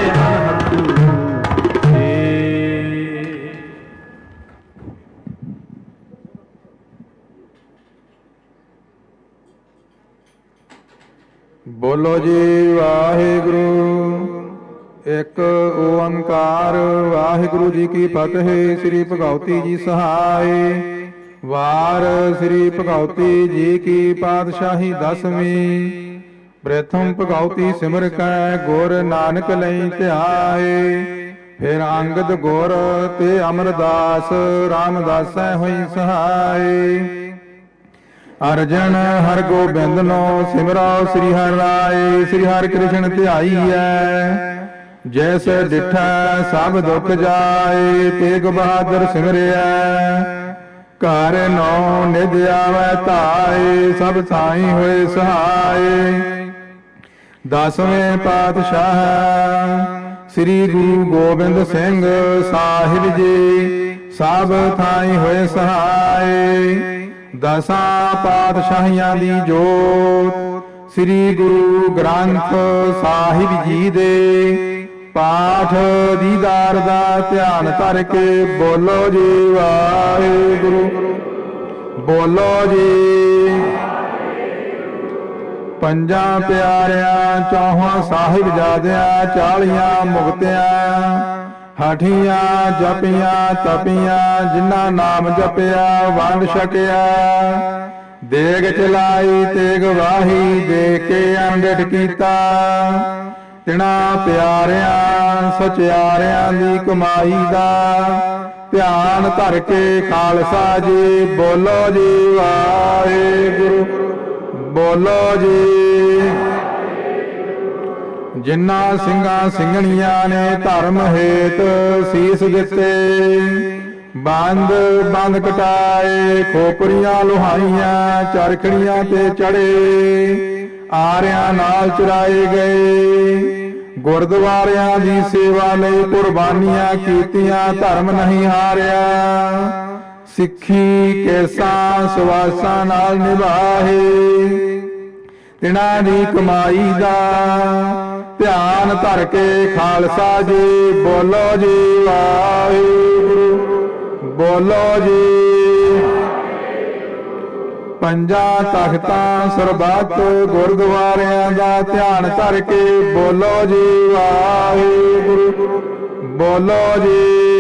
ਬੋਲੋ ਜੀ ਵਾਹਿਗੁਰੂ ਇੱਕ ਓੰਕਾਰ ਵਾਹਿਗੁਰੂ ਜੀ ਕੀ ਫਤਿਹ। ਸ੍ਰੀ ਭਗਉਤੀ ਜੀ ਸਹਾਈ ਵਾਰ ਸ੍ਰੀ ਭਗਉਤੀ ਜੀ ਕੀ ਪਾਤਸ਼ਾਹੀ ਦਸਵੀਂ। ਪ੍ਰਥਮ ਭਗਉਤੀ ਸਿਮਰ ਕੈ ਗੁਰ ਨਾਨਕ ਲਈ ਧਿਆਏ। ਫਿਰ ਅੰਗਦ ਗੁਰ ਤੇ ਅਮਰਦਾਸ ਰਾਮਦਾਸੈ ਹੋਈ ਸਹਾਈ। ਅਰਜਨ ਹਰ ਗੋਬਿੰਦ ਨੋ ਸਿਮਰੋ ਸ੍ਰੀ ਹਰਿ ਰਾਏ। ਸ੍ਰੀ ਹਰਿ ਕ੍ਰਿਸ਼ਨ ਧਿਆਈਐ ਜੈਸੇ ਡਿਠਾ ਸਭ ਦੁਖ ਜਾਏ। ਤੇਗ ਬਹਾਦਰ ਸਿਮਰਿਆ ਘਰ ਨੋ ਨਿਧ ਆਵੈ ਧਾਏ। ਸਭ ਥਾਈ ਹੋਏ ਸਹਾਏ। ਦਸਵੇਂ ਪਾਤਸ਼ਾਹ ਸ੍ਰੀ ਗੁਰੂ ਗੋਬਿੰਦ ਸਿੰਘ ਸਾਹਿਬ ਜੀ ਸਭ ਥਾਈ ਹੋਏ ਸਹਾਏ। ਦਸਾਂ ਪਾਤਸ਼ਾਹੀਆਂ ਦੀ ਜੋਤ ਸ੍ਰੀ ਗੁਰੂ ਗ੍ਰੰਥ ਸਾਹਿਬ ਜੀ ਦੇ ਪਾਠ ਦੀਦਾਰ ਦਾ ਧਿਆਨ ਧਰ ਕੇ ਬੋਲੋ ਜੀ ਵਾਹਿਗੁਰੂ। ਬੋਲੋ ਜੀ ਪੰਜਾਂ ਪਿਆਰਿਆਂ ਚੌਹਾਂ ਸਾਹਿਬਜ਼ਾਦਿਆਂ 40 ਮੁਕਤਿਆਂ ਹਠੀਆਂ ਜਪੀਆਂ ਤਪੀਆਂ ਜਿਨ੍ਹਾਂ ਨਾਮ ਜਪਿਆ ਵੰਡ ਛਕਿਆ। ਦੇਗ ਚਲਾਈ ਤੇਗ ਵਾਹੀ ਦੇ ਕੇ ਅੰਡਿਠ ਕੀਤਾ। ਤਿਨਾ ਪਿਆਰਿਆਂ ਸਚਿਆਰਿਆਂ ਦੀ ਕਮਾਈ ਦਾ ਧਿਆਨ ਧਰ ਕੇ ਖਾਲਸਾ ਜੀ ਬੋਲੋ ਜੀ ਵਾਹਿਗੁਰੂ। ਬੋਲੋ ਜੀ ਜਿਨ੍ਹਾਂ ਸਿੰਘਾਂ ਸਿੰਘਣੀਆਂ ਨੇ ਧਰਮ ਹੇਤ ਸੀਸ ਦਿੱਤੇ। ਬੰਦ ਬੰਦ ਕਟਾਏ ਖੋਪਰੀਆਂ ਲੁਹਾਈਆਂ ਚਰਖੜੀਆਂ ਤੇ ਚੜੇ। ਆਰਿਆਂ ਨਾਲ ਚੁਰਾਏ ਗਏ। ਗੁਰਦੁਆਰਿਆਂ ਦੀ ਸੇਵਾ ਲਈ ਕੁਰਬਾਨੀਆਂ ਕੀਤੀਆਂ ਧਰਮ ਨਹੀਂ ਹਾਰਿਆ। ਸਿੱਖੀ ਕੇਸਾਂ ਸੁਵਾਸਾਂ ਨਾਲ ਨਿਭਾਏ। ਤਿਨਾਂ ਦੀ ਕਮਾਈ ਦਾ ਧਿਆਨ ਧਰ ਕੇ ਖਾਲਸਾ ਜੀ ਬੋਲੋ ਜੀ ਵਾਹਿਗੁਰੂ। ਬੋਲੋ ਜੀ ਪੰਜਾਂ ਤਖਤਾਂ ਸਰਬੱਤ ਗੁਰਦੁਆਰਿਆਂ ਦਾ ਧਿਆਨ ਧਰ ਕੇ ਬੋਲੋ ਜੀ ਵਾਹਿਗੁਰੂ। ਬੋਲੋ ਜੀ।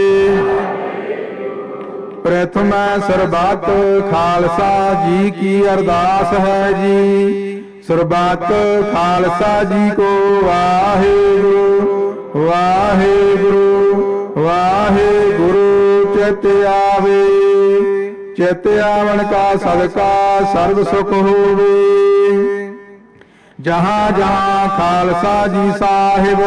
ਪ੍ਰਥਮੈ ਸਰਬੱਤ ਖਾਲਸਾ ਜੀ ਕੀ ਅਰਦਾਸ ਹੈ ਜੀ। ਸਰਬੱਤ ਖਾਲਸਾ ਜੀ ਕੋ ਵਾਹਿਗੁਰੂ ਵਾਹਿਗੁਰੂ ਵਾਹਿਗੁਰੂ। ਚਿਤ ਆਵੇ ਚਿਤ ਆਵਣ ਕਾ ਸਦਕਾ ਸਰਬ ਸੁਖ ਹੋਵੇ। ਜਹਾਂ ਜਹਾਂ ਖਾਲਸਾ ਜੀ ਸਾਹਿਬ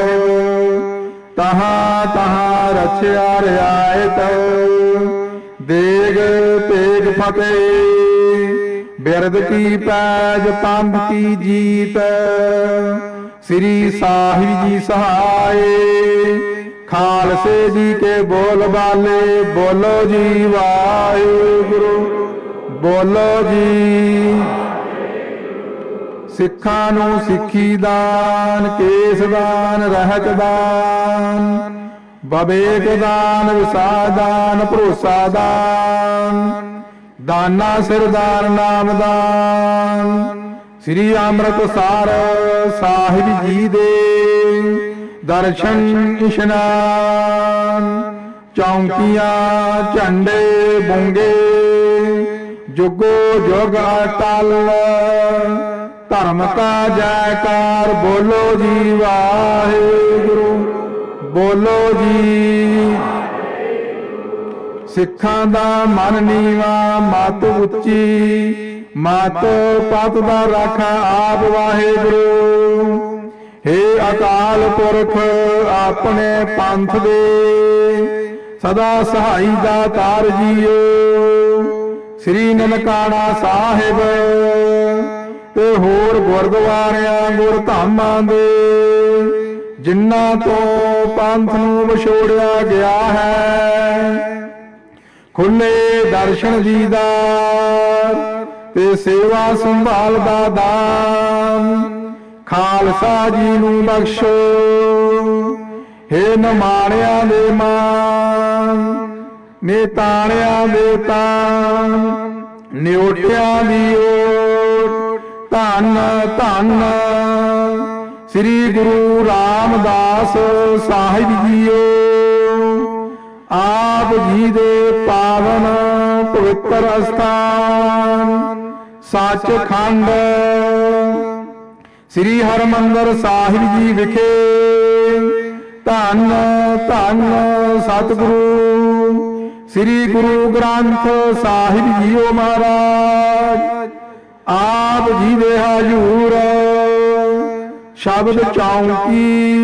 ਤਹਾਂ ਤਹਾਂ ਰਚਿਆ ਰਿਆਇਤ। ਦੇਗ ਤੇਗ ਫਤਿਹ ਬਿਰਦ ਕੀ ਪੈਜ ਪੰਥ ਕੀ ਜੀਤ। ਸ੍ਰੀ ਸਾਹਿਬ ਜੀ ਸਹਾਏ ਖਾਲਸੇ ਜੀ ਕੇ ਬੋਲ ਬਾਲੇ। ਬੋਲੋ ਜੀ ਵਾਹਿਗੁਰੂ ਬੋਲੋ ਜੀ। ਸਿੱਖਾਂ ਨੂੰ ਸਿੱਖੀ ਦਾਨ ਕੇਸ ਦਾਨ ਰਹਿਤ ਦਾਨ ਬਵੇਕ ਦਾਨ ਵਿਸਾਰ ਦਾਨ ਭਰੋਸਾ ਦਾਨ ਦਾਨਾ ਸਿਰਦਾਰ ਨਾਮ ਦਾਨ। ਸ੍ਰੀ ਅੰਮ੍ਰਿਤਸਰ ਸਾਹਿਬ ਜੀ ਦੇ ਦਰਸ਼ਨ ਇਸ਼ਨਾਨ। ਚੌਂਕੀਆਂ ਝੰਡੇ ਬੁੰਗੇ ਜੁਗੋ ਜੁਗ ਅਟਲ। ਧਰਮ ਕਾ ਜੈਕਾਰ ਬੋਲੋ ਜੀ ਵਾਹਿਗੁਰੂ ਬੋਲੋ ਜੀ। ਸਿੱਖਾਂ ਦਾ ਮਨ ਨੀਵਾ ਮਤ ਉੱਚੀ ਮਤ ਪਤ ਦਾ ਰਾਖਾ ਆਪ ਵਾਹਿਗੁਰੂ। ਹੇ ਅਕਾਲ ਪੁਰਖ ਆਪਣੇ ਪੰਥ ਦੇ ਸਦਾ ਸਹਾਈ ਦਾਤਾਰ ਜੀਓ। ਸ੍ਰੀ ਨਨਕਾਣਾ ਸਾਹਿਬ ਤੇ ਹੋਰ ਗੁਰਦੁਆਰਿਆਂ ਗੁਰਧਾਮਾਂ ਦੇ ਜਿਨ੍ਹਾਂ ਤੋਂ ਪੰਥ ਨੂੰ ਵਿਛੋੜਿਆ ਗਿਆ ਹੈ ਖੁੱਲੇ ਦਰਸ਼ਨ ਦੀਦਾਰ ਤੇ ਸੇਵਾ ਸੰਭਾਲ ਦਾ ਦਾਨ ਖਾਲਸਾ ਜੀ ਨੂੰ ਬਖਸ਼ੋ। ਹੇ ਨਿਮਾਣਿਆਂ ਦੇ ਮਾਨ ਨਿਤਾਣਿਆਂ ਦੇ ਤਾਨ ਨਿਓਟਿਆਂ ਦੀ ਓਟ। ਧੰਨ ਧੰਨ ਸ੍ਰੀ ਗੁਰੂ ਰਾਮਦਾਸ ਸਾਹਿਬ ਜੀਓ। ਆਪ ਜੀ ਦੇ ਪਾਵਨ ਪਵਿੱਤਰ ਅਸਥਾਨ ਸੱਚਖੰਡ ਸ੍ਰੀ ਹਰਿਮੰਦਰ ਸਾਹਿਬ ਜੀ ਵਿਖੇ ਧੰਨ ਧੰਨ ਸਤਿਗੁਰੂ ਸ੍ਰੀ ਗੁਰੂ ਗ੍ਰੰਥ ਸਾਹਿਬ ਜੀਓ ਮਹਾਰਾਜ ਆਪ ਜੀ ਦੇ ਹਜ਼ੂਰ ਸ਼ਬਦ ਚੌਂਕੀ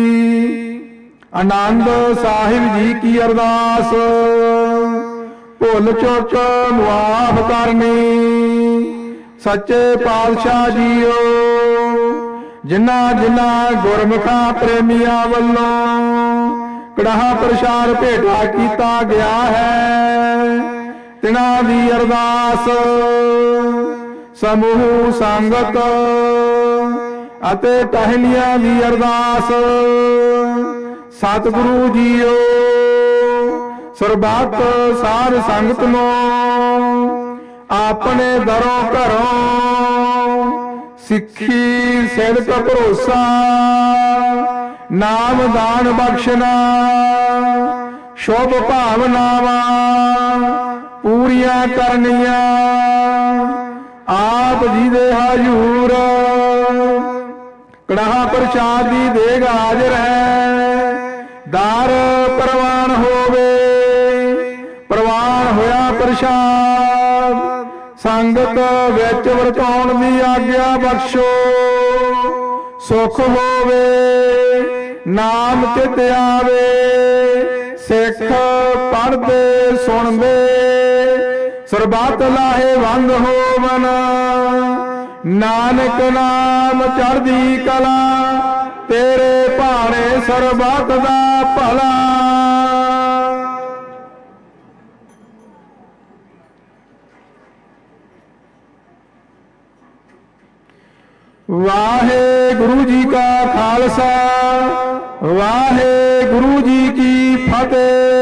ਆਨੰਦ ਸਾਹਿਬ ਜੀ ਕੀ ਅਰਦਾਸ। ਭੁੱਲ ਚੁੱਕ ਮੁਆਫ ਕਰਨੀ ਸੱਚੇ ਪਾਤਸ਼ਾਹ ਜੀਓ। ਜਿਨ੍ਹਾਂ ਜਿਨ੍ਹਾਂ ਗੁਰਮੁਖਾਂ ਪ੍ਰੇਮੀਆਂ ਵੱਲੋਂ ਕੜਾਹ ਪ੍ਰਸ਼ਾਦ ਭੇਟਾ ਕੀਤਾ ਗਿਆ ਹੈ ਤਿਨਾਂ ਦੀ ਅਰਦਾਸ ਸਮੂਹ ਸੰਗਤ ਅਤੇ ਟਹਿਲੀਆਂ ਦੀ ਅਰਦਾਸ। ਸਤਿਗੁਰੂ ਜੀਓ ਸਰਬੱਤ ਸਾਧ ਸੰਗਤ ਨੂੰ ਆਪਣੇ ਦਰੋਂ ਘਰੋਂ ਸਿੱਖੀ ਸਿਦਕ ਭਰੋਸਾ ਨਾਮ ਦਾਨ ਬਖਸ਼ਣਾ ਸ਼ੁਭ ਭਾਵਨਾਵਾਂ ਪੂਰੀਆਂ ਕਰਨੀਆਂ ਆਪ ਜੀ ਦੇ ਹਜ਼ੂਰ ਕੜਾਹ ਪ੍ਰਸ਼ਾਦ ਦੀ ਦੇਗ ਹਾਜ਼ਰ ਹੈ। ਦਰ ਪ੍ਰਵਾਨ ਹੋਵੇ ਪ੍ਰਵਾਨ ਹੋਇਆ ਪ੍ਰਸ਼ਾਦ ਸੰਗਤ ਵਿੱਚ ਵਰਤਾਉਣ ਦੀ ਆਗਿਆ ਬਖਸ਼ੋ। ਸੁਖ ਹੋਵੇ ਨਾਮ ਚਿਤ ਆਵੇ ਸਿੱਖ ਪੜ੍ਹਦੇ ਸੁਣਦੇ ਸਰਬੱਤ ਲਾਹੇਵੰਦ ਹੋਵਨ ਨਾਨਕ ਨਾਮ ਚੜ੍ਹਦੀ ਕਲਾ ਤੇਰੇ ਭਾਣੇ ਸਰਬੱਤ ਦਾ ਭਲਾ। ਵਾਹਿਗੁਰੂ ਜੀ ਕਾ ਖਾਲਸਾ ਵਾਹਿਗੁਰੂ ਜੀ ਕੀ ਫਤਿਹ।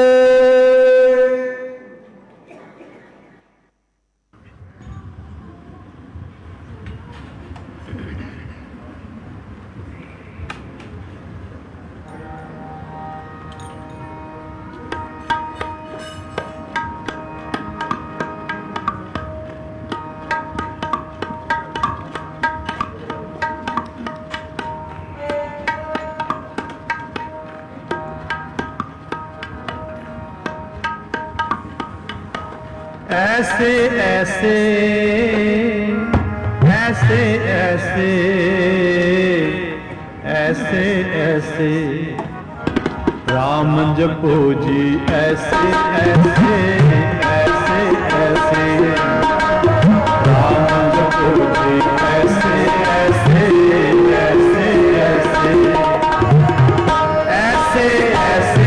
ऐसे ऐसे ऐसे ऐसे ऐसे ऐसे राम जपो जी ऐसे ऐसे ऐसे ऐसे राम जपो जी ऐसे ऐसे ऐसे ऐसे ऐसे ऐसे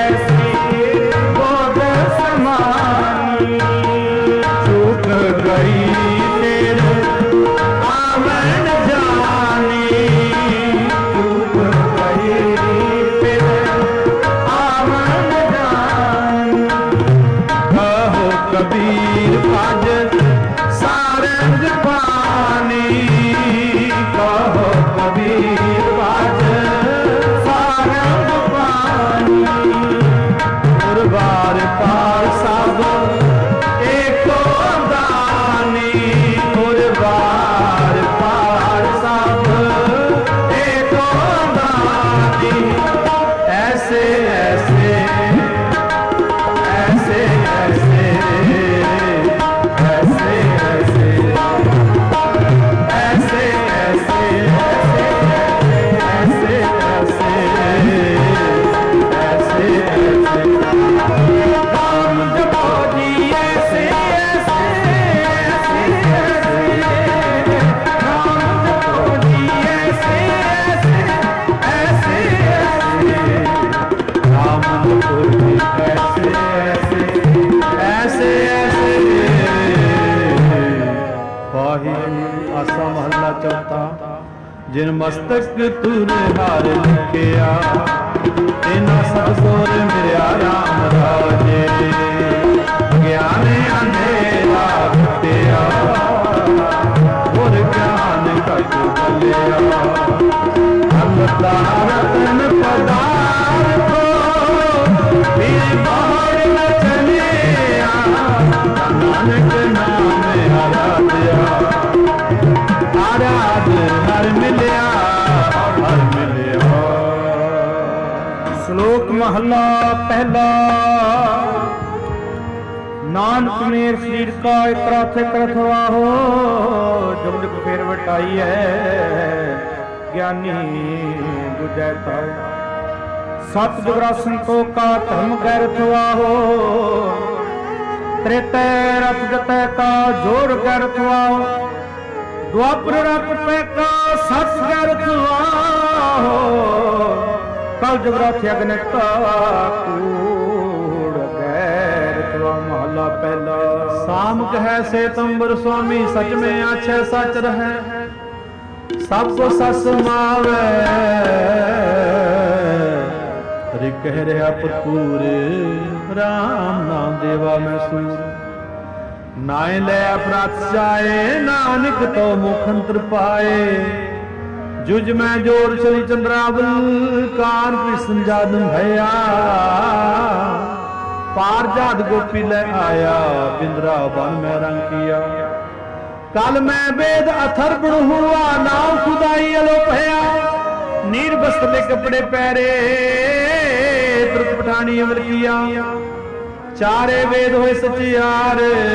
गई कबीर भज सारंग पानी, कहो कबीर भज सारंग पानी। गुरबार पार सब एको दानी, गुरबार पार सब एको दानी। ऐसे ऐसे ऐसे ऐसे ऐसे ऐसे ऐसे ऐसे ऐसे ऐसे राम जपो जी ऐसे ऐसे ऐसे राम जपो जी ऐसे ऐसे ऐसे राम जपो जी ऐसे ऐसे ऐसे पाही आसा महला चौथा। जिन मस्तक तूने हार लिखिया, इना ससुर मिलिया राम राजे। ज्ञान अंधेरा घटिया, और ज्ञान घट बलिया। अवतार रतन पदार्थो, पीर बाहर न चलिया। नानक नाम आराध्या, आराध हर मिलिया, हर मिलिया। श्लोक महला पहला। नानक मेर शरीर का एक राथे करत वाहो, जुग जुग फेर वटाई है ज्ञानी बुझै ताओ। सत जुगरा संतो का धर्म गैरथ वाहो, त्रेतै रथ जतै का जोर गैरथ वाहो। द्वापर रथ पे का सत गैरथ वाहो, कल जुगराथ अग्नि का कूड़ गैरथ वा। महला पहला। साम कहे से तंबर स्वामी, सच में आछे सच रहे। सबको सस मावे, हरि कह रहा पुरपूर। राम नाम देवा मैं सूर, नाय ले अपराध जाए। नानक तो मुखंत्र पाए, जुज में जोर चली चंद्रावल। कान कृष्ण जादम भया, पार जाद गोपी ले आया। बिंद्रा बन में रंग किया, कल मैं वेद अथर बुण हुआ। नाव खुदाई अलो भया, नीर बस्तले कपड़े पहरे। तुरत पठानी अमर किया, चारे वेद होए सचियार।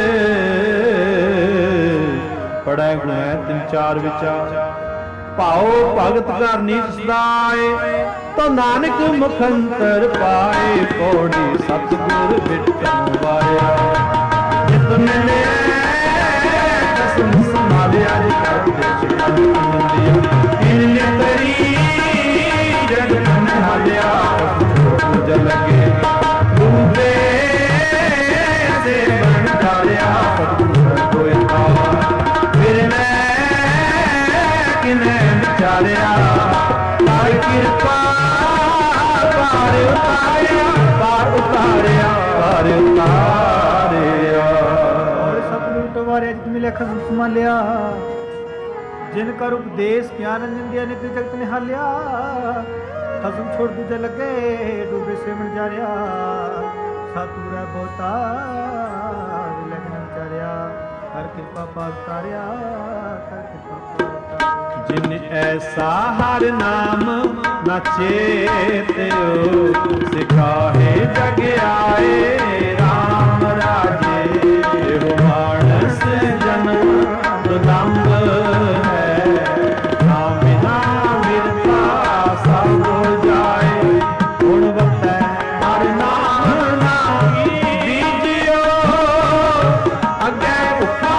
पढ़े गुण है तीन चार विचार, पाओ भगत कर नीच सदाए। तो नानक मुखंतर पाए, पौड़ी सतगुर बिटन वाया। जित मिले दसम संभालिया, कर देश आनंदिया। तरी जग मन हालिया, जल लगे डूबे से बन डालिया। कोई पावा फिर मैं किने विचारिया। तार कृपा पार उतारिया, पार उतारिया, पार उतारिया। और सतलुट वारे जित मिले खसम संभालिया। जिनका उपदेश ज्ञान रंजन दिया, नित्य जगत निहालिया। खसम छोड़ दूजे लगे, डूबे से बन जा रहा। सातुरा बहुता लगन विचारिया। कर कृपा पार उतारिया, कर कृपा पार। जिन ऐसा हर नाम न चेत्यो, सिखाहे जग आए राम राजे। हो मानस जन्म दुर्लभ है, नाम बिना मिलता सब जाए। गुणवत हर नाम नामी बीजियो, अगे उखा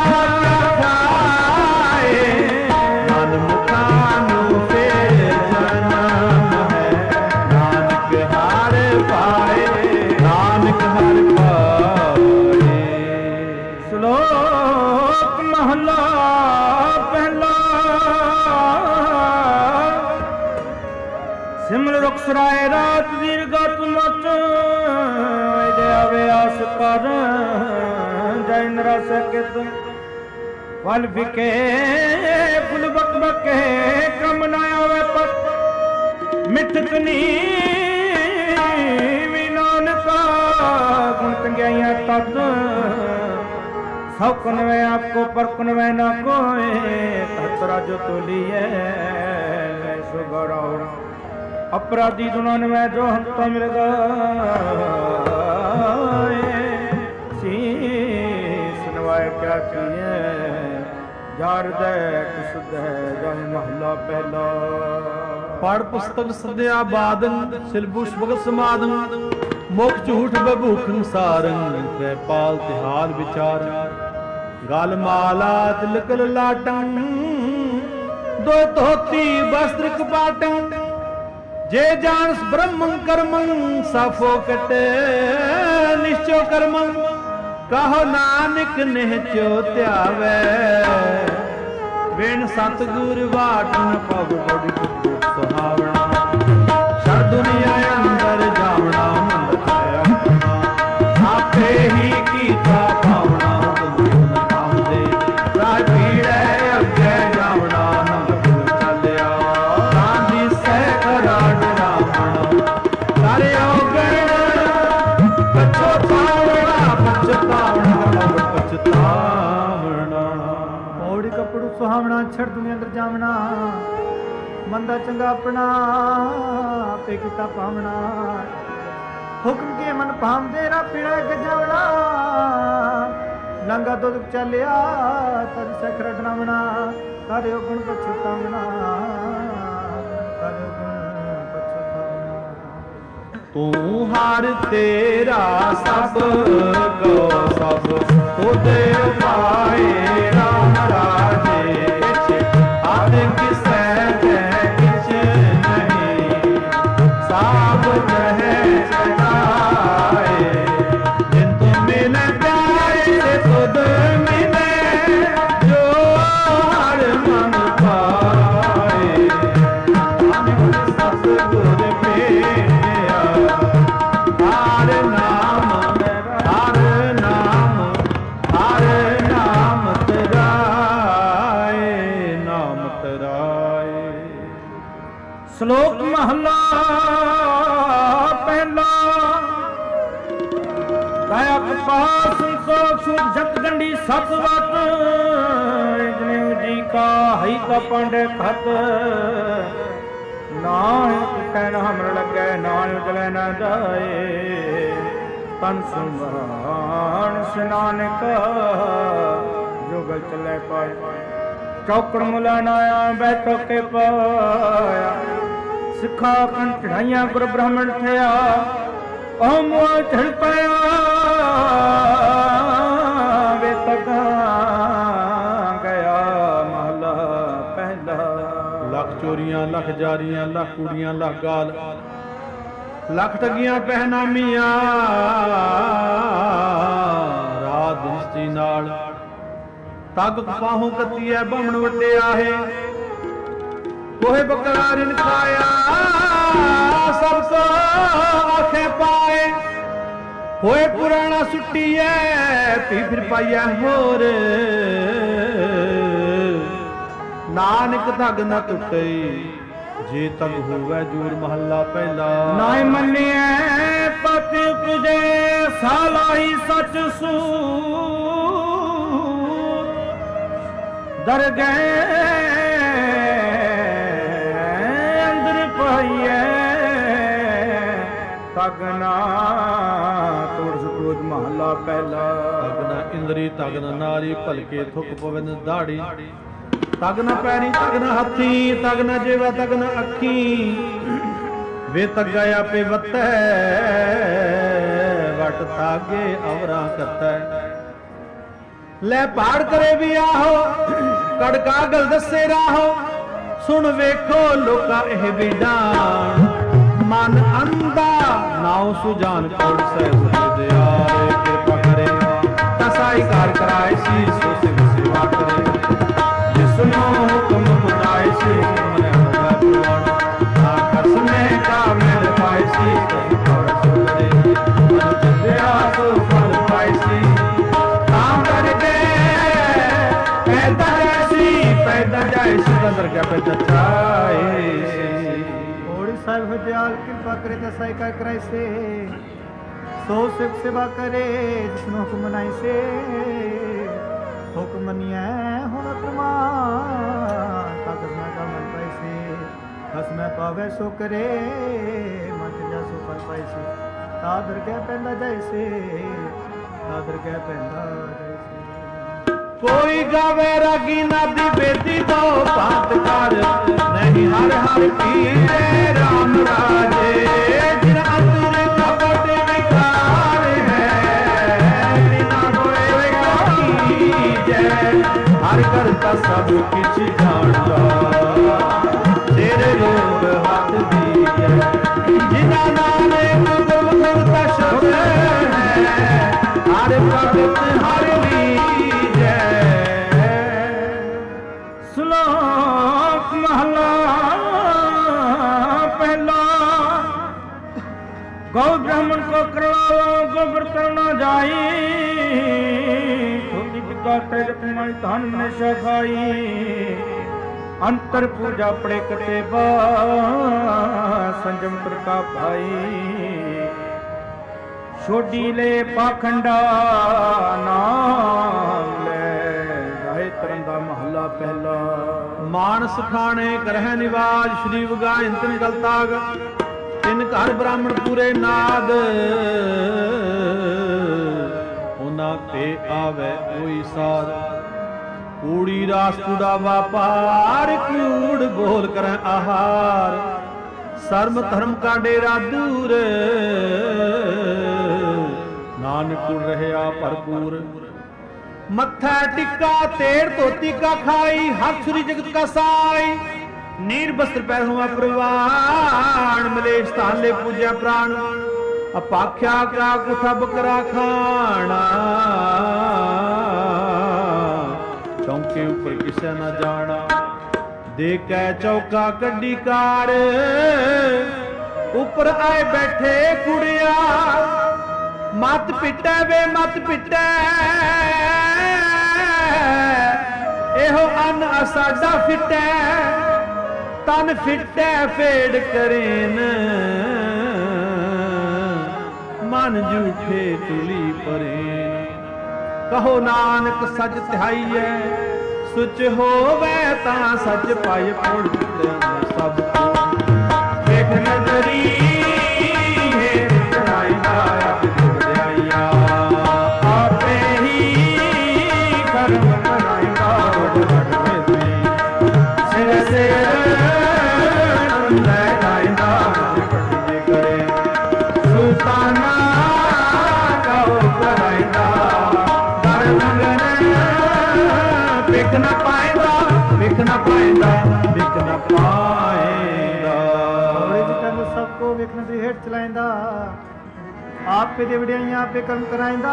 खाए। मन मुखानु फेर जन्म है, नानक हर पाए, नानक हर पाए। श्लोक महला पहला। सिमर रुखसराय रात दीर्घ तुमत, आवे आस कर ਸਹਿ ਨਰਸ ਕਿਤ ਫਲ ਫਿਕੇ ਫੁੱਲ ਬਕ ਬਕੇ ਕਮ ਨਾ ਆਵੇ ਪਤ ਮਿੱਠ ਨੀ ਵੀ ਨਾਨਕਾ ਗੁਣ ਚੰਗਿਆਈਆਂ ਤਤ ਸਭ ਵੇ ਆਪਕੋ ਪਰ ਵੇ ਨਾ ਕੋਏ ਤਤਰਾ ਜੋ ਤੋਲੀਏ ਸੋ ਗੜਾਉ अपराधी दुनन में जो हंता मिल गए शीस नवाए क्या किए जार दे कुछ दे जन महला पहला पढ़ पुस्तक सद्या बादन सिलबुश भगत समादन मुख झूठ बभूखन सारन पाल तिहार विचार गल माला तिलक लाटन दो धोती वस्त्र कपाटन जे जानस ब्रह्मं कर्मं साफो कटे निश्चो कर्मं कहो नानक निहचो त्यावे बिन सतगुर वाट न पव बड़ी सुहावना शर दुनिया अंदर जावना मन है अपना आपे ही कीता पावना तुम न पावदे राह पीड़े अगे जावना ਸੁਹਾਵਣਾ ਛੜ ਦੁਨੀਆ ਅੰਦਰ ਜਾਵਣਾ ਮੰਦਾ ਚੰਗਾ ਆਪਣਾ ਆਪੇ ਕੀਤਾ ਪਾਵਣਾ ਹੁਕਮ ਕੇ ਮਨ ਭਾਂਦੇ ਰਾ ਪੀੜਾ ਗਜਾਵਣਾ ਲੰਗਾ ਦੁੱਧ ਚੱਲਿਆ ਤਦ ਸਖਰ ਡਰਾਵਣਾ ਕਰਿਓ ਗੁਣ ਪਛਤਾਵਣਾ ਕਰਿਓ ਗੁਣ ਪਛਤਾਵਣਾ ਤੂੰ ਹਰ ਤੇਰਾ ਸਭ ਕੋ ਸਭ ਉਹਦੇ ਪਾਏ ਰਾਮ ਰਾਜੇ ਆਦ ਕਿਸੈ ਜੈ ਕਿਛ ਨਹੀਂ ਸਾਬ ਰਹਿ ਸਦਾਏ ਜਿਨ ਤੁਮ ਮਿਲ ਜਾਏ ਤੁਧ ਮਿਲੇ ਜੋ ਹਰ ਮਨ ਪਾਏ ਨਾਨਕ ਸਤਿਗੁਰ ਭੇਟਿਆ ਹਰ ਨਾਮ ਸ਼ਲੋਕ ਮਹਲਾ ਪਹਿਲਾ ਕਾਇਆ ਕਪਾਸ ਸੰਤੋਖ ਸੁਧ ਜਤ ਗੰਢੀ ਸਤ ਵਤ ਜਨਿਉ ਜੀ ਕਾ ਹਈ ਕਾ ਪਾਂਡੇ ਖਤ ਨਾਨਕ ਕਹਿਣ ਹਮਰ ਲੱਗੈ ਨਾਨਕ ਉਜਲੈ ਨਾ ਜਾਏ ਤਨ ਸੰਭਾਣ ਸਨਾਨਕ ਜੋਗਲ ਚੱਲੇ ਪਾਏ ਚੌਕੜ ਮੁਲਾ ਨਾਇਆ ਬੈਠੋ ਕੇ ਪਾਇਆ ਸਿੱਖਾ ਕੰਨ ਚੜਾਈਆਂ ਗੁਰ ਬ੍ਰਾਹਮਣ ਥਿਆ ਉਹ ਮੋਹ ਚੜ ਪਿਆ ਵੇ ਤਗਾ ਗਿਆ ਮਹਲਾ ਪਹਿਲਾ ਲੱਖ ਚੋਰੀਆਂ ਲੱਖ ਜਾਰੀਆਂ ਲੱਖ ਕੁੜੀਆਂ ਲੱਖ ਗਾਲ ਲੱਖ ਠੱਗੀਆਂ ਪਹਿਨਾਮੀਆਂ ਰਾਤ ਦਿਸਤੀ ਨਾਲ ਤਗ ਪਾਹੋਂ ਕੱਤੀਐ ਬਾਹਮਣ ਵੱਡੇ ਆਹੇ ਕੋਹੇ ਬੱਕਰਾ ਰਿਨ ਖਾਇਆ ਸਭ ਸੋ ਆਖੇ ਪਾਏ ਹੋਏ ਪੁਰਾਣਾ ਸੁੱਟੀਐ ਪੀ ਫਿਰ ਪਾਈਐ ਹੋਰ ਨਾਨਕ ਧਗ ਨਾ ਟੁੱਟੇ ਜੇ ਤਗ ਹੋਵੇ ਜੂਰ ਮਹੱਲਾ ਪਹਿਲਾ ਨਾਇ ਮੰਨਿਐ ਪਤ ਪੁਜੇ ਸਾਲਾਹੀ ਸੱਚ ਸੂ ਦਰ ਗਏ ਅੰਦਰ ਪਾਈਐ ਤਗਨਾ ਤੋੜ ਸੁਕੋਦ ਮਹੱਲਾ ਪਹਿਲਾ ਤਗਨਾ ਇੰਦਰੀ ਤਗਨਾ ਨਾਰੀ ਭਲਕੇ ਥੁੱਕ ਪਵਨ ਦਾੜੀ ਤਗਨਾ ਪੈਰੀ ਤਗਨਾ ਹੱਥੀ ਤਗਨਾ ਜੇਵਾ ਤਗਨਾ ਅੱਖੀ ਵੇ ਤਗਾ ਆਪੇ ਵੱਤੈ ਵਟ ਤਾਗੇ ਅਵਰਾ ਕਰਤੈ ਲੈ ਪਹਾੜ ਕਰੇ ਵੀ ਆਹੋ ਕੜਕਾ ਗਲ ਦੱਸੇ ਰਾਹੋ ਸੁਣ ਵੇਖੋ ਲੋਕਾ ਇਹ ਵਿਡਾਣ ਮਨ ਅੰਦਾ ਨਾਉ ਸੁਜਾਨ ਕੋੜ ਸਹਿ ਸੁਦੇ ਆਰੇ ਕਿਰਪਾ ਕਰੇ ਤਸਾਈ ਕਾਰ ਕਰਾਏ ਸੀ ਸੋ ਸਿਵ ਸੇਵਾ ਕਰੇ ਜੇ ਸੁਨੋ ਹੁਕਮ ਬੁਝਾਏ ਸੀ ਮਨ ਹੋਗਾ ਪੁਰਾਣਾ ਨਾ ਕਸਮੇ ਕਾ ਮੇਰੇ ਪਾਏ ਸੀ ਕਈ ਕਰ ਸੁਦੇ ਮਨ ਜਿੰਦਿਆ ਸੋ ਫਲ ਪਾਏ ਸੀ ਨਾਮ ਦਰਗਾਹ ਪੇ ਚਚਾਏ ओड़ी साहिब हो दयाल कृपा करे दसाई का कराई से सो सिख सेवा करे जिसनो हुक्म मनाई से हुक्म मनिए हुन क्रमा ताकत ना का मन पाई से बस मैं पावे सो करे मत जा सो फल पाई से तादर के पैंदा जाए से तादर के पैंदा जाए से कोई गावे रागी नादी बेदी दो पात कर नहीं हर हर पीरे राम राजे जिन अंतर कपट विकार है बिना रोए गाई जय हर करता सब किछ जानता तेरे लोग हाथ दिए जिना नानक गुरमुख शब्द है हर भगत हर श्लोक महला पहला। गौ ब्राह्मण को करलाओ गोबर करना जाई छोटी पिता तेज माई धन ने सखाई अंतर पूजा पड़े कते बा संजम प्रका भाई छोड़ी ले पाखंडा नाम ले तरन दा महला पहला। मानस खाने करह निवाज श्री वगाइन तिन गलताग तिन घर ब्राह्मण पूरे नाद उना पे आवे कोई साध कूड़ी रास कूड़ा व्यापार कूड़ बोल कर आहार सर्म धर्म का डेरा दूर नानक कुड़ रहे भरपूर मत्था टिक्का तेड़ धोती का खाई हाथ छुरी जगत का साई नीर वस्त्र पैर हुआ प्रवाण मिले स्थान ले पूजा प्राण अपाख्या का कुठा बकरा खाना चौके ऊपर किसे न जाना देख चौका कड्डी कार ऊपर आए बैठे कुड़िया मत पिटे वे मत पिटे एहो अन असाडा फिटे तन फिटे फेड़ करेन मन झूठे तुली परे कहो नानक सच तिहाई है सुच होवे ता सच पाए पुड़ सब देख नजरी सबको वेखण दी हेठ चलाइंदा आप पे दे वडियाइयां आपे कर्म कराइंदा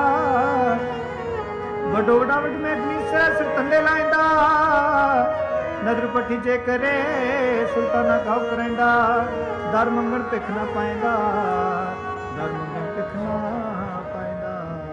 वडो वडा वड में मीसे सिर तंडे लाइंदा नदर पट्टी जे करे सुल्ताना गाव कराइंदा दर मंगण भिख ना पाइंदा दर मंगण भिख ना पाइंदा।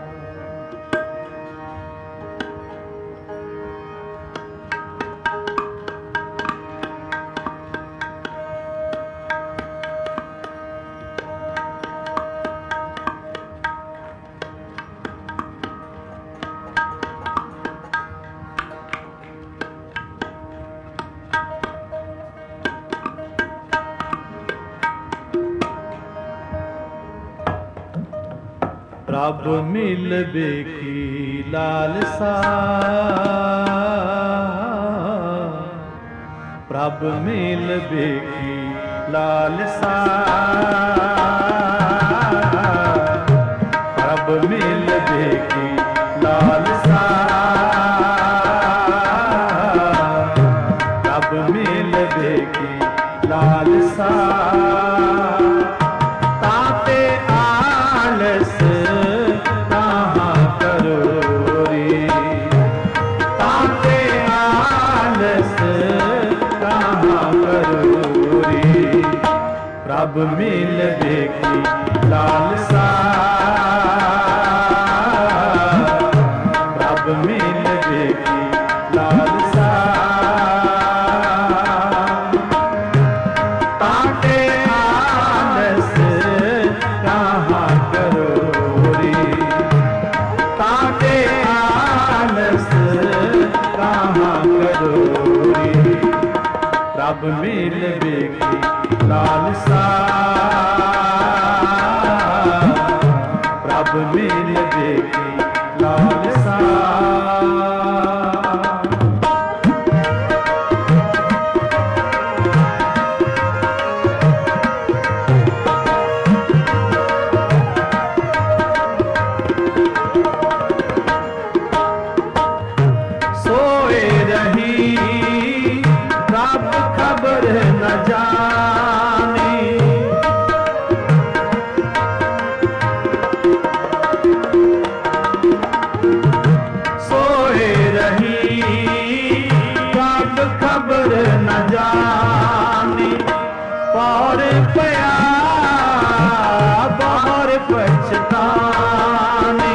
प्रभ मिल बेखी लालसा प्रभ मिल बेखी लालसा प्रभ मिल बेखी लालसा प्रभ मिल बेखी लालसा ताते आलस प्रभ मिल बेखी लालसा प्रभ मिल बेखी लालसा प्रभ मिलवे की लालसा, प्रभ मिलवे की लालसा। सोए रही रब खबर न जाने, सोए रही रब खबर न जाने। पौर पया बाहर पछताने,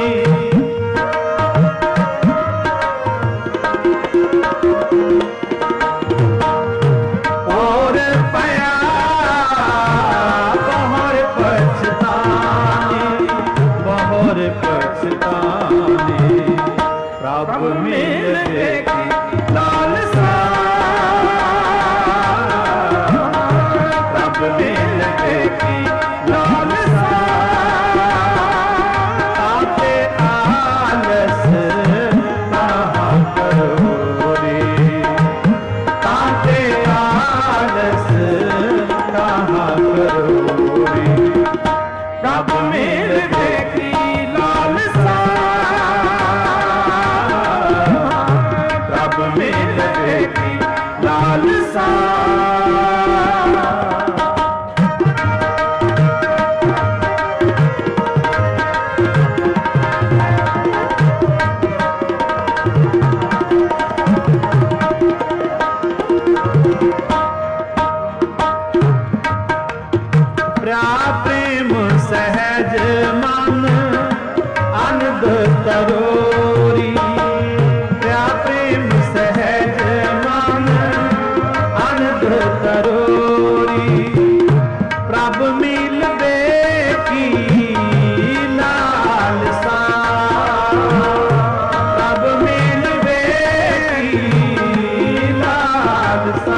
और पया बाहर पछताने, बाहर पछताने। प्रभ मिलवे की लालसा, प्रभ मिलवे की लालसा। ताते आलस कहाँ करो रे, ताते आलस कहाँ करो रे। प्रभ मिलवे की लालसा, प्रभ मिलवे की लालसा। प्रेम सहज मन अनद तरोरी, प्रेम सहज मन अनद तरोरी। प्रभ मिलवे की लालसा, प्रभ मिलवे की लालसा।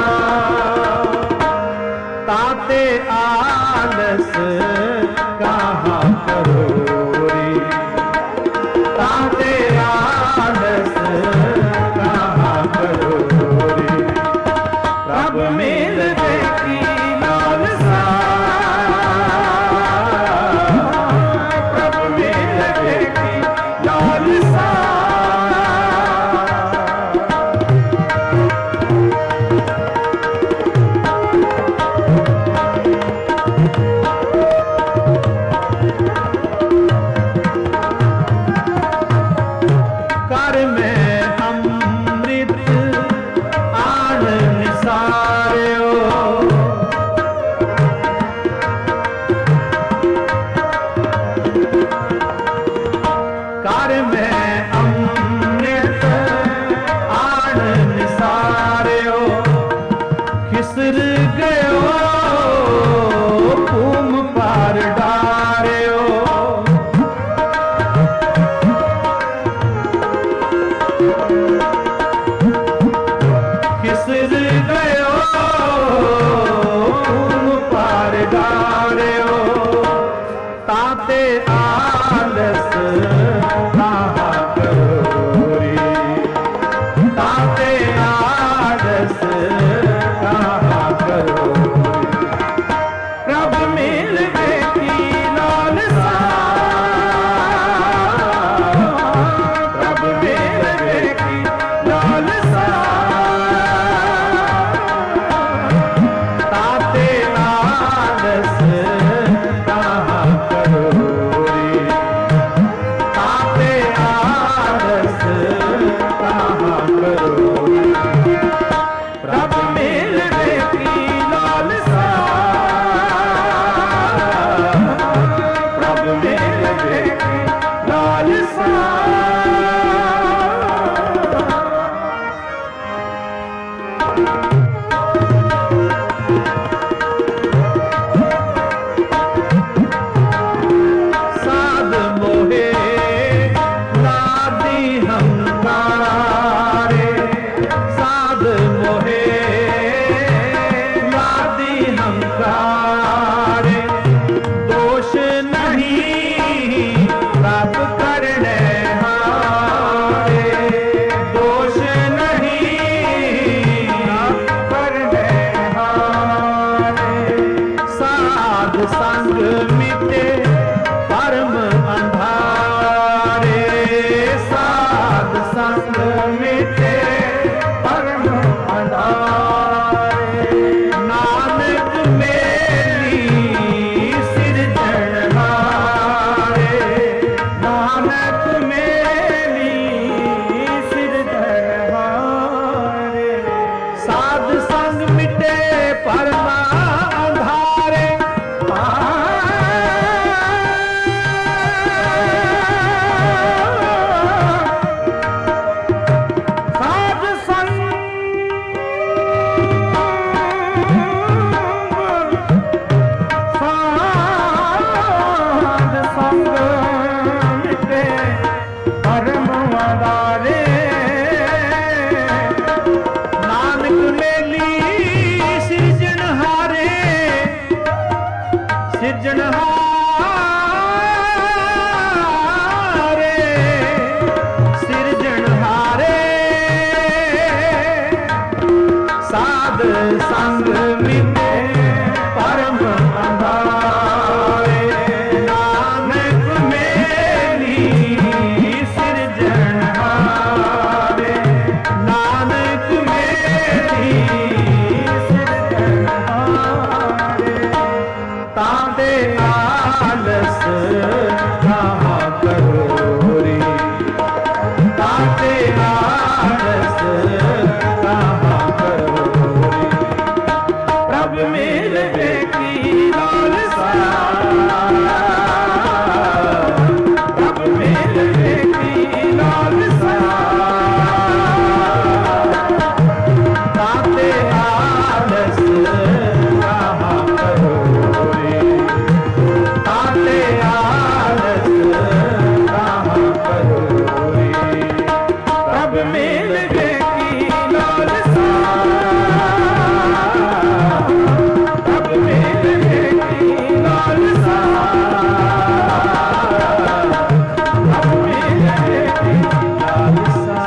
ताते आलस कहाँ करो रे, ताते आलस कहाँ करो रे। प्रभ मिलवे की लालसा, प्रभ मिलवे की लालसा। कर में अमृत आन निसार्यो, कर में अमृत आन निसार्यो। खिसर गयो भूम पार डार्यो, खिसर गयो भूम पार डार्यो। ताते आलस कहाँ करो रे, ताते आलस कहाँ करो रे। प्रभ मिलवे की लालसा, प्रभ मिलवे की ਆਧਾਰੇ ਨਾਨਕ ਮੇਲੀ ਸਿਰਜਣਹਾਰੇ ਸਾਧ ਸੰਗ ਮਿਲੇ ਪਰਮ ਅੰਧਾਰੇ ਨਾਨਕ ਮੇਲੀ ਸਿਰਜਣਹਾਰੇ ਨਾਨਕ ਮੇਲੀ ਸਿਰਜਣਹਾਰੇ ਤਾਂ ਦੇ ਆਲਸ ਕਹਾ ਕਰੋਰੀ ਤਾਂ ਦੇ ਆਲਸ ਕਹਾ ਕਰੋਰੀ ਪ੍ਰਭ ਮਿਲਵੇ ਕੀ ਲਾਲਸਾ ਪ੍ਰਭ ਮਿਲਵੇ ਕੀ ਲਾਲਸਾ ਤਾਂ ਦੇ ਆਲਸ ਕਹਾ ਕਰੋਰੀ ਤਾਤੇ ਆਲਸ ਕਹਾ ਕਰੋਰੀ ਪ੍ਰਭ ਮਿਲਵੇ ਕੀ ਲਾਲਸਾ ਪ੍ਰਭ ਮਿਲਵੇ ਕੀ ਲਾਲਸਾ ਪ੍ਰਭ ਮਿਲਵੇ ਕੀ ਲਾਲਸਾ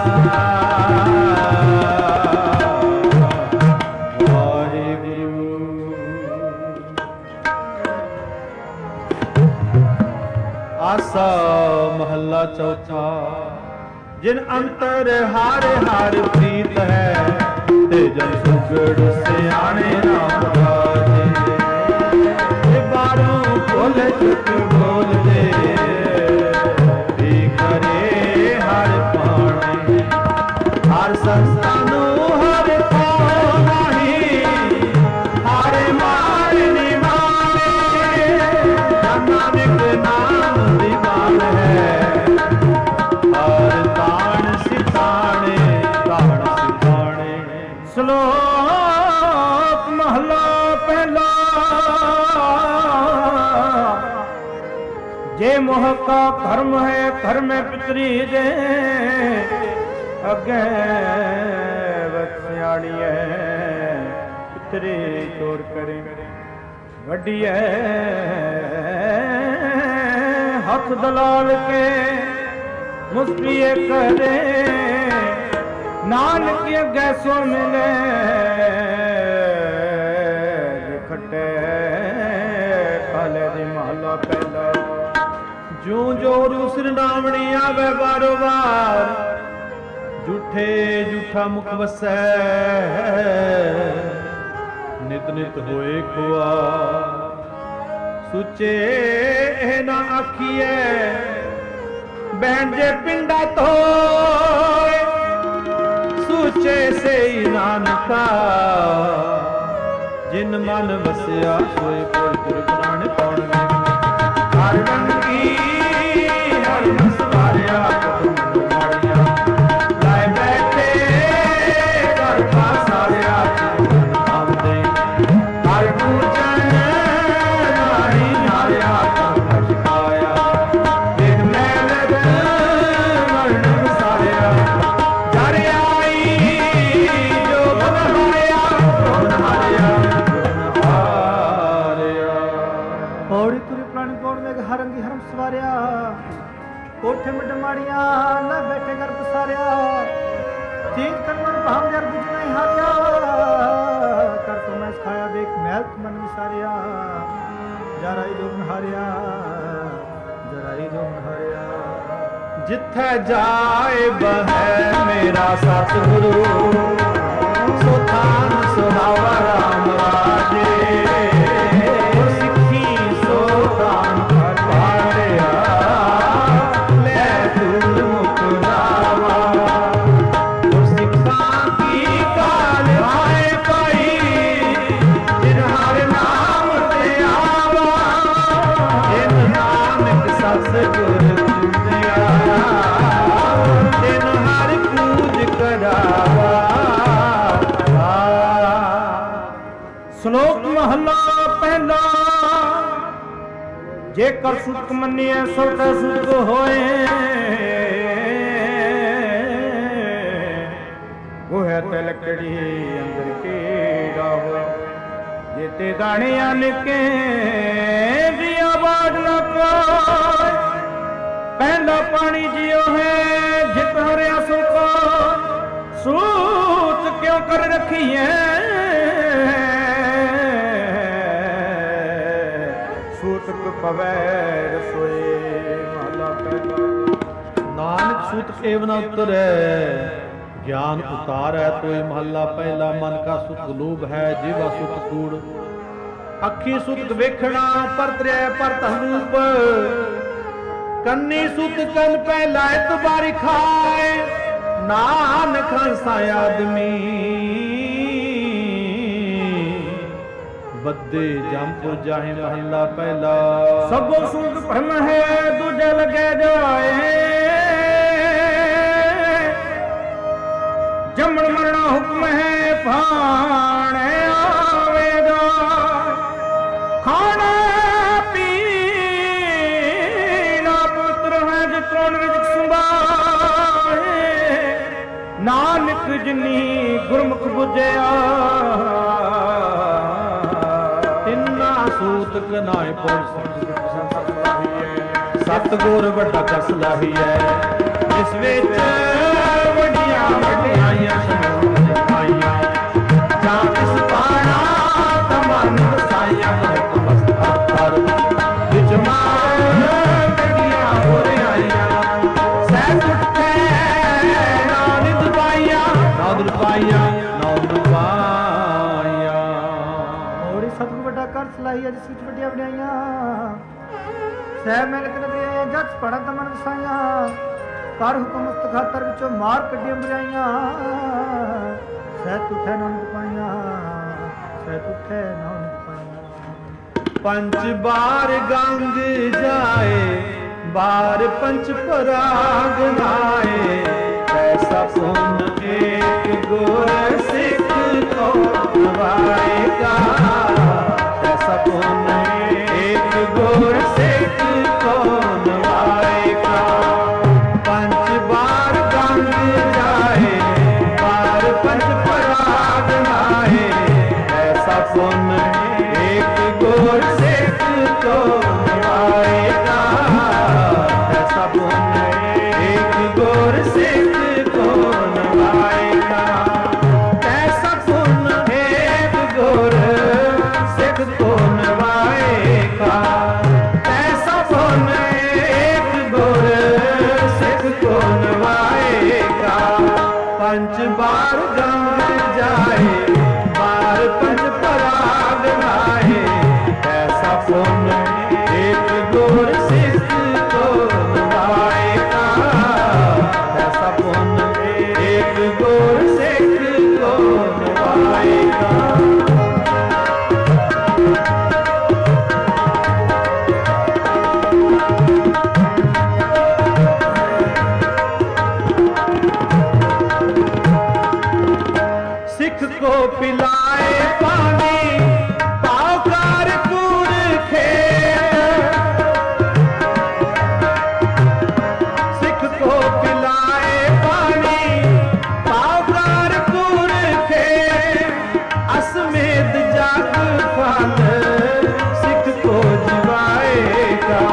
ਆਸਾ ਮਹੱਲਾ ਚੌਥਾ। ਜਿਨ ਅੰਤਰ ਹਰ ਹਰ ਪ੍ਰੀਤ ਹੈ ਤੇ ਜਨ ਸੁਗੜ ਸਿਆਣੇ ਨਾਮ ਰਾਜੇ ਬਾਰੋਂ ਬੋਲ ਚੁੱਕ ਬੋਲਦੇ ਵੀ ਕਰੇ ਹਰ ਪਾਣੇ ਹਰ ਸੰਸਥਾ ਨੂੰ ਹਰ ਪਾਉ ਨਹੀਂ ਹਰ ਮਾਰ ਨਿਮਾਣੇ ਨਾਨਕ ਨਾਮ ਦੀਵਾਨ ਹੈ ਹਰ ਤਾਣ ਸਿਤਾਣੇ ਤਾਣ ਸਿਤਾਣੇ। ਸ਼ਲੋਕ ਮਹਲਾ ਪਹਿਲਾ। ਜੇ ਮੋਹ ਕਾ ਧਰਮ ਹੈ ਘਰ ਮੈਂ ਪਿਤਰੀ ਦੇ ਅੱਗੇ ਵਸਿਆਣੀਐ ਪਿਤਰੇ ਚੋਰ ਕਰੇ ਵੱਡੀਐ ਹੱਥ ਦਲਾਲ ਕੇ ਮੁਸਤਰੀਏ ਕਰੇ ਨਾਨਕ ਅੱਗੇ ਸੋ ਮਿਲੇ ਖੱਟੇ ਕਾਲੇ ਦੀ ਮਹਲਾ ਪਹਿਲਾ। ਜੂ ਜੋ ਰੂਸਰ ਨਾਮਣੀ ਆਵੇ ਬਾਰੋ ਬਾਰ ਝੂਠੇ ਝੂਠਾ ਮੁਖ ਵਸੈ ਨਿਤ ਨਿਤ ਹੋਏ ਖੁਆ ਸੁਚੇ ਇਹ ਨਾ ਆਖੀਐ ਬੈਣ ਜੇ ਪਿੰਡਾ ਧੋਏ ਸੁਚੇ ਸਈ ਨਾਨਕਾ ਜਿਨ ਮਨ ਵਸਿਆ ਸੋਏ ਕੋਈ ਗੁਰ ਪ੍ਰਾਣ ਪਾਉਣਗੇ ਹਰ ਰੰਗੀ ਹਰ ਨਸਵਾਰਿਆ ਕਦਮ ਮਾਰਿਆ ਲਾਇ ਬੈਠੇ ਘਰ ਪਾਸਾਰਿਆ ਆਮਦੇ ਹਰ ਪੂਜਨ ਨਾਰੀ ਨਾਰਿਆ ਕਮ ਛਕਾਇਆ ਦੇਖ ਮੈਂ ਲਗਨ ਮਰਨ ਵਸਾਰਿਆ ਜਰ ਆਈ ਜੋ ਬਨਹਾਰਿਆ ਬਨਹਾਰਿਆ ਪੌੜੀ ਤੁਰੇ ਪ੍ਰਾਣੀ ਪੌੜ ਮੇਘ ਹਰੰਗੀ ਹਰਮ ਸਵਾਰਿਆ ਕੋਠੇ ਮਿੱਟ ਮਾੜੀਆਂ ਨਾ ਬੈਠੇ ਕਰ ਪਸਾਰਿਆ ਚੀਜ਼ ਕਰਮਨ ਭਾਵ ਜਰ ਬੁਝ ਨਹੀਂ ਹਾਰਿਆ ਕਰ ਤੂੰ ਮੈਂ ਸਿਖਾਇਆ ਦੇਖ ਮਹਿਲ ਮਨ ਵਿਸਾਰਿਆ ਜਰਾਈ ਜੋ ਹਾਰਿਆ ਜਰਾਈ ਜੋ ਹਾਰਿਆ। ਜਿੱਥੇ ਜਾਏ ਬਹਿ ਮੇਰਾ ਸਤਿਗੁਰੂ ਸੋ ਥਾਨ ਸੁਹਾਵਾ ਰਾਮ ਰਾਜੇ ਸਿੱਖੀ ਸੋ ਥਾਨ ਪਾੜਿਆ ਲੈ ਧੂਲ ਮੁਖ ਨਾਵਾ ਸਿੱਖਾਂ ਕੀ ਕਾਲ ਆਏ ਪਾਈ ਜਿਨ ਹਰ ਨਾਮ ਤੇ ਆਵਾ ਜਿਨ ਨਾਨਕ ਸਤਿਗੁਰ ਤੁਮਿਆ ਜਿਨ ਹਰ ਪੂਜ ਕਰਾਵਾ। ਸ਼ਲੋਕ ਮਹਲਾ ਪਹਿਲਾ। ਜੇਕਰ ਸੁਖ ਮੰਨੀਐ ਸੋ ਤੈ ਸੁਖ ਹੋਏ ਤੇ ਲੱਕੜੀ ਅੰਦਰ ਕੀੜਾ ਹੋਇਆ। ਜੇਤੇ ਦਾਣੇ ਅਨਕੇ ਦੀ ਆਵਾਜ਼ ਨਾ ਕੋਈ, ਪਹਿਲਾ ਪਾਣੀ ਜਿਉ ਹੈ ਜਿਤ ਹਰਿਆ ਸੁਕਾ। ਸੂਤ ਕਿਉਂ ਕਰ ਰੱਖੀਐ ਸੂਤਕ ਪਵੈ ਰਸੋਏ। ਮਹਲਾ ਪਹਿਲਾ। ਨਾਨਕ ਸੂਤ ਕੇਵ ਨ ਉਤਰੈ, ਗਿਆਨ ਉਤਾਰੈ ਤੋਇ। ਮਹੱਲਾ ਪਹਿਲਾ। ਮਨ ਕਾ ਸੁਖ ਲੋਭ ਹੈ, ਜੀਵਾ ਸੁਖ ਕੂੜ। ਅੱਖੀ ਸੁਖ ਵੇਖਣਾ, ਪਰਤਰੈ ਪਰਤ ਰੂਪ। ਕੰਨੀ ਸੁਤ ਕੰਨ ਪਹਿਲਾ ਇਤਬਾਰੀ ਖਾਏ। ਨਾਨਕ ਹੰਸਾ ਆਦਮੀ ਬੱਦੇ ਜੰਪੁਰ ਜਾਹੇ। ਮਹੱਲਾ ਪਹਿਲਾ। ਸਭੋ ਸੂਤ ਭਰਮ ਹੈ, ਦੂਜੇ ਲਗੇ ਜਾਏ। ਜੰਮਣ ਮਰਣਾ ਹੁਕਮ ਹੈ, ਭਾਣੇ ਆਵੇਗਾ। ਖਾਣਾ ਪੀਣਾ ਪੁੱਤਰ ਹੈ, ਜਿਤੋਂ ਰਿਜਕ ਸੰਭਾਏ। ਨਾਨਕ ਜਿਨੀ ਗੁਰਮੁਖ ਬੁਝਿਆ, ਤਿੰਨਾ ਸੂਤ ਕਨਾਏ ਪੁਰ। ਸਤਿਗੁਰ ਵੱਡਾ ਕਸ ਲਾਹੀਐ, ਇਸ ਵਿੱਚ ਵੱਡੀਆਂ ਵਡਿਆਈਆਂ ਪਾਈਆਂ। ਜਾਂ ਕਿਸ ਪਾਣਾ ਤਮਨ ਵਸਾਈਆਂ, ਬਹੁਤ ਮਸਤਾਰ ਵਿੱਚ ਮਾਰ ਵੱਡੀਆਂ ਹੋ ਰਹਾਈਆਂ। ਸਹਿ ਉੱਠੇ ਨਾਨਿਦ ਪਾਈਆਂ, ਨਾਨਿਦ ਪਾਈਆਂ, ਨਾਨਿਦ ਪਾਈਆਂ। ਹੋਰੀ ਸਤਿਗੁਰ ਵੱਡਾ ਕਰ ਸਲਾਈ, ਜਿਸ ਵਿੱਚ ਵੱਡੀਆਂ ਵਡਿਆਈਆਂ। ਸਹਿ ਮਿਲਕ ਨਗਰੀਆਂ, ਜੱਜ ਪੜਾ ਤਮਨ ਵਸਾਈਆਂ। ਕਰ ਹੁਕਮ ਮਸਤ ਖਾਤਰ ਵਿੱਚੋਂ ਮਾਰ ਕੱਢੀਆਂ ਬੁਰਾਈਆਂ। ਸਹਿਤ ਉਠੈ ਨਾਨਕ ਪਾਈਆਂ, ਸਹਿਤ ਉਠੈ ਨਾਨਕ ਪਾਈਆਂ। ਪੰਜ ਬਾਰ ਗੰਗ ਜਾਏ, ਬਾਰ ਪੰਚ ਪਰਾਗ ਨਾਏ। ਐਸਾ ਪੁੰਨ ਏਕ ਗੁਰ ਸਿੱਖ ਕੋ ਨਵਾਏਗਾ। ਐਸਾ ਪੁੰਨ ਏਕ ਗੁਰ ਸਿੱਖ ਕੋ ਨਵਾਏਗਾ। ਪੰਜ ਬਾਰ ਗੰਗ ਜਾਏ, ਬਾਰ ਪੰਚ ਪਰਾਗ ਨਾਏ। ਐਸਾ ਪੁੰਨ ਏਕ ਗੁਰ ਸਿੱਖ ਕੋ ਨਵਾਏਗਾ। ਐਸਾ ਪੁੰਨ ਏਕ ਗੁਰ ਸਿੱਖ ਕੋ ਨਵਾਏਗਾ। ਐਸਾ ਪੁੰਨ ਏਕ ਗੁਰ ਸਿੱਖ ਕੋ ਨਵਾਏਗਾ। ਐਸਾ ਪੁੰਨ ਏਕ ਗੁਰ ਸਿੱਖ ਕੋ ਨਵਾਏਗਾ। ਪੰਜ ਬਾਰ ਗੰਗ ਜਾਏ, ਬਾਰ ਪੰਜ ਪਰਾਗ ਨਾਏ। ਐਸਾ ਪੁੰਨ ਏਕ ਗੁਰ ਸਿੱਖ ਕੋ ਨਵਾਏਗਾ। ਐਸਾ ਪੁੰਨ ਏਕ ਗੁਰ ਸਿੱਖ ਕੋ ਨਵਾਏਗਾ। सिख को पिलाए पानी, पावकार कूड़ खेत। सिख को पिलाए पानी, पावकार कूड़ खेत। असमेत जग फल, सिख को जिवाएगा।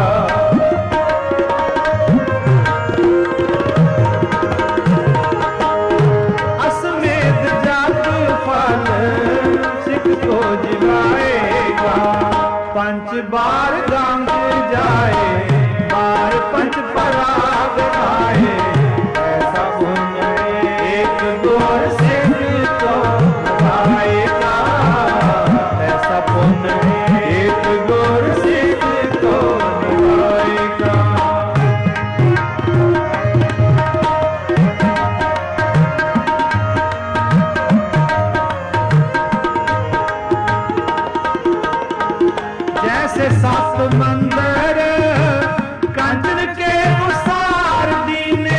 पंच बार गंग जाए, बार पंच पराग आए। ऐसा पुण्य एक गुर सिद्ध को नवाएगा। ऐसा पुण्य एक गुर सिद्ध को नवाएगा। जैसे सात मंदिर कंचन के उसार दीने।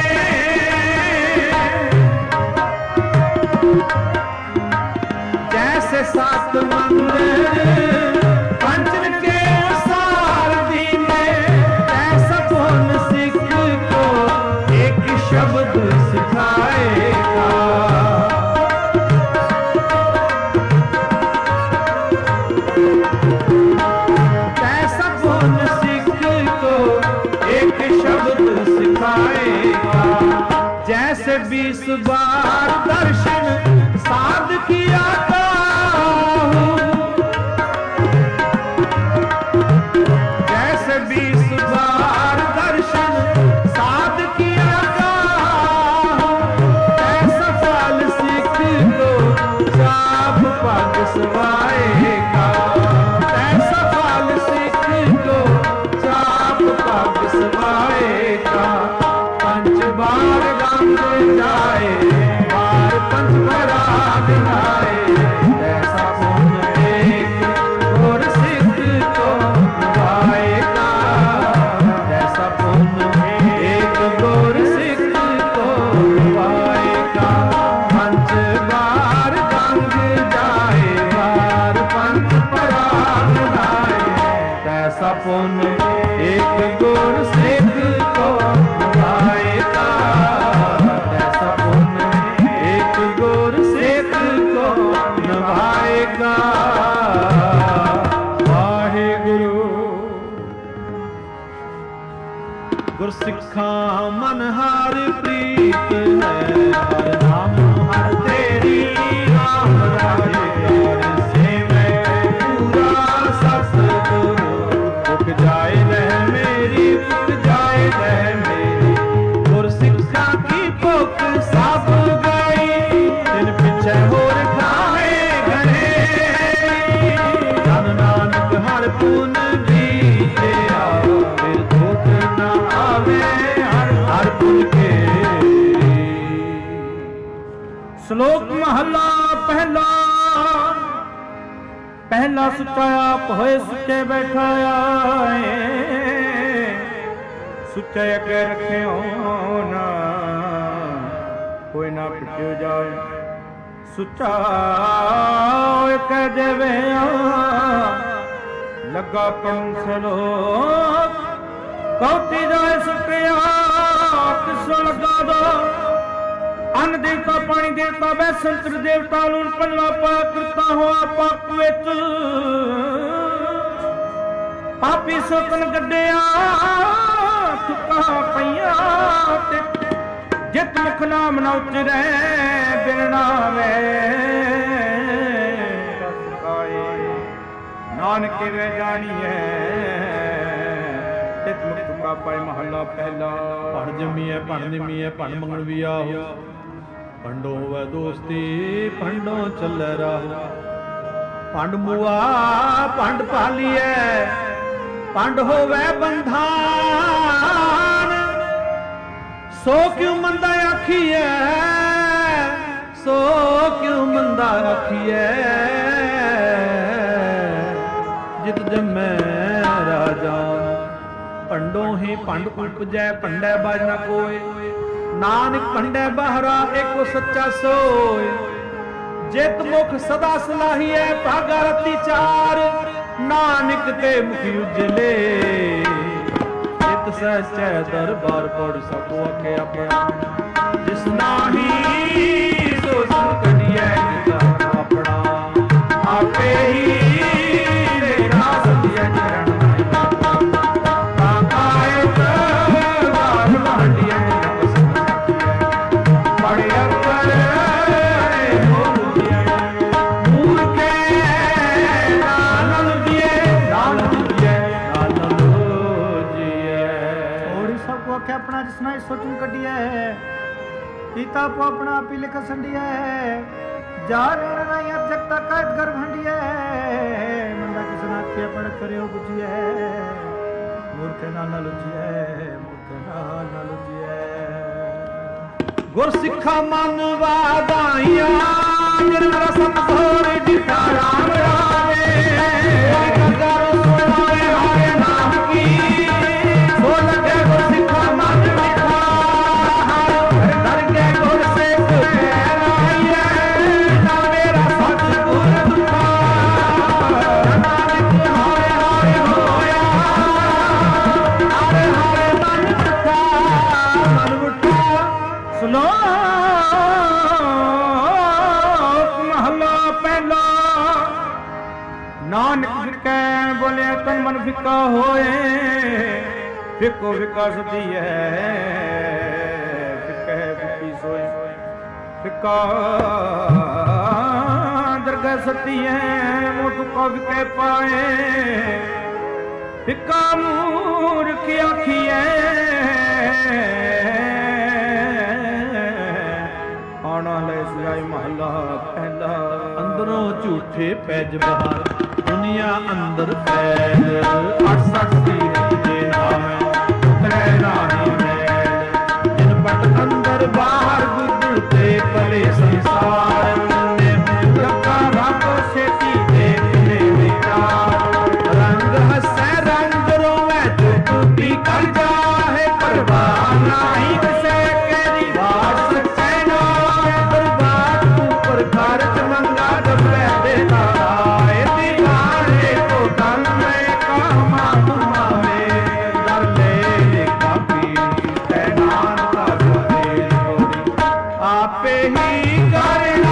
जैसे सात मंदिर कंचन के उसार दीने। ऐसा पुण्य सिख को एक शब्द सिखाएगा। जैसे 20 बार दर्शन साध किया काहू, जैसे 20 बार दर्शन साध किया काहू, ऐसा फल सिख को चाप पग सवाएगा, ऐसा फल सिख को चाप पग सवाएगा। पंच बार गंग जाए बार पंच पराग आए, ऐसा पुण्य एक गुर सिख को निभाएगा, ऐसा पुण्य एक गुर सिख को निभाएगा। पंच बार गंग जाए बार पंच पराग आए, ऐसा पुण्य एक गुर सिख को निभाएगा, ऐसा पुण्य एक गुर सिख को निभाएगा। वाहिगुरु गुरसिखा मन हर प्रीत है, हर नाम हर तेरी राम राजे प्यार से मैं पूरा सतगुरु, उठ जाए रह मेरी उठ जाए रह मेरी, गुरसिखा की भुख सब गई दिन पिछे होर खाए घरे, धन नानक हर पुन बीते आओ, फिर दुख न आवे हर पुन के। श्लोक महला पहला। पहला सुचा आप होए सुचे बैठाया, सुचे अगे रखे हो ना कोई ना पिटियो जाए, सुचा कह देवे लगा कंसलो कौती जाए सुटिया किसो लगा दो। अन्न देवता पानी देवता वै संतर देवता लून पंजवा पाया करता हो पाप विच, पापी सोकन गड्डिया थुका पईया ते जित मुख नाम न उचरै बिरना वे नानक वे जानिए तित मुख तुका पाए। महला पहला। भण जमीए भण निमीए भण मंगण भी आहो, भंडो होवे दोस्ती भंडो चले राहो, भंड मुआ भंड पालिए भंड होवे बंधान, सो क्यों मंदा आखिए सो क्यों मंदा आखिए, जित जमै राजान भंडो ही भंड उपजै भंडै बाज न कोय, नानक भंडै बहरा एको सच्चा सोय, जित मुख सदा सलाहिए भागा रति चार, नानक ते मुख उजले चित सच्चै दरबार पढ़ सको अखे अपना, जिस नाही सो सुन कटिए अपना, आपे ही मेरा सदिया चरण अपना जिसना सोचूं कटिया है, पिता को अपना पी लिख संडिया है, जा रही अब जगता कैद घर भंडिया है, मंदा किसना के पढ़ करियो बुझिया है, मूर्ख ना लुझिया है, मूर्ख ना लुझिया है। गुरसिखा मन वादाइया निर्मल संतोर जिता राम रामे, गंगारो सोनाए हरे नाम की, सो लगे गुरसिखा मन लिखा, दर के गुरसिख कहलाइए, ना मेरा सतगुर दुखा, नानक हारे हारे होया, हारे हारे मन उठा मन उठा। श्लोक महला पहला। नानक फिकै बोले तन मन फिका होए, फिको विकास दिए फिकै फिकी फिका दरगाह सती है मोटू कव के पाए फिका मूर की आखी आना ले सजाई महला पहला अंदरों झूठे पैज बाहर दुनिया अंदर फैल 68 तीरथ दे नाम उतरे राही मैल जिन पट अंदर बाहर गुजरते पले संसार जका रातो सेती देखने विचार रंग हसे रंग रोवे जो टूटी कर जाए परवाह नहीं से केरी बात सच्चे ना बर्बाद ऊपर खर्च मंगा जब देता आए दीवाने को तन में कामा तुम्हारे डर ले का पीर तैनान का जोड़े आपे ही करना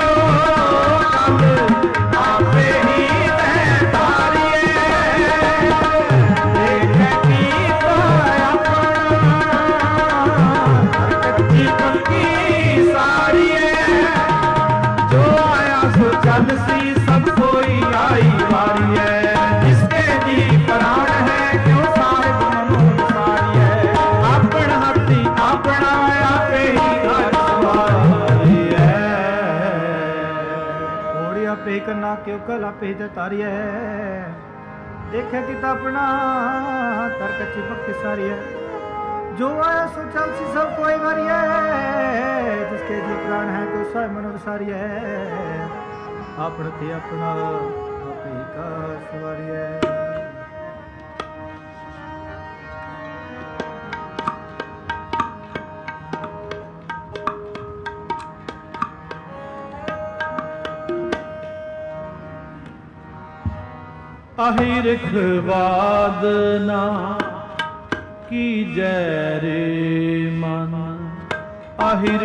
करना क्यों कल आपे जतारी है देखे कि अपना तर्क चिपक की सारी है जो आया सो चल सी सब कोई बारी है जिसके जी प्राण है तो सब मनुष्य सारी है अपने थी अपना आपे ही का सवारी है आहिर वादना की जय रे मन आहिर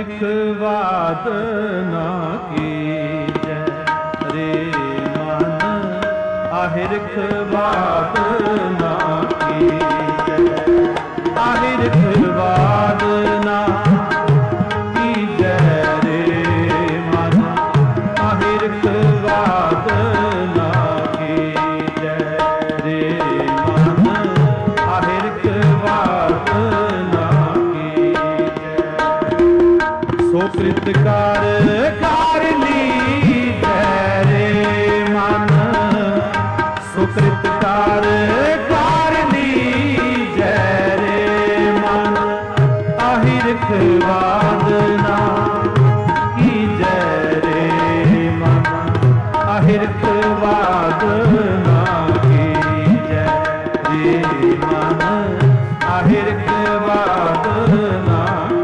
वादना की जय रे मन आहिर वादना की जय आहिर वादना की जय रे मन आहिर वादना कृतकार कारली जय रे मन सुकृतकार कारली जय रे मन आहिर वादना की जय रे मन आहिर वादना की जय रे मन आहिर वादना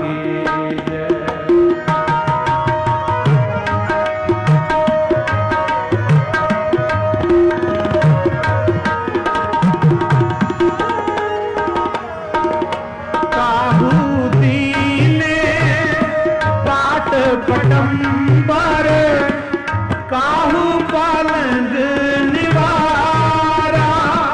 पटंबर काहू पालंग निवारा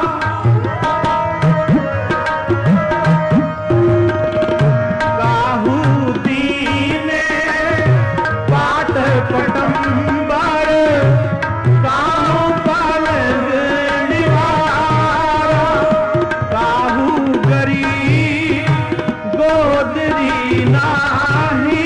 काहू दीने पाट पटंबर काहू पालंग निवारा काहू गरीब गोदरी नाही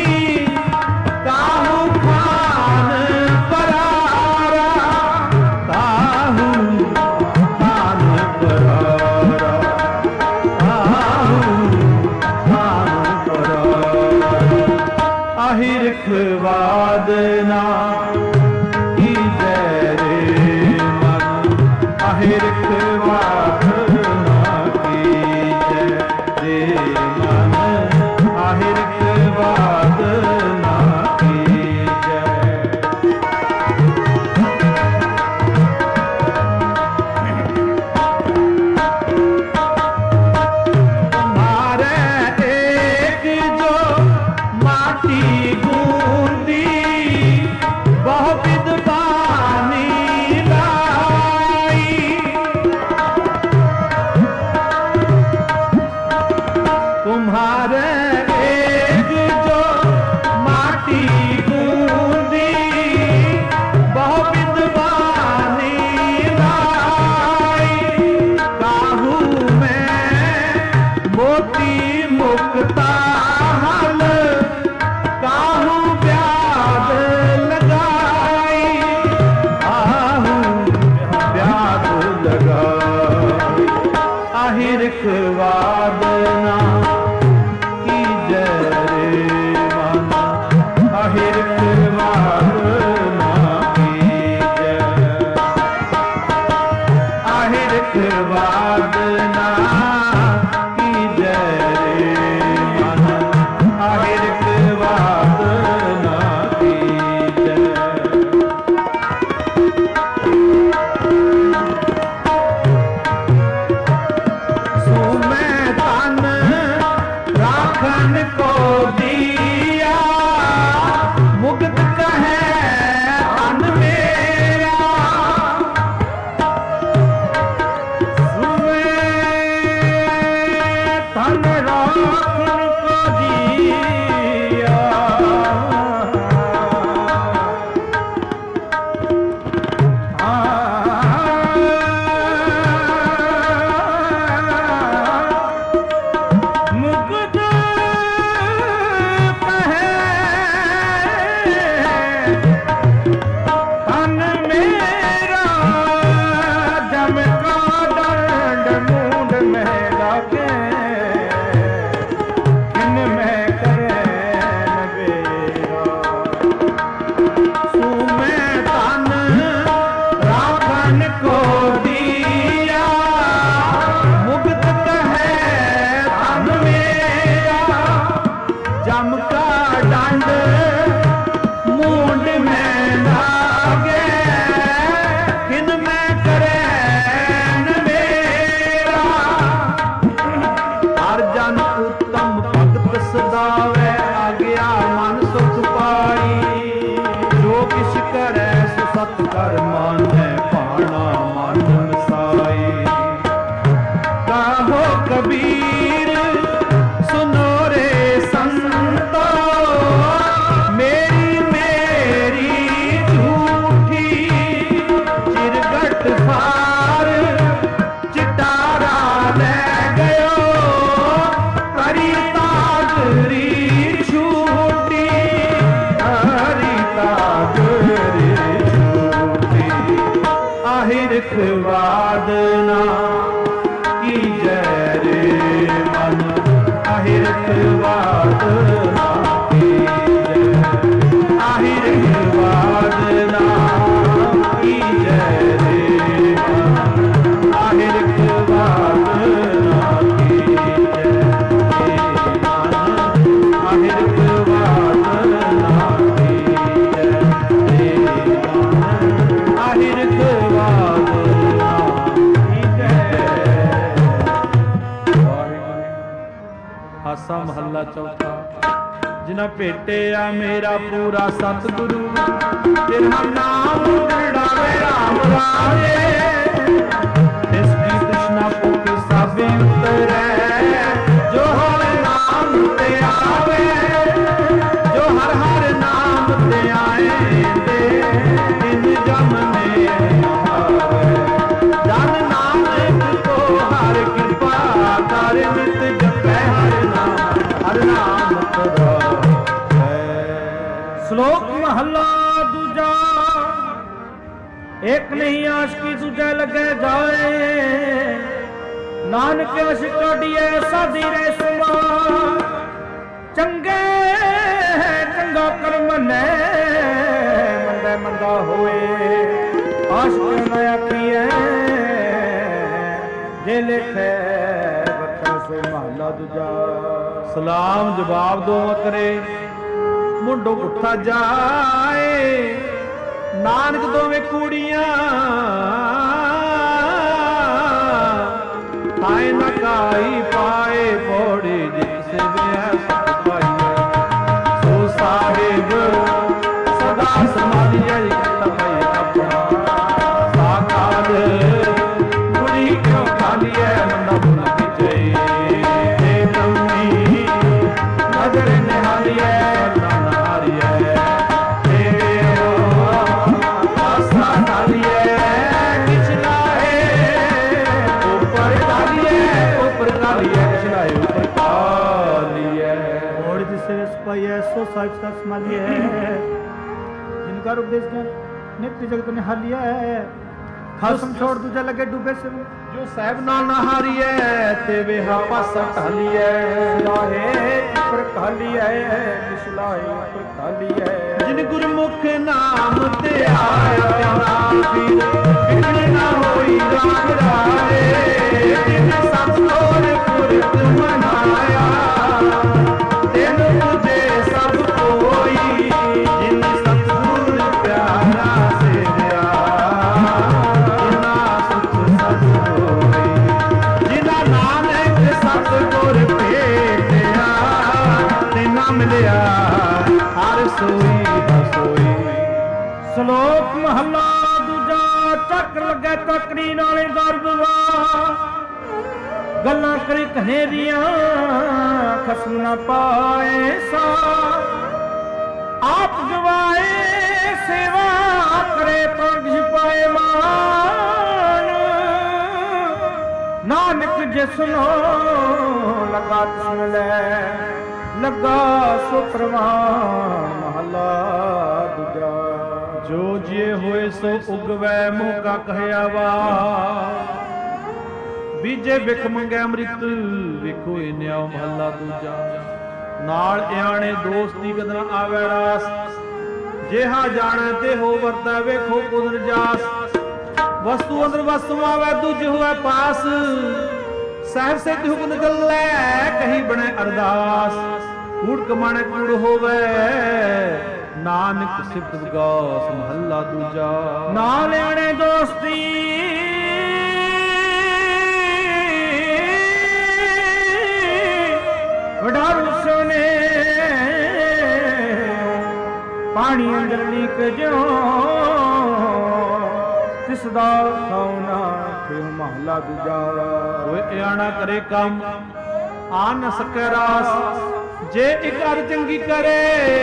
वादना की जय रे मन आहिर वादना की जय रे मन आहिर वादना की जय तुम्हारे एक जो माटी तुम्हारे एक जो माटी ਸਤ ਕਰ ਮਾਨੈ ਭਾਣਾ ਮਨ ਵਸਾਈ। ਕਾਹੋ ਕਬੀਰ ਸੁਨੋ ਰੇ ਸੰਤੋ ਮੇਰੀ ਮੇਰੀ ਝੂਠੀ ਚਿਰਗਟ ਫਾਰ ਚਿਟਾਰਾ ਲੈ ਗਇਓ ਕਰੀ ਤਾਗਰੀ ਛੂਟੀ ਕਰੀ ਤਾਗਰੀ ਛੂਟੀ ਆਹਿਰ ਖਵਾਦਨਾ ਕੀ ਜੈ ਰੇ ਮਨ ਆਹਿਰ ਖਵਾਦਨਾ ਕੀ ਜੈ ਆਹਿਰ ਖਵਾਦਨਾ ਕੀ ਜੈ ਰੇ ਮਨ ਆਹਿਰ ਖਵਾਦਨਾ ਕੀ ਜੈ ਮਨ ਆਹਿਰ ਖਵਾਦਨਾ ਕੀ ਜੈ ਮਨ ਆਹਿਰ ਖਵਾਦਨਾ ਕੀ ਜੈ। ਆਸਾ ਮਹੱਲਾ ਚੌਥਾ। ਜਿਨਾ ਭੇਟਿਆ ਮੇਰਾ ਪੂਰਾ ਸਤਿਗੁਰੂ ਤੇਰਾ ਨਾਮ ਛੜਾਵੇ ਰਾਮ ਰਾਜੇ। ਇਸ ਦੀ ਤ੍ਰਿਸ਼ਨਾ ਭੁੱਖ ਸਭੀ ਉਤਰੈ ਜੋ ਹਰ ਨਾਮ ਤੇ ਆਵੇ ਜੋ ਹਰ ਹਰ ਨਾਮ ਤੇ ਆਏ ਤੇ ਤਿਨ ਜਮ ਨੇ ਆਵੇ। ਜਨ ਨਾਨਕ ਕੋ ਹਰ ਕਿਰਪਾ ਕਰ ਨਿਤ ਜਪੈ ਹਰ ਨਾਮ ਤੇਰਾ ਹੈ। ਸ਼ਲੋਕ ਮਹੱਲਾ ਦੂਜਾ। ਇੱਕ ਨਹੀਂ ਆਸ਼ਕੀ ਦੂਜਾ ਲੱਗੇ ਜਾਏ ਨਾਨਕ ਆਸ਼ਿਕ ਕਾਢੀਐ ਸਾਧੀ ਰਹਿ ਸਮਾ। ਚੰਗੇ ਚੰਗਾ ਕਰਮ ਮੰਨੈ ਮੰਦਾ ਮੰਦਾ ਹੋਏ ਆਸ਼ਕ ਨਾ ਆਖੀਐ ਜੇ ਲਿਖੈ ਬਖਰ ਸੋ ਮਹੱਲਾ ਦੂਜਾ। ਸਲਾਮ ਜਵਾਬ ਦੋ ਕਰੇ ਮੁੰਡੋ ਉੱਠਾ ਜਾਏ ਨਾਨਕ ਦੋਵੇਂ ਕੁੜੀਆਂ ਤਾਏ ਨਾ ਕਾਈ ਪਾਏ ਪੋੜੀ ਜਿਤ ਸੇ ਵਿਆਹ ਸੁਖ ਪਾਈਏ। ਸੋ ਸਾਹਿਬ ਸਦਾ ਸਮਾਧਿਆ ਤਪੈ ਆਪਣਾ ਸਾਖਾਦ ਕੁੜੀ ਕਿਉਂ ਖਾਲੀਐ ਮੰਦਾ ਭੁਲ ਵਿਚਈ। ਏ ਤੰਮੀ ਨਜ਼ਰ ਨਿਹਾਲੀਐ ਨਾ ਹਾਰੀਐ सो साहिब सा समाधि है जिनका उपदेश ज्ञान नित्य जगत निहालिया है। खासम छोड़ दूजा लगे डूबे से जो साहिब ना नहारिए ते वेहा पासा ढालिए। लाहे पर खालिए बिसलाए पर खालिए। जिन गुरमुख नाम ते आया पीर बिगड़ ना होई राग रारे। जिन सतोर पुरख मनाया तेन तुझे सब कोई। जिन सतगुर प्यारा से दिया जिना सुख सद होई। जिना नानक सतगुर भेटिया तिना मिलिया हर सोई हसोई। ਸ਼ਲੋਕ ਮਹੱਲਾ ਦੂਜਾ। ਚੱਕ ਲੱਗੇ ਤਕੜੀ ਨਾਲੇ ਗਰਬਵਾ ਗੱਲਾਂ ਕਰੀ ਕਨੇਰੀਆਂ ਖਸਮ ਨਾ ਪਾਏ ਸਾ। ਆਪ ਗਵਾਏ ਸੇਵਾ ਕਰੇ ਪੰਜ ਪਾਏ ਮਾਨ। ਨਾਨਕ ਜਿਸਨੋ ਲਗਾ ਤਿਸ ਮਿਲੈ ਲੱਗਾ ਸੋ ਪ੍ਰਵਾਨ। ਮਹੱਲਾ ਦੂਜਾ। ਜੋ ਜਿਏ ਹੋਏ ਸੋ ਉਗਵੈ ਮੋਕਾ ਕਹਿਆ ਵਾ। ਬੀਜੇ ਵਿਖ ਮੰਗੈ ਅੰਮ੍ਰਿਤ ਵੇਖੋ ਇਹ ਨਿਆਉ। ਮਹੱਲਾ ਦੂਜਾ। ਨਾਲ ਇਆਣੇ ਦੋਸਤੀ ਕਦਨ ਆਵੈ ਰਾਸ। ਜਿਹਾ ਜਾਣੈ ਤੇ ਹੋ ਵਰਤੈ ਵੇਖੋ ਕੁਦਰ ਜਾਸ। ਵਸਤੂ ਅੰਦਰ ਵਸਤੂ ਆਵੈ ਦੂਜ ਹੋਇ ਪਾਸ। ਸਾਹਿਬ ਸਿੱਧ ਹੁਕਮ ਚੱਲੈ ਕਹੀ ਬਣੈ ਅਰਦਾਸ। ਕੂੜ ਕਮਾਣੇ ਕੂੜ ਹੋਵੈ ਨਾਨਕ ਸਿਫਤ ਵਿਗਾਸ। ਮਹੱਲਾ ਦੂਜਾ। ਨਾਲ ਇਆਣੇ ਦੋਸਤੀ ਵਡਾਰੂ ਸੋਨੇ ਪਾਣੀ ਅੰਦਰ ਲੀਕ ਜਿਉ ਜਿਸ ਦਾ ਸੌਨਾ ਤੇ ਮਹਲਾ ਦੂਜਾ। ਓਏ ਇਆਣਾ ਕਰੇ ਕੰਮ ਆ ਨ ਸਕੈ ਰਾਸ, ਜੇ ਇੱਕ ਅਰ ਚੰਗੀ ਕਰੇ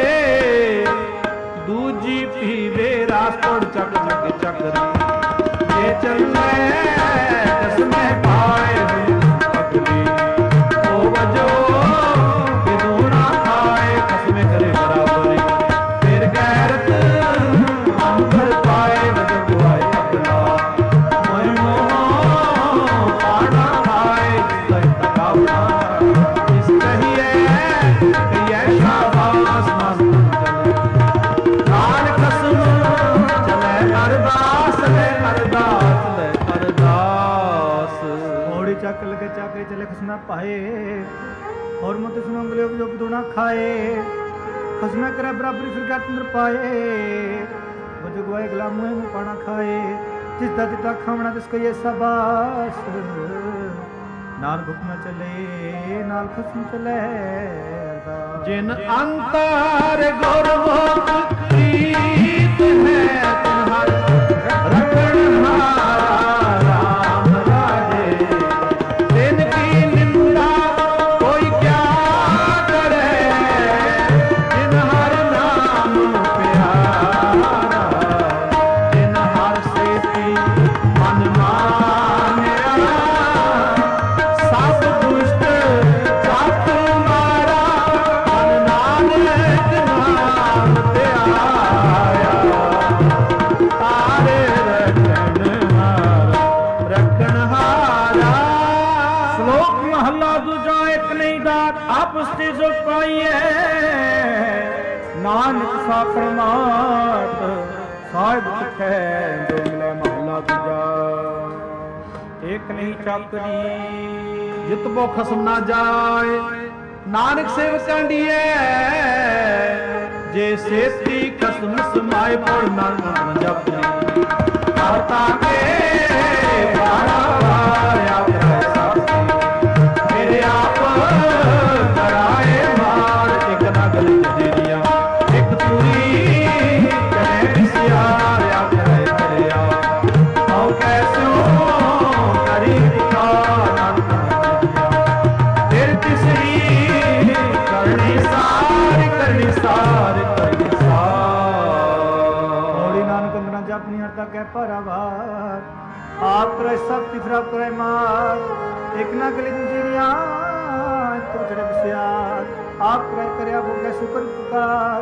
ਦੂਜੀ ਪੀਵੇ ਰਾਸ। ਪੜ ਚੱਕ ਚੱਕ ਚੱਕਰੀ ਜੇ ਚੱਲੇ ਕਸਮੇ ਪਾਏ ਅਗਲੀ ਉਹ ਵਜੋ ਬਿਦੂਣਾ ਖਾਏ ਕਸਮੇ ਕਰੇ ਬਰਾਬਰੀ। ਫਿਰ ਗੈਰਤ ਅੰਦਰ ਪਾਏ ਵਜੋ ਗੁਆਏ ਅਗਲਾ ਮੋਇ ਮੋਹ ਪਾਣਾ ਖਾਏ ਜਿਸ ਤੱਕ ਆਪਣਾ ਇਸ ਕਹੀਏ ਕਹੀਏ ਸ਼ਾਬਾਸ਼ ਮਸਤ ਨਾਲ ਕਸਮ ਚਲੇ ਅਰਦਾਸ ਲੈ ਅਰਦਾਸ ਲੈ ਅਰਦਾਸ। ਮੋੜੀ ਚੱਕ ਲਗੇ ਚਾਕੇ ਚਲੇ ਖਸਮਾ ਪਾਏ और मुझे सुनो अंगले जो बिदुना खाए खसमे करे बराबरी फिर क्या अंदर पाए मुझे गुआए गला मुँह में पाना खाए जिसदा जिता खावना जिसको ये शाबाश। नाल भुखना चले नाल खसम चले जिन अंतर गुरमुख प्रीत है तुम्हार रखन हारा राम राजे। तिनकी निंदा कोई क्या करे जिन हर नाम प्यारा। जिन हर सेती मन मान्या सब दुष्ट जात मारा। मन नानक नाम ते आया तारे रखन हारा। ਸ਼ਲੋਕ ਮਹੱਲਾ ਦੂਜਾ। ਇੱਕ ਨਹੀਂ ਦਾਤ ਆਪਸ ਤੇ ਜੋ ਪਾਈਐ ਨਾਨਕ ਸਾਖਰ ਮਾਤ ਸਾਹਿਬ ਸਿੱਖੈ ਜੋ ਮਿਲੇ। ਮਹੱਲਾ ਦੂਜਾ। ਇੱਕ ਨਹੀਂ ਚੱਕਰੀ ਜਿਤ ਬੋ ਖਸਮ ਨਾ ਜਾਏ ਨਾਨਕ ਸੇਵਕਾਂ ਦੀਏ। ਜੇ ਸੇਤੀ ਖਸਮ ਸਮਾਏ ਪੜ ਨਾਨਕ ਜਪਨੀ ਆਤਾ ਕੇ ਬਾਰਾ ਬਾਰਿਆ ਸਾਥੀ। ਮੇਰੇ ਆਪ ਕਰਾਏ ਮਾਰ ਇੱਕ ਨਗਲ ਜੇਰੀਆਂ ਇੱਕ ਪੂਰੀ ਕਹੇ ਵਿਸਿਆਰਿਆ ਕਰੇ ਕਰਿਆ ਆਉ ਕੈਸੋ ਕਰੀ ਦਿਖਾ ਨਾਨਕ ਫਿਰ ਤਿਸਰੀ ਕਰਨੀ ਸਾਰ ਕਰਨੀ ਸਾਰ ਕਰਨੀ ਸਾਰ। होली नानक अंगना जापनी हरता कह पारावार आप करे सब तिफरा करे मार एक ना गली जीरिया तुम चढ़े बसियार। आप करे आप हो गया शुक्र पुकार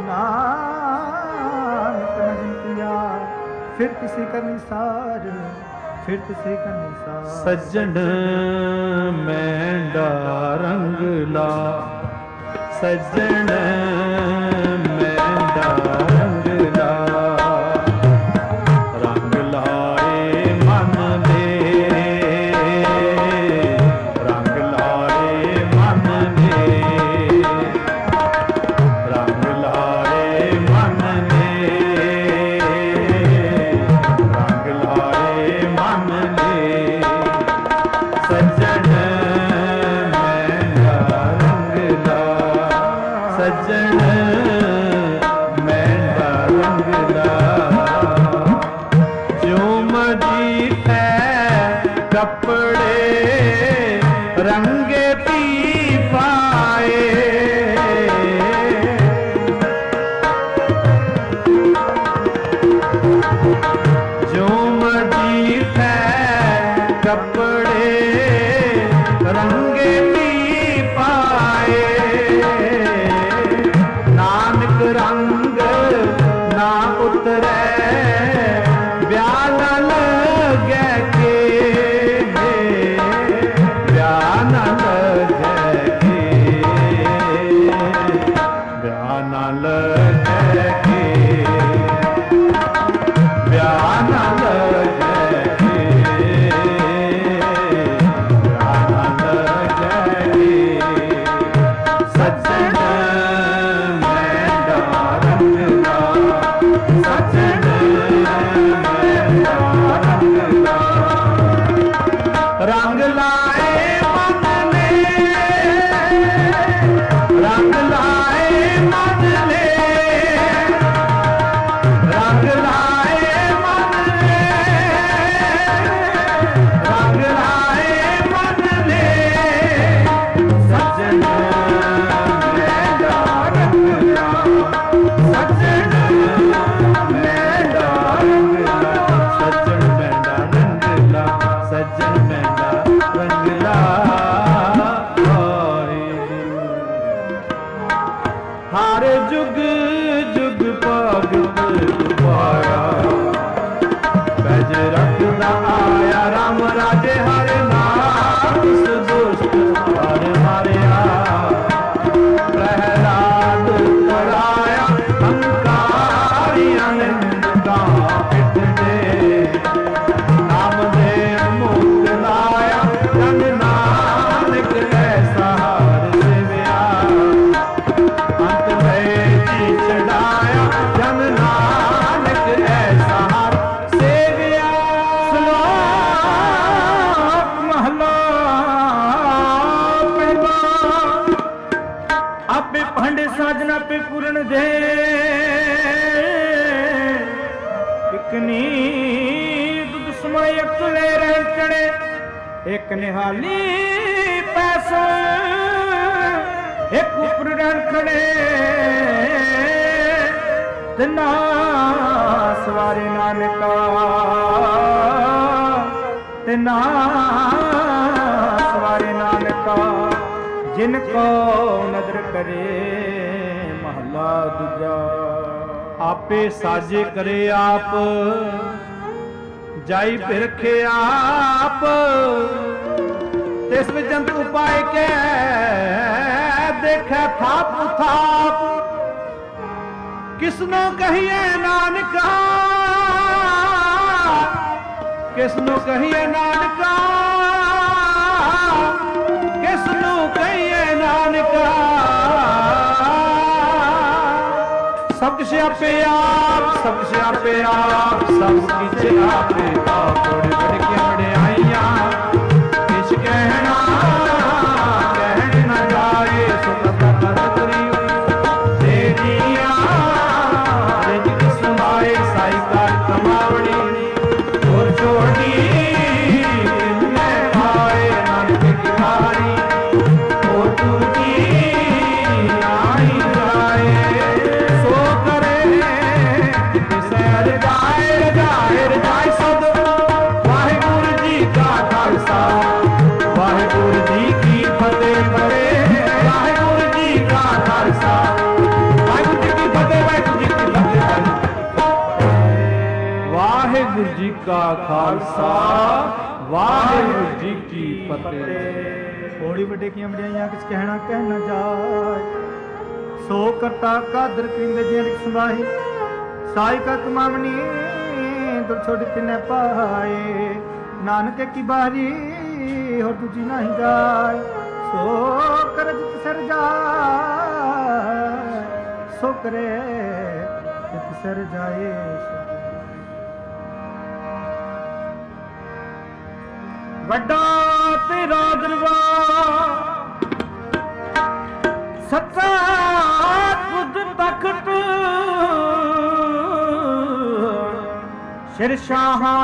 नानक न जिंतिया फिर किसी का निसार फिर किसी का निसार। सज्जन मैंडा रंग ला सज्जन मैंडा रंग ला। रंग लाए मन ले रंग लाए मन ले रंग लाए मन ले रंग लाए मन ले। सज्जन मैंडा रंग ला सज्जन मैंडा रंग ला। जो मजी कपड़े रंगे पी पाए जो मजी कपड़े रंगे पी पाए। नानक रंग ना उतरे ब्याह न लगे के ब्याह न लगे के ब्याह न लगे के ब्याह न लगे के ब्याह न लगे के। सज्जन मैंडा रंग ला सज्जन मैंडा रंग ला। रंग लाए मन ने रंग लाए मन ने रंग लाए मन ने जुग जुग भगत पाया। पैज रखदा आया राम राजे हरे नाथ, दुष्ट हर मारिया। प्रहलाद कराया हंकारियां निंदा पिट दे, नाम दे मुक्त लाया जन नानक ऐसा हर सेविया। अंत में जी चढ़ाया जन नानक ऐसा हर सेविया। श्लोक महला पहला। आपे भांडे साजना पे पूर्ण दे, इकनी दुध समय अकले रह चढ़े। एक निहाली पैसा एक ऊपर रन खड़े, तिना सवारे नानका तिना सवारे नानका। जिनको नजर करे महला दूजा। आपे साजे करे आप, जाई फिरखे आप। तिस विजंत उपाय के देखे थाप थाप। किसनो कहिए नानका, किसनो कहिए नानका, किसनो कहिए नानका। सब कुछ आपे आप, सब कुछ आपे आप, सब कुछ आपे आप। बड़े बड़े के बड़े आइया किस कहना कहने न जाए। सुख करी तेरिया रिजिक समाए साई का कमावड़ी। और छोड़ी किन्ने पाए नानक की मारी। और तुझी आई जाए सो करे सैर जाए जाए जाए सद। वाहिगुरु जी का खालसा वाहिगुरु जी की फतेह करे। वाहिगुरु जी का खालसा वाहिगुरु जी की फतेह वाहिगुरु जी की फतेह। वाहिगुरु जी का खालसा वाहिगुरु जी की फतेह। होड़ी वड्डे की अमड़ियां किस कहना कहना जाए। सो करता कादर कृंद जेर संभाई। साई का कमावनी दुर छोड़ तिने पाए। नानक की बारी हो तुझी नहीं जाए। सो कर जित सर जाए, सो करे जित सर जाए। ਵੱਡਾ ਤੇਰਾ ਦਰਬਾਰ ਸੱਚਾ ਖੁਦ ਤਖਤ। ਸ਼ਿਰਸ਼ਾਹਾਂ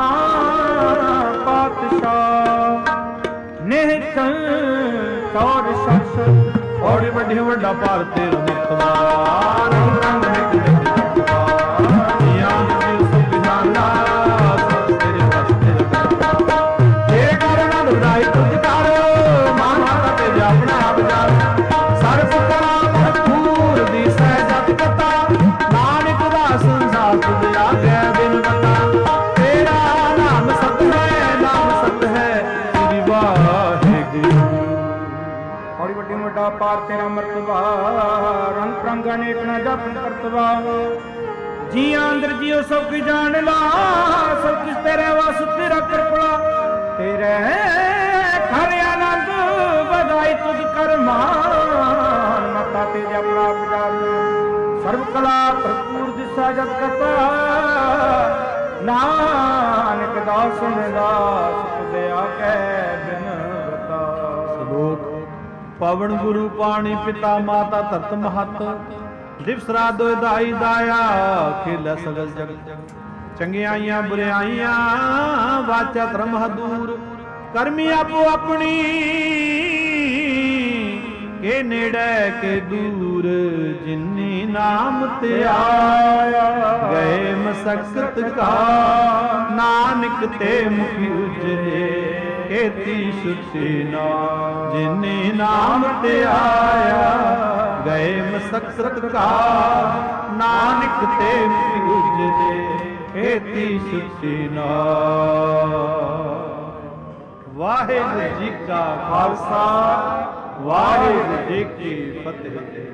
ਪਾਤਸ਼ਾਹ ਨਿਹਤ ਚੌਰ ਸ਼ਖਸ। ਔੜੀ ਵੱਡੀ ਵੱਡਾ ਭਾਰਤ ਤੇਰਾ ਮੁਖਤਾਰ। ਰੰਗ ਰੰਗ ਨਿਕ ਨਿਕ ਜਗਤਾਰ। ਜੀਆਂ ਜੀ ਸੁਖਾਨਾ ਸਭ ਤੇਰੇ ਵਸ ਤੇਰੇ ਕਰਤਾ। ਜੇ ਕਰਨ ਦੁਰਾਈ ਤੁਝ ਕਰ ਮਾਨ ਮਾਤਾ ਤੇ ਆਪਣਾ ਆਪ ਜਾਣ। ਸਰਬ ਕਲਾ ਭਰਪੂਰ ਦੀ ਸਹਿਜਤ ਕਤਾ। ਨਾਨਕ ਦਾ ਸੰਸਾਰ ਤੁਝ ਆਗੇ ਬਿਨ ਬਤਾ। ਤੇਰਾ ਨਾਮ ਸਤ ਹੈ ਨਾਮ ਸਤ ਹੈ ਸ੍ਰੀ ਵਾਹਿਗੁਰੂ। ਔੜੀ ਵੱਡੀ ਵੱਡਾ ਪਾਰ ਤੇਰਾ ਮਰਤਬਾ। ਰੰਗ ਪ੍ਰੰਗ ਅਨੇਕ ਨਾ ਜਪ ਕਰਤਵਾ। ਜੀਆਂ ਅੰਦਰ ਜੀਓ ਸਭ ਕੁਝ ਜਾਣ ਲਾ। ਸਭ ਕੁਝ ਤੇਰੇ ਵਾਸ ਤੇਰਾ ਕਰਪੜਾ। ਤੇਰੇ ਘਰ ਆਨੰਦ ਵਧਾਈ ਤੁਧ ਕਰ ਮਾਨ। ਮਤਾ ਤੇ ਆਪਣਾ ਪੁਜਾਰ ਸਰਬ ਕਲਾ ਭਰਪੂਰ ਦਿਸਾ ਜਤ ਕਤਾ। ਨਾਨਕ ਦਾਸਨ ਦਾਸ ਤੁਧਿਆ ਕੈ ਬਿਨ ਬਤਾ। ਸ਼ਲੋਕ ਪਵਨ ਗੁਰੂ ਪਾਣੀ ਪਿਤਾ ਮਾਤਾ ਧਰਤ ਮਹਤ। ਦਿਵਸ ਰਾਤ ਦੋਇ ਦਾਈ ਦਾਇਆ ਖੇਲਾ ਸਗਲ ਜਗਤ। ਚੰਗਿਆਈਆਂ ਬੁਰਿਆਈਆਂ ਵਾਚਾ ਧਰਮ ਹਦੂਰ। ਕਰਮੀ ਆਪੋ ਆਪਣੀ ਕੇ ਨੇੜੇ ਕੇ ਦੂਰ। ਜਿਨੀ ਨਾਮ ਤੇ ਆਇਆ ਗਏ ਮਸਕਤ ਕਾ। ਨਾਨਕ ਤੇ ਮੁਖੀ ਉਜਰੇ ਕੀਤੀ ਸੁਤੀ ਨਾ। ਜਿਨੇ ਨਾਮ ਤੇ ਆਇਆ ਗਏ ਮਸਕਤ ਸਤਕਾਰ, ਨਾਨਕ ਤੇ ਉਜਲੇ ਏਤੀ ਸੁਚੀ ਨਾਮ। ਵਾਹਿਗੁਰੂ ਜੀ ਕਾ ਖਾਲਸਾ, ਵਾਹਿਗੁਰੂ ਜੀ ਕੀ ਫਤਿਹ।